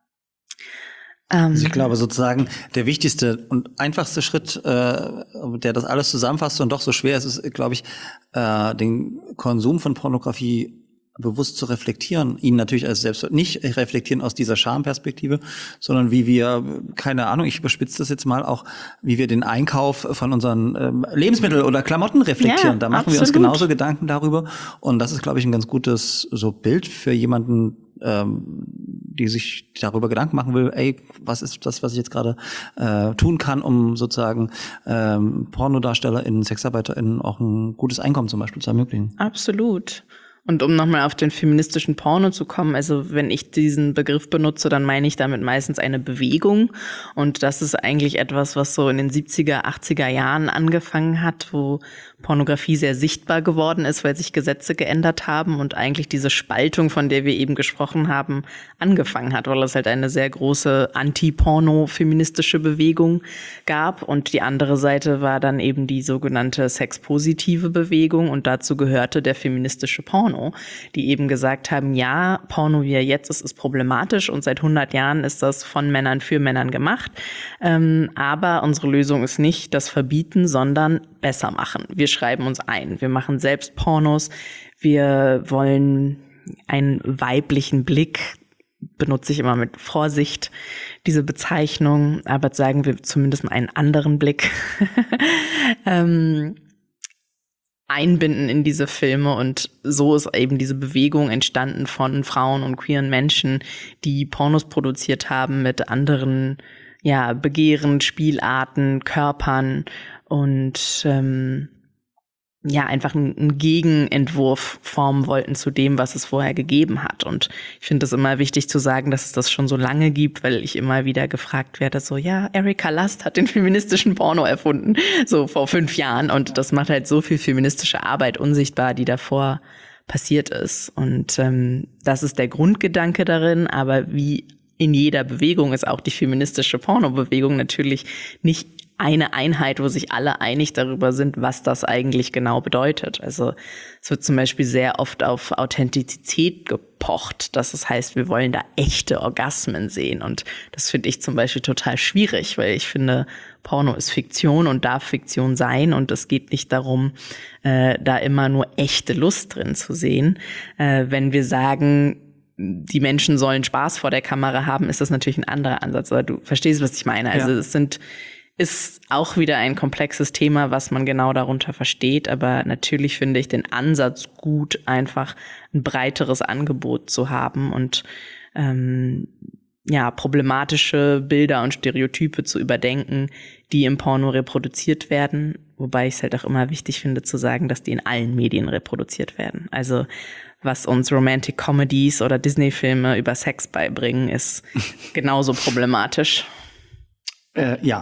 Also ich glaube sozusagen, der wichtigste und einfachste Schritt, äh, der das alles zusammenfasst und doch so schwer ist, ist, glaube ich, äh, den Konsum von Pornografie bewusst zu reflektieren, ihn natürlich als selbst nicht reflektieren aus dieser Schamperspektive, sondern wie wir, keine Ahnung, ich überspitze das jetzt mal auch, wie wir den Einkauf von unseren ähm, Lebensmitteln oder Klamotten reflektieren. Ja, da machen absolut. wir uns genauso Gedanken darüber und das ist, glaube ich, ein ganz gutes so Bild für jemanden, ähm, die sich darüber Gedanken machen will, ey, was ist das, was ich jetzt gerade äh, tun kann, um sozusagen ähm, PornodarstellerInnen, SexarbeiterInnen auch ein gutes Einkommen zum Beispiel zu ermöglichen. Absolut. Und um nochmal auf den feministischen Porno zu kommen, also wenn ich diesen Begriff benutze, dann meine ich damit meistens eine Bewegung. Und das ist eigentlich etwas, was so in den siebziger, achtziger Jahren angefangen hat, wo Pornografie sehr sichtbar geworden ist, weil sich Gesetze geändert haben und eigentlich diese Spaltung, von der wir eben gesprochen haben, angefangen hat, weil es halt eine sehr große anti-porno-feministische Bewegung gab. Und die andere Seite war dann eben die sogenannte sexpositive Bewegung und dazu gehörte der feministische Porno, die eben gesagt haben, ja, Porno, wie er jetzt ist, ist problematisch und seit hundert Jahren ist das von Männern für Männern gemacht. Ähm, aber unsere Lösung ist nicht das Verbieten, sondern besser machen. Wir schreiben uns ein. Wir machen selbst Pornos. Wir wollen einen weiblichen Blick, benutze ich immer mit Vorsicht diese Bezeichnung, aber sagen wir zumindest einen anderen Blick, ähm, einbinden in diese Filme. Und so ist eben diese Bewegung entstanden von Frauen und queeren Menschen, die Pornos produziert haben mit anderen, ja, Begehren, Spielarten, Körpern und ähm, ja, einfach einen Gegenentwurf formen wollten zu dem, was es vorher gegeben hat. Und ich finde es immer wichtig zu sagen, dass es das schon so lange gibt, weil ich immer wieder gefragt werde, so, ja, Erika Lust hat den feministischen Porno erfunden, so vor fünf Jahren. Und das macht halt so viel feministische Arbeit unsichtbar, die davor passiert ist. Und ähm, das ist der Grundgedanke darin, aber wie in jeder Bewegung ist auch die feministische Pornobewegung natürlich nicht eine Einheit, wo sich alle einig darüber sind, was das eigentlich genau bedeutet. Also es wird zum Beispiel sehr oft auf Authentizität gepocht. Das heißt, wir wollen da echte Orgasmen sehen. Und das finde ich zum Beispiel total schwierig, weil ich finde, Porno ist Fiktion und darf Fiktion sein. Und es geht nicht darum, äh, da immer nur echte Lust drin zu sehen. Äh, wenn wir sagen, die Menschen sollen Spaß vor der Kamera haben, ist das natürlich ein anderer Ansatz. Aber du verstehst, was ich meine. Also ja. es sind ist auch wieder ein komplexes Thema, was man genau darunter versteht. Aber natürlich finde ich den Ansatz gut, einfach ein breiteres Angebot zu haben und ähm, ja problematische Bilder und Stereotype zu überdenken, die im Porno reproduziert werden. Wobei ich es halt auch immer wichtig finde zu sagen, dass die in allen Medien reproduziert werden. Also was uns Romantic Comedies oder Disney-Filme über Sex beibringen, ist genauso problematisch. Äh, ja.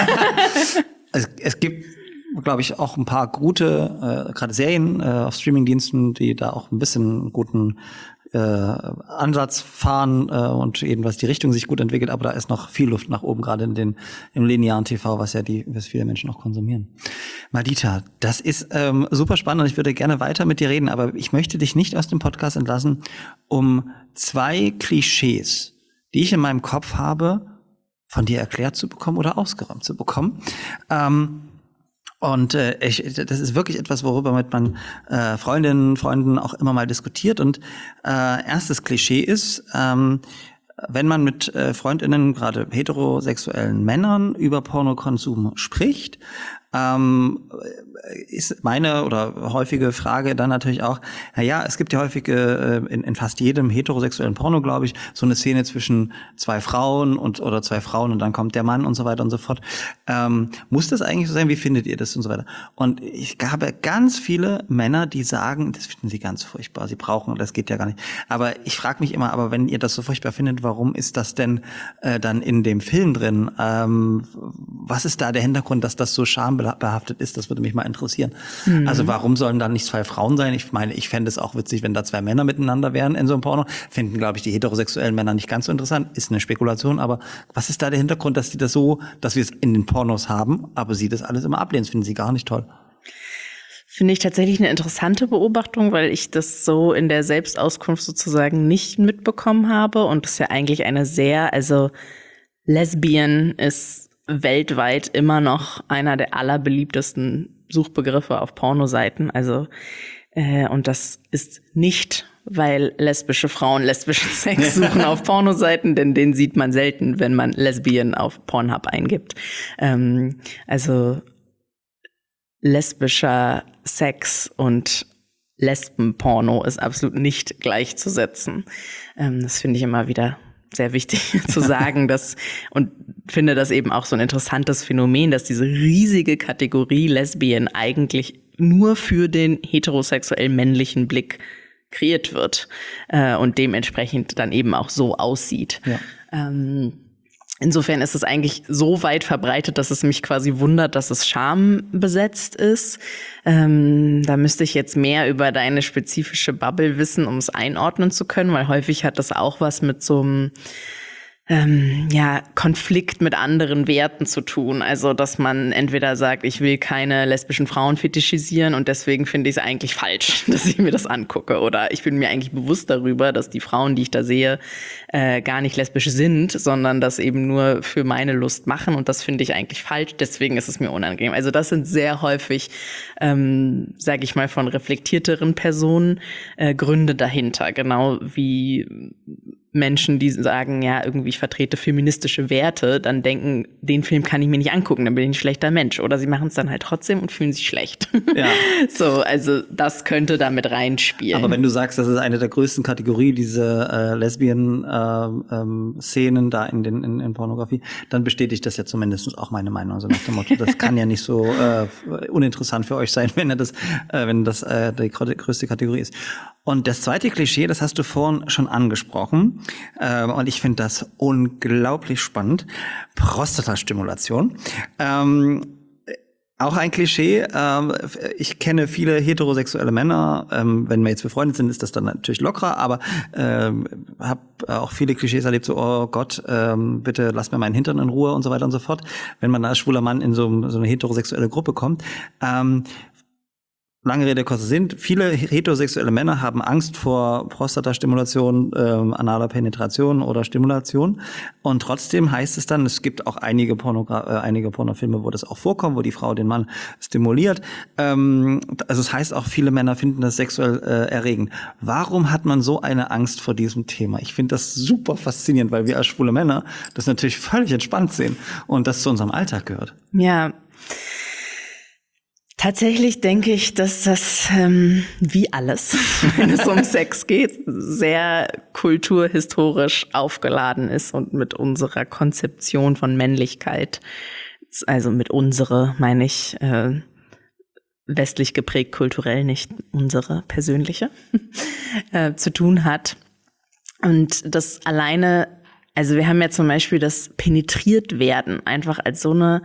es, es gibt, glaube ich, auch ein paar gute, äh, gerade Serien äh, auf Streamingdiensten, die da auch ein bisschen einen guten äh, Ansatz fahren äh, und eben was die Richtung sich gut entwickelt, aber da ist noch viel Luft nach oben, gerade in den im linearen T V, was ja die, was viele Menschen auch konsumieren. Madita, das ist ähm, super spannend und ich würde gerne weiter mit dir reden, aber ich möchte dich nicht aus dem Podcast entlassen, um zwei Klischees, die ich in meinem Kopf habe, von dir erklärt zu bekommen oder ausgeräumt zu bekommen. Ähm, und äh, ich, das ist wirklich etwas, worüber mit man äh, Freundinnen, Freunden auch immer mal diskutiert. Und äh, erstes Klischee ist, ähm, wenn man mit äh, Freundinnen, gerade heterosexuellen Männern, über Pornokonsum spricht, ähm, ist meine oder häufige Frage dann natürlich auch, naja, es gibt ja häufig äh, in, in fast jedem heterosexuellen Porno, glaube ich, so eine Szene zwischen zwei Frauen und oder zwei Frauen und dann kommt der Mann und so weiter und so fort. Ähm, muss das eigentlich so sein? Wie findet ihr das und so weiter? Und ich habe ganz viele Männer, die sagen, das finden sie ganz furchtbar, sie brauchen, das geht ja gar nicht. Aber ich frage mich immer, aber wenn ihr das so furchtbar findet, warum ist das denn äh, dann in dem Film drin? Ähm, was ist da der Hintergrund, dass das so schambehaftet ist? Das würde mich mal interessieren. Mhm. Also warum sollen da nicht zwei Frauen sein? Ich meine, ich fände es auch witzig, wenn da zwei Männer miteinander wären in so einem Porno. Finden, glaube ich, die heterosexuellen Männer nicht ganz so interessant. Ist eine Spekulation, aber was ist da der Hintergrund, dass die das so, dass wir es in den Pornos haben, aber sie das alles immer ablehnen? Das finden sie gar nicht toll. Finde ich tatsächlich eine interessante Beobachtung, weil ich das so in der Selbstauskunft sozusagen nicht mitbekommen habe. Und das ist ja eigentlich eine sehr, also Lesbian ist weltweit immer noch einer der allerbeliebtesten Suchbegriffe auf Pornoseiten. Also äh, und das ist nicht, weil lesbische Frauen lesbischen Sex suchen auf Pornoseiten, denn den sieht man selten, wenn man Lesbian auf Pornhub eingibt. Ähm, also lesbischer Sex und Lesbenporno ist absolut nicht gleichzusetzen. Ähm, das finde ich immer wieder sehr wichtig zu sagen, dass, und finde das eben auch so ein interessantes Phänomen, dass diese riesige Kategorie Lesbian eigentlich nur für den heterosexuell männlichen Blick kreiert wird äh, und dementsprechend dann eben auch so aussieht. Ja. Ähm, Insofern ist es eigentlich so weit verbreitet, dass es mich quasi wundert, dass es schambesetzt ist. Ähm, da müsste ich jetzt mehr über deine spezifische Bubble wissen, um es einordnen zu können, weil häufig hat das auch was mit so einem ähm, ja, Konflikt mit anderen Werten zu tun. Also, dass man entweder sagt, ich will keine lesbischen Frauen fetischisieren und deswegen finde ich es eigentlich falsch, dass ich mir das angucke. Oder ich bin mir eigentlich bewusst darüber, dass die Frauen, die ich da sehe, äh, gar nicht lesbisch sind, sondern das eben nur für meine Lust machen. Und das finde ich eigentlich falsch. Deswegen ist es mir unangenehm. Also das sind sehr häufig, ähm, sage ich mal, von reflektierteren Personen äh, Gründe dahinter. Genau wie Menschen, die sagen, ja, irgendwie ich vertrete feministische Werte, dann denken, den Film kann ich mir nicht angucken, dann bin ich ein schlechter Mensch. Oder sie machen es dann halt trotzdem und fühlen sich schlecht. Ja. So, also das könnte da mit reinspielen. Aber wenn du sagst, das ist eine der größten Kategorien, diese äh, Lesbian-Szenen äh, ähm, da in den in, in Pornografie, dann bestätigt das ja zumindest auch meine Meinung. Also nach dem Motto, das kann ja nicht so äh, uninteressant für euch sein, wenn das, äh, wenn das äh, die größte Kategorie ist. Und das zweite Klischee, das hast du vorhin schon angesprochen, äh, und ich finde das unglaublich spannend, Prostatastimulation. Ähm, auch ein Klischee, ähm, ich kenne viele heterosexuelle Männer, ähm, wenn wir jetzt befreundet sind, ist das dann natürlich lockerer, aber ähm, habe auch viele Klischees erlebt, so, oh Gott, ähm, bitte lass mir meinen Hintern in Ruhe und so weiter und so fort, wenn man als schwuler Mann in so, so eine heterosexuelle Gruppe kommt. Ähm, Lange Rede, kurzer Sinn. Viele heterosexuelle Männer haben Angst vor Prostatastimulation, ähm, analer Penetration oder Stimulation. Und trotzdem heißt es dann, es gibt auch einige, Pornogra- äh, einige Pornofilme, wo das auch vorkommt, wo die Frau den Mann stimuliert. Ähm, also es heißt auch, viele Männer finden das sexuell äh, erregend. Warum hat man so eine Angst vor diesem Thema? Ich finde das super faszinierend, weil wir als schwule Männer das natürlich völlig entspannt sehen und das zu unserem Alltag gehört. Ja. Tatsächlich denke ich, dass das, ähm, wie alles, wenn es um Sex geht, sehr kulturhistorisch aufgeladen ist und mit unserer Konzeption von Männlichkeit, also mit unserer, meine ich, äh, westlich geprägt kulturell, nicht unsere persönliche, äh, zu tun hat. Und das alleine, also wir haben ja zum Beispiel das penetriert werden einfach als so eine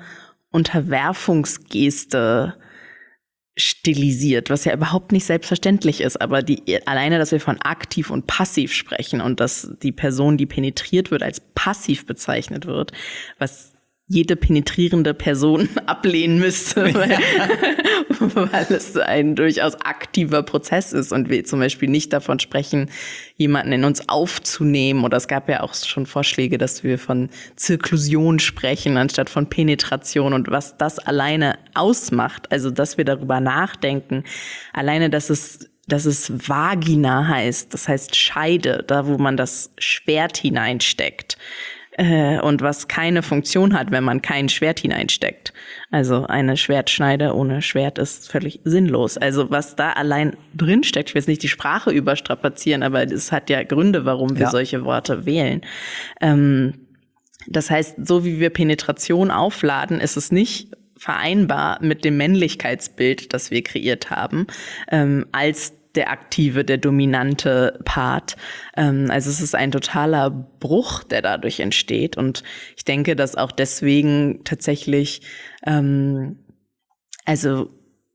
Unterwerfungsgeste stilisiert, was ja überhaupt nicht selbstverständlich ist, aber die alleine, dass wir von aktiv und passiv sprechen und dass die Person, die penetriert wird, als passiv bezeichnet wird, was jede penetrierende Person ablehnen müsste, weil, ja. weil es ein durchaus aktiver Prozess ist und wir zum Beispiel nicht davon sprechen, jemanden in uns aufzunehmen. Oder es gab ja auch schon Vorschläge, dass wir von Zirklusion sprechen, anstatt von Penetration und was das alleine ausmacht. Also, dass wir darüber nachdenken, alleine, dass es dass es Vagina heißt, das heißt Scheide, da wo man das Schwert hineinsteckt. äh, und was keine Funktion hat, wenn man kein Schwert hineinsteckt. Also eine Schwertschneide ohne Schwert ist völlig sinnlos. Also was da allein drinsteckt, ich will jetzt nicht die Sprache überstrapazieren, aber es hat ja Gründe, warum wir ja. solche Worte wählen. Ähm, das heißt, so wie wir Penetration aufladen, ist es nicht vereinbar mit dem Männlichkeitsbild, das wir kreiert haben, ähm, als der aktive, der dominante Part. Ähm, also es ist ein totaler Bruch, der dadurch entsteht. Und ich denke, dass auch deswegen tatsächlich, ähm, also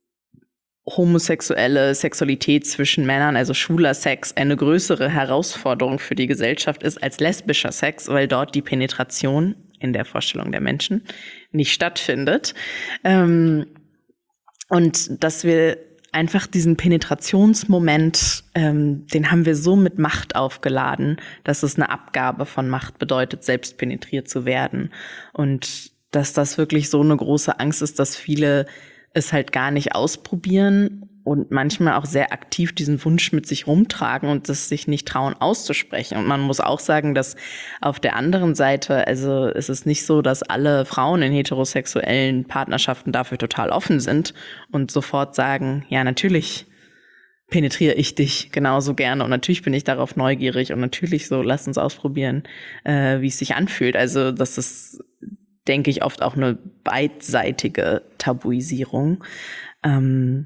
homosexuelle Sexualität zwischen Männern, also schwuler Sex, eine größere Herausforderung für die Gesellschaft ist als lesbischer Sex, weil dort die Penetration in der Vorstellung der Menschen nicht stattfindet. Ähm, und dass wir einfach diesen Penetrationsmoment, ähm, den haben wir so mit Macht aufgeladen, dass es eine Abgabe von Macht bedeutet, selbst penetriert zu werden. Und dass das wirklich so eine große Angst ist, dass viele es halt gar nicht ausprobieren und manchmal auch sehr aktiv diesen Wunsch mit sich rumtragen und das sich nicht trauen auszusprechen. Und man muss auch sagen, dass auf der anderen Seite, also es ist nicht so, dass alle Frauen in heterosexuellen Partnerschaften dafür total offen sind und sofort sagen, ja, natürlich penetriere ich dich genauso gerne und natürlich bin ich darauf neugierig und natürlich so, lass uns ausprobieren, äh, wie es sich anfühlt. Also das ist, denke ich, oft auch eine beidseitige Tabuisierung. Ähm,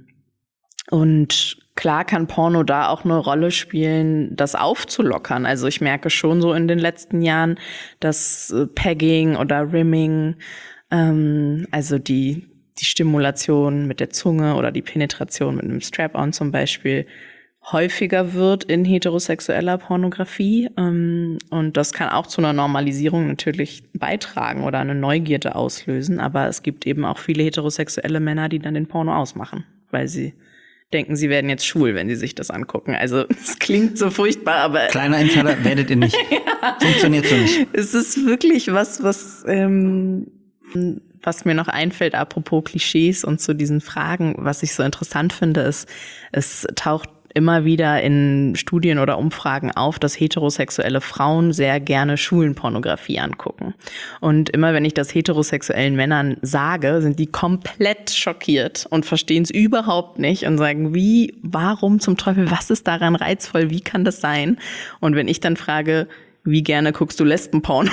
Und klar kann Porno da auch eine Rolle spielen, das aufzulockern. Also ich merke schon so in den letzten Jahren, dass Pegging oder Rimming, ähm, also die, die Stimulation mit der Zunge oder die Penetration mit einem Strap-on zum Beispiel, häufiger wird in heterosexueller Pornografie. Ähm, und das kann auch zu einer Normalisierung natürlich beitragen oder eine Neugierde auslösen. Aber es gibt eben auch viele heterosexuelle Männer, die dann den Porno ausmachen, weil sie denken, sie werden jetzt schwul, wenn sie sich das angucken. Also es klingt so furchtbar, aber kleiner Insider, werdet ihr nicht. Ja. Funktioniert so nicht. Es ist wirklich was, was ähm, was mir noch einfällt, apropos Klischees und zu diesen Fragen, was ich so interessant finde, ist, es taucht immer wieder in Studien oder Umfragen auf, dass heterosexuelle Frauen sehr gerne Schulenpornografie angucken. Und immer wenn ich das heterosexuellen Männern sage, sind die komplett schockiert und verstehen es überhaupt nicht und sagen, wie, warum zum Teufel, was ist daran reizvoll, wie kann das sein? Und wenn ich dann frage, wie gerne guckst du Lesbenpornos?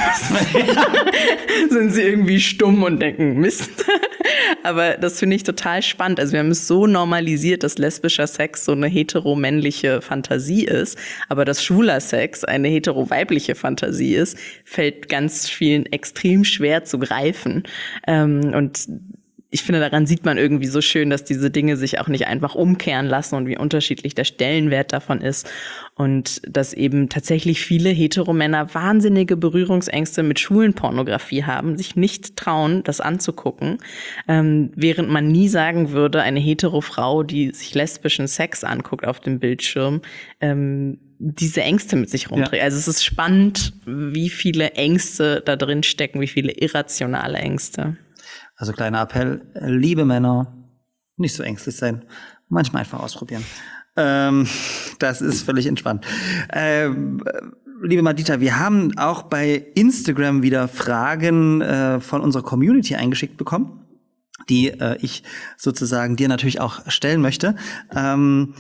Sind sie irgendwie stumm und denken, Mist. Aber das finde ich total spannend. Also wir haben es so normalisiert, dass lesbischer Sex so eine hetero-männliche Fantasie ist. Aber dass schwuler Sex eine hetero-weibliche Fantasie ist, fällt ganz vielen extrem schwer zu greifen. Und ich finde, daran sieht man irgendwie so schön, dass diese Dinge sich auch nicht einfach umkehren lassen und wie unterschiedlich der Stellenwert davon ist. Und dass eben tatsächlich viele Heteromänner wahnsinnige Berührungsängste mit Schulenpornografie haben, sich nicht trauen, das anzugucken. Ähm, während man nie sagen würde, eine Hetero-Frau, die sich lesbischen Sex anguckt auf dem Bildschirm, ähm, diese Ängste mit sich rumträgt. Ja. Also es ist spannend, wie viele Ängste da drin stecken, wie viele irrationale Ängste. Also kleiner Appell, liebe Männer, nicht so ängstlich sein, manchmal einfach ausprobieren. Ähm, das ist völlig entspannt. Ähm, liebe Madita, wir haben auch bei Instagram wieder Fragen äh, von unserer Community eingeschickt bekommen, die äh, ich sozusagen dir natürlich auch stellen möchte. Ähm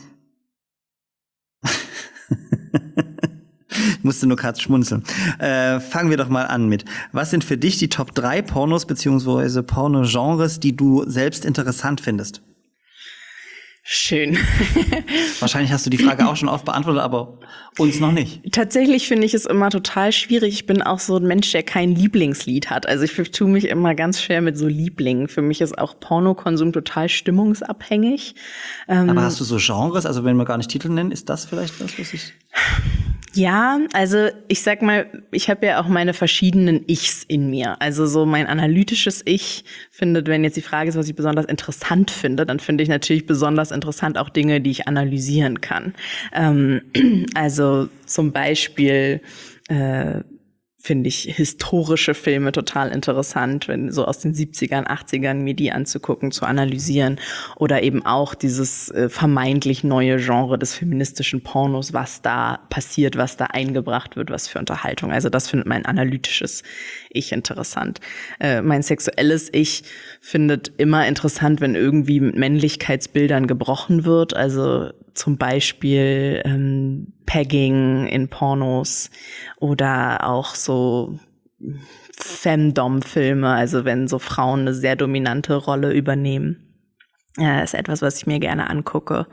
Ich musste nur gerade schmunzeln. Äh, fangen wir doch mal an mit. Was sind für dich die Top drei Pornos beziehungsweise Porno-Genres, die du selbst interessant findest? Schön. Wahrscheinlich hast du die Frage auch schon oft beantwortet, aber uns noch nicht. Tatsächlich finde ich es immer total schwierig. Ich bin auch so ein Mensch, der kein Lieblingslied hat. Also ich tue mich immer ganz schwer mit so Lieblingen. Für mich ist auch Pornokonsum total stimmungsabhängig. Aber ähm, hast du so Genres, also wenn wir gar nicht Titel nennen, ist das vielleicht das, was ich... Ja, also ich sag mal, ich habe ja auch meine verschiedenen Ichs in mir. Also so mein analytisches Ich findet, wenn jetzt die Frage ist, was ich besonders interessant finde, dann finde ich natürlich besonders interessant auch Dinge, die ich analysieren kann. Ähm, also zum Beispiel äh, finde ich historische Filme total interessant, wenn so aus den siebzigern, achtzigern mir die anzugucken, zu analysieren oder eben auch dieses äh, vermeintlich neue Genre des feministischen Pornos, was da passiert, was da eingebracht wird, was für Unterhaltung. Also das findet mein analytisches Ich interessant. Äh, mein sexuelles Ich findet immer interessant, wenn irgendwie mit Männlichkeitsbildern gebrochen wird, also zum Beispiel ähm, Pegging in Pornos oder auch so Femdom-Filme, also wenn so Frauen eine sehr dominante Rolle übernehmen. Ja, ist etwas, was ich mir gerne angucke.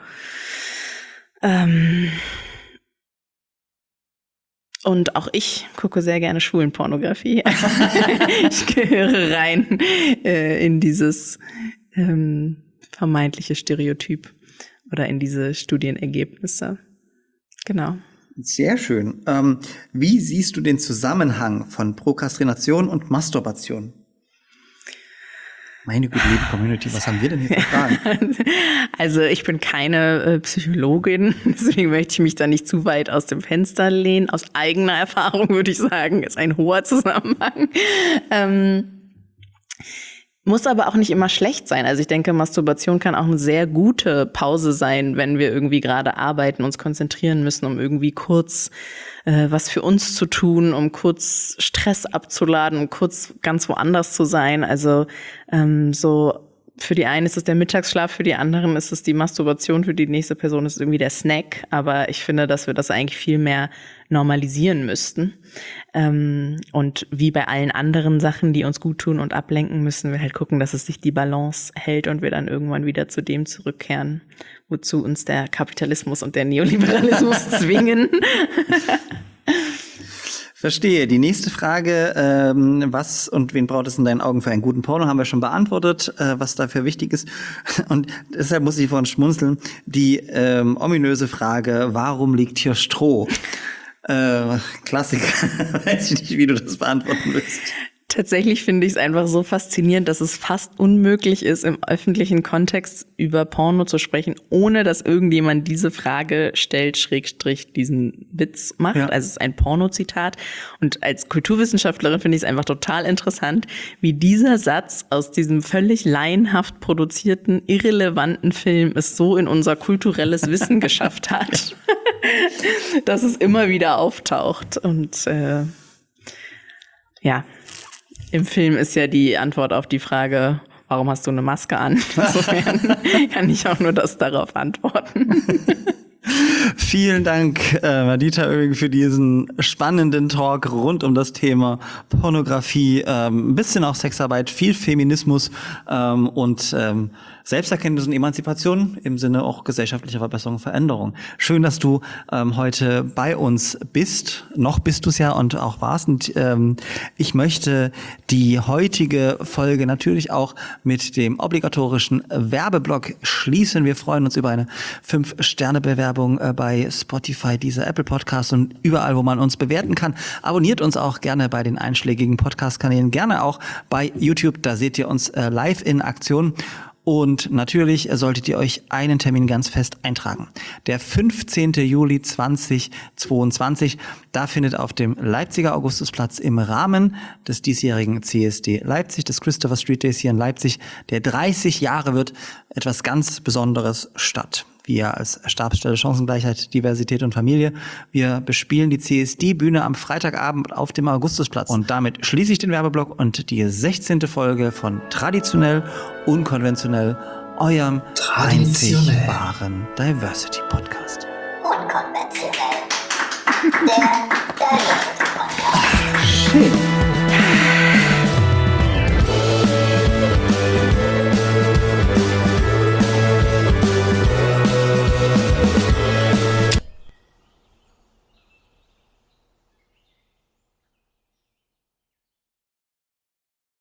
Ähm Und auch ich gucke sehr gerne Schwulenpornografie. Ich gehöre rein äh, in dieses ähm, vermeintliche Stereotyp oder in diese Studienergebnisse. Genau. Sehr schön. Ähm, wie siehst du den Zusammenhang von Prokrastination und Masturbation? Meine gute liebe Community, was haben wir denn hier für Fragen? Also ich bin keine äh, Psychologin, deswegen möchte ich mich da nicht zu weit aus dem Fenster lehnen. Aus eigener Erfahrung würde ich sagen, ist ein hoher Zusammenhang. Ähm, muss aber auch nicht immer schlecht sein. Also ich denke, Masturbation kann auch eine sehr gute Pause sein, wenn wir irgendwie gerade arbeiten, uns konzentrieren müssen, um irgendwie kurz äh, was für uns zu tun, um kurz Stress abzuladen, um kurz ganz woanders zu sein. Also ähm, so für die einen ist es der Mittagsschlaf, für die anderen ist es die Masturbation, für die nächste Person ist es irgendwie der Snack. Aber ich finde, dass wir das eigentlich viel mehr normalisieren müssten. Ähm, und wie bei allen anderen Sachen, die uns gut tun und ablenken, müssen wir halt gucken, dass es sich die Balance hält und wir dann irgendwann wieder zu dem zurückkehren, wozu uns der Kapitalismus und der Neoliberalismus zwingen. Verstehe. Die nächste Frage, ähm, was und wen braucht es in deinen Augen für einen guten Porno, haben wir schon beantwortet, äh, was dafür wichtig ist. Und deshalb muss ich vorhin schmunzeln. Die ähm, ominöse Frage, warum liegt hier Stroh? Äh, Klassiker. Weiß ich nicht, wie du das beantworten willst. Tatsächlich finde ich es einfach so faszinierend, dass es fast unmöglich ist, im öffentlichen Kontext über Porno zu sprechen, ohne dass irgendjemand diese Frage stellt, Schrägstrich diesen Witz macht. Ja. Also es ist ein Porno-Zitat. Und als Kulturwissenschaftlerin finde ich es einfach total interessant, wie dieser Satz aus diesem völlig laienhaft produzierten, irrelevanten Film es so in unser kulturelles Wissen geschafft hat, dass es immer wieder auftaucht. Und äh, ja, im Film ist ja die Antwort auf die Frage, warum hast du eine Maske an? Insofern kann ich auch nur das darauf antworten. Vielen Dank, äh, Madita Oehring, für diesen spannenden Talk rund um das Thema Pornografie, ähm, ein bisschen auch Sexarbeit, viel Feminismus ähm, und ähm, Selbsterkenntnis und Emanzipation im Sinne auch gesellschaftlicher Verbesserung und Veränderung. Schön, dass du ähm, heute bei uns bist. Noch bist du es ja und auch warst. Und ähm, ich möchte die heutige Folge natürlich auch mit dem obligatorischen Werbeblock schließen. Wir freuen uns über eine fünf Sterne Bewerbung äh, bei Spotify, dieser Apple Podcast und überall, wo man uns bewerten kann. Abonniert uns auch gerne bei den einschlägigen Podcast-Kanälen, gerne auch bei YouTube. Da seht ihr uns äh, live in Aktion. Und natürlich solltet ihr euch einen Termin ganz fest eintragen. Der fünfzehnten Juli zweitausendzweiundzwanzig, da findet auf dem Leipziger Augustusplatz im Rahmen des diesjährigen C S D Leipzig, des Christopher Street Days hier in Leipzig, der dreißig Jahre wird, etwas ganz Besonderes statt. Wir als Stabsstelle Chancengleichheit, Diversität und Familie, wir bespielen die C S D-Bühne am Freitagabend auf dem Augustusplatz. Und damit schließe ich den Werbeblock und die sechzehnte Folge von Traditionell, Unkonventionell, eurem einzig wahren Diversity-Podcast. Unkonventionell. Der Diversity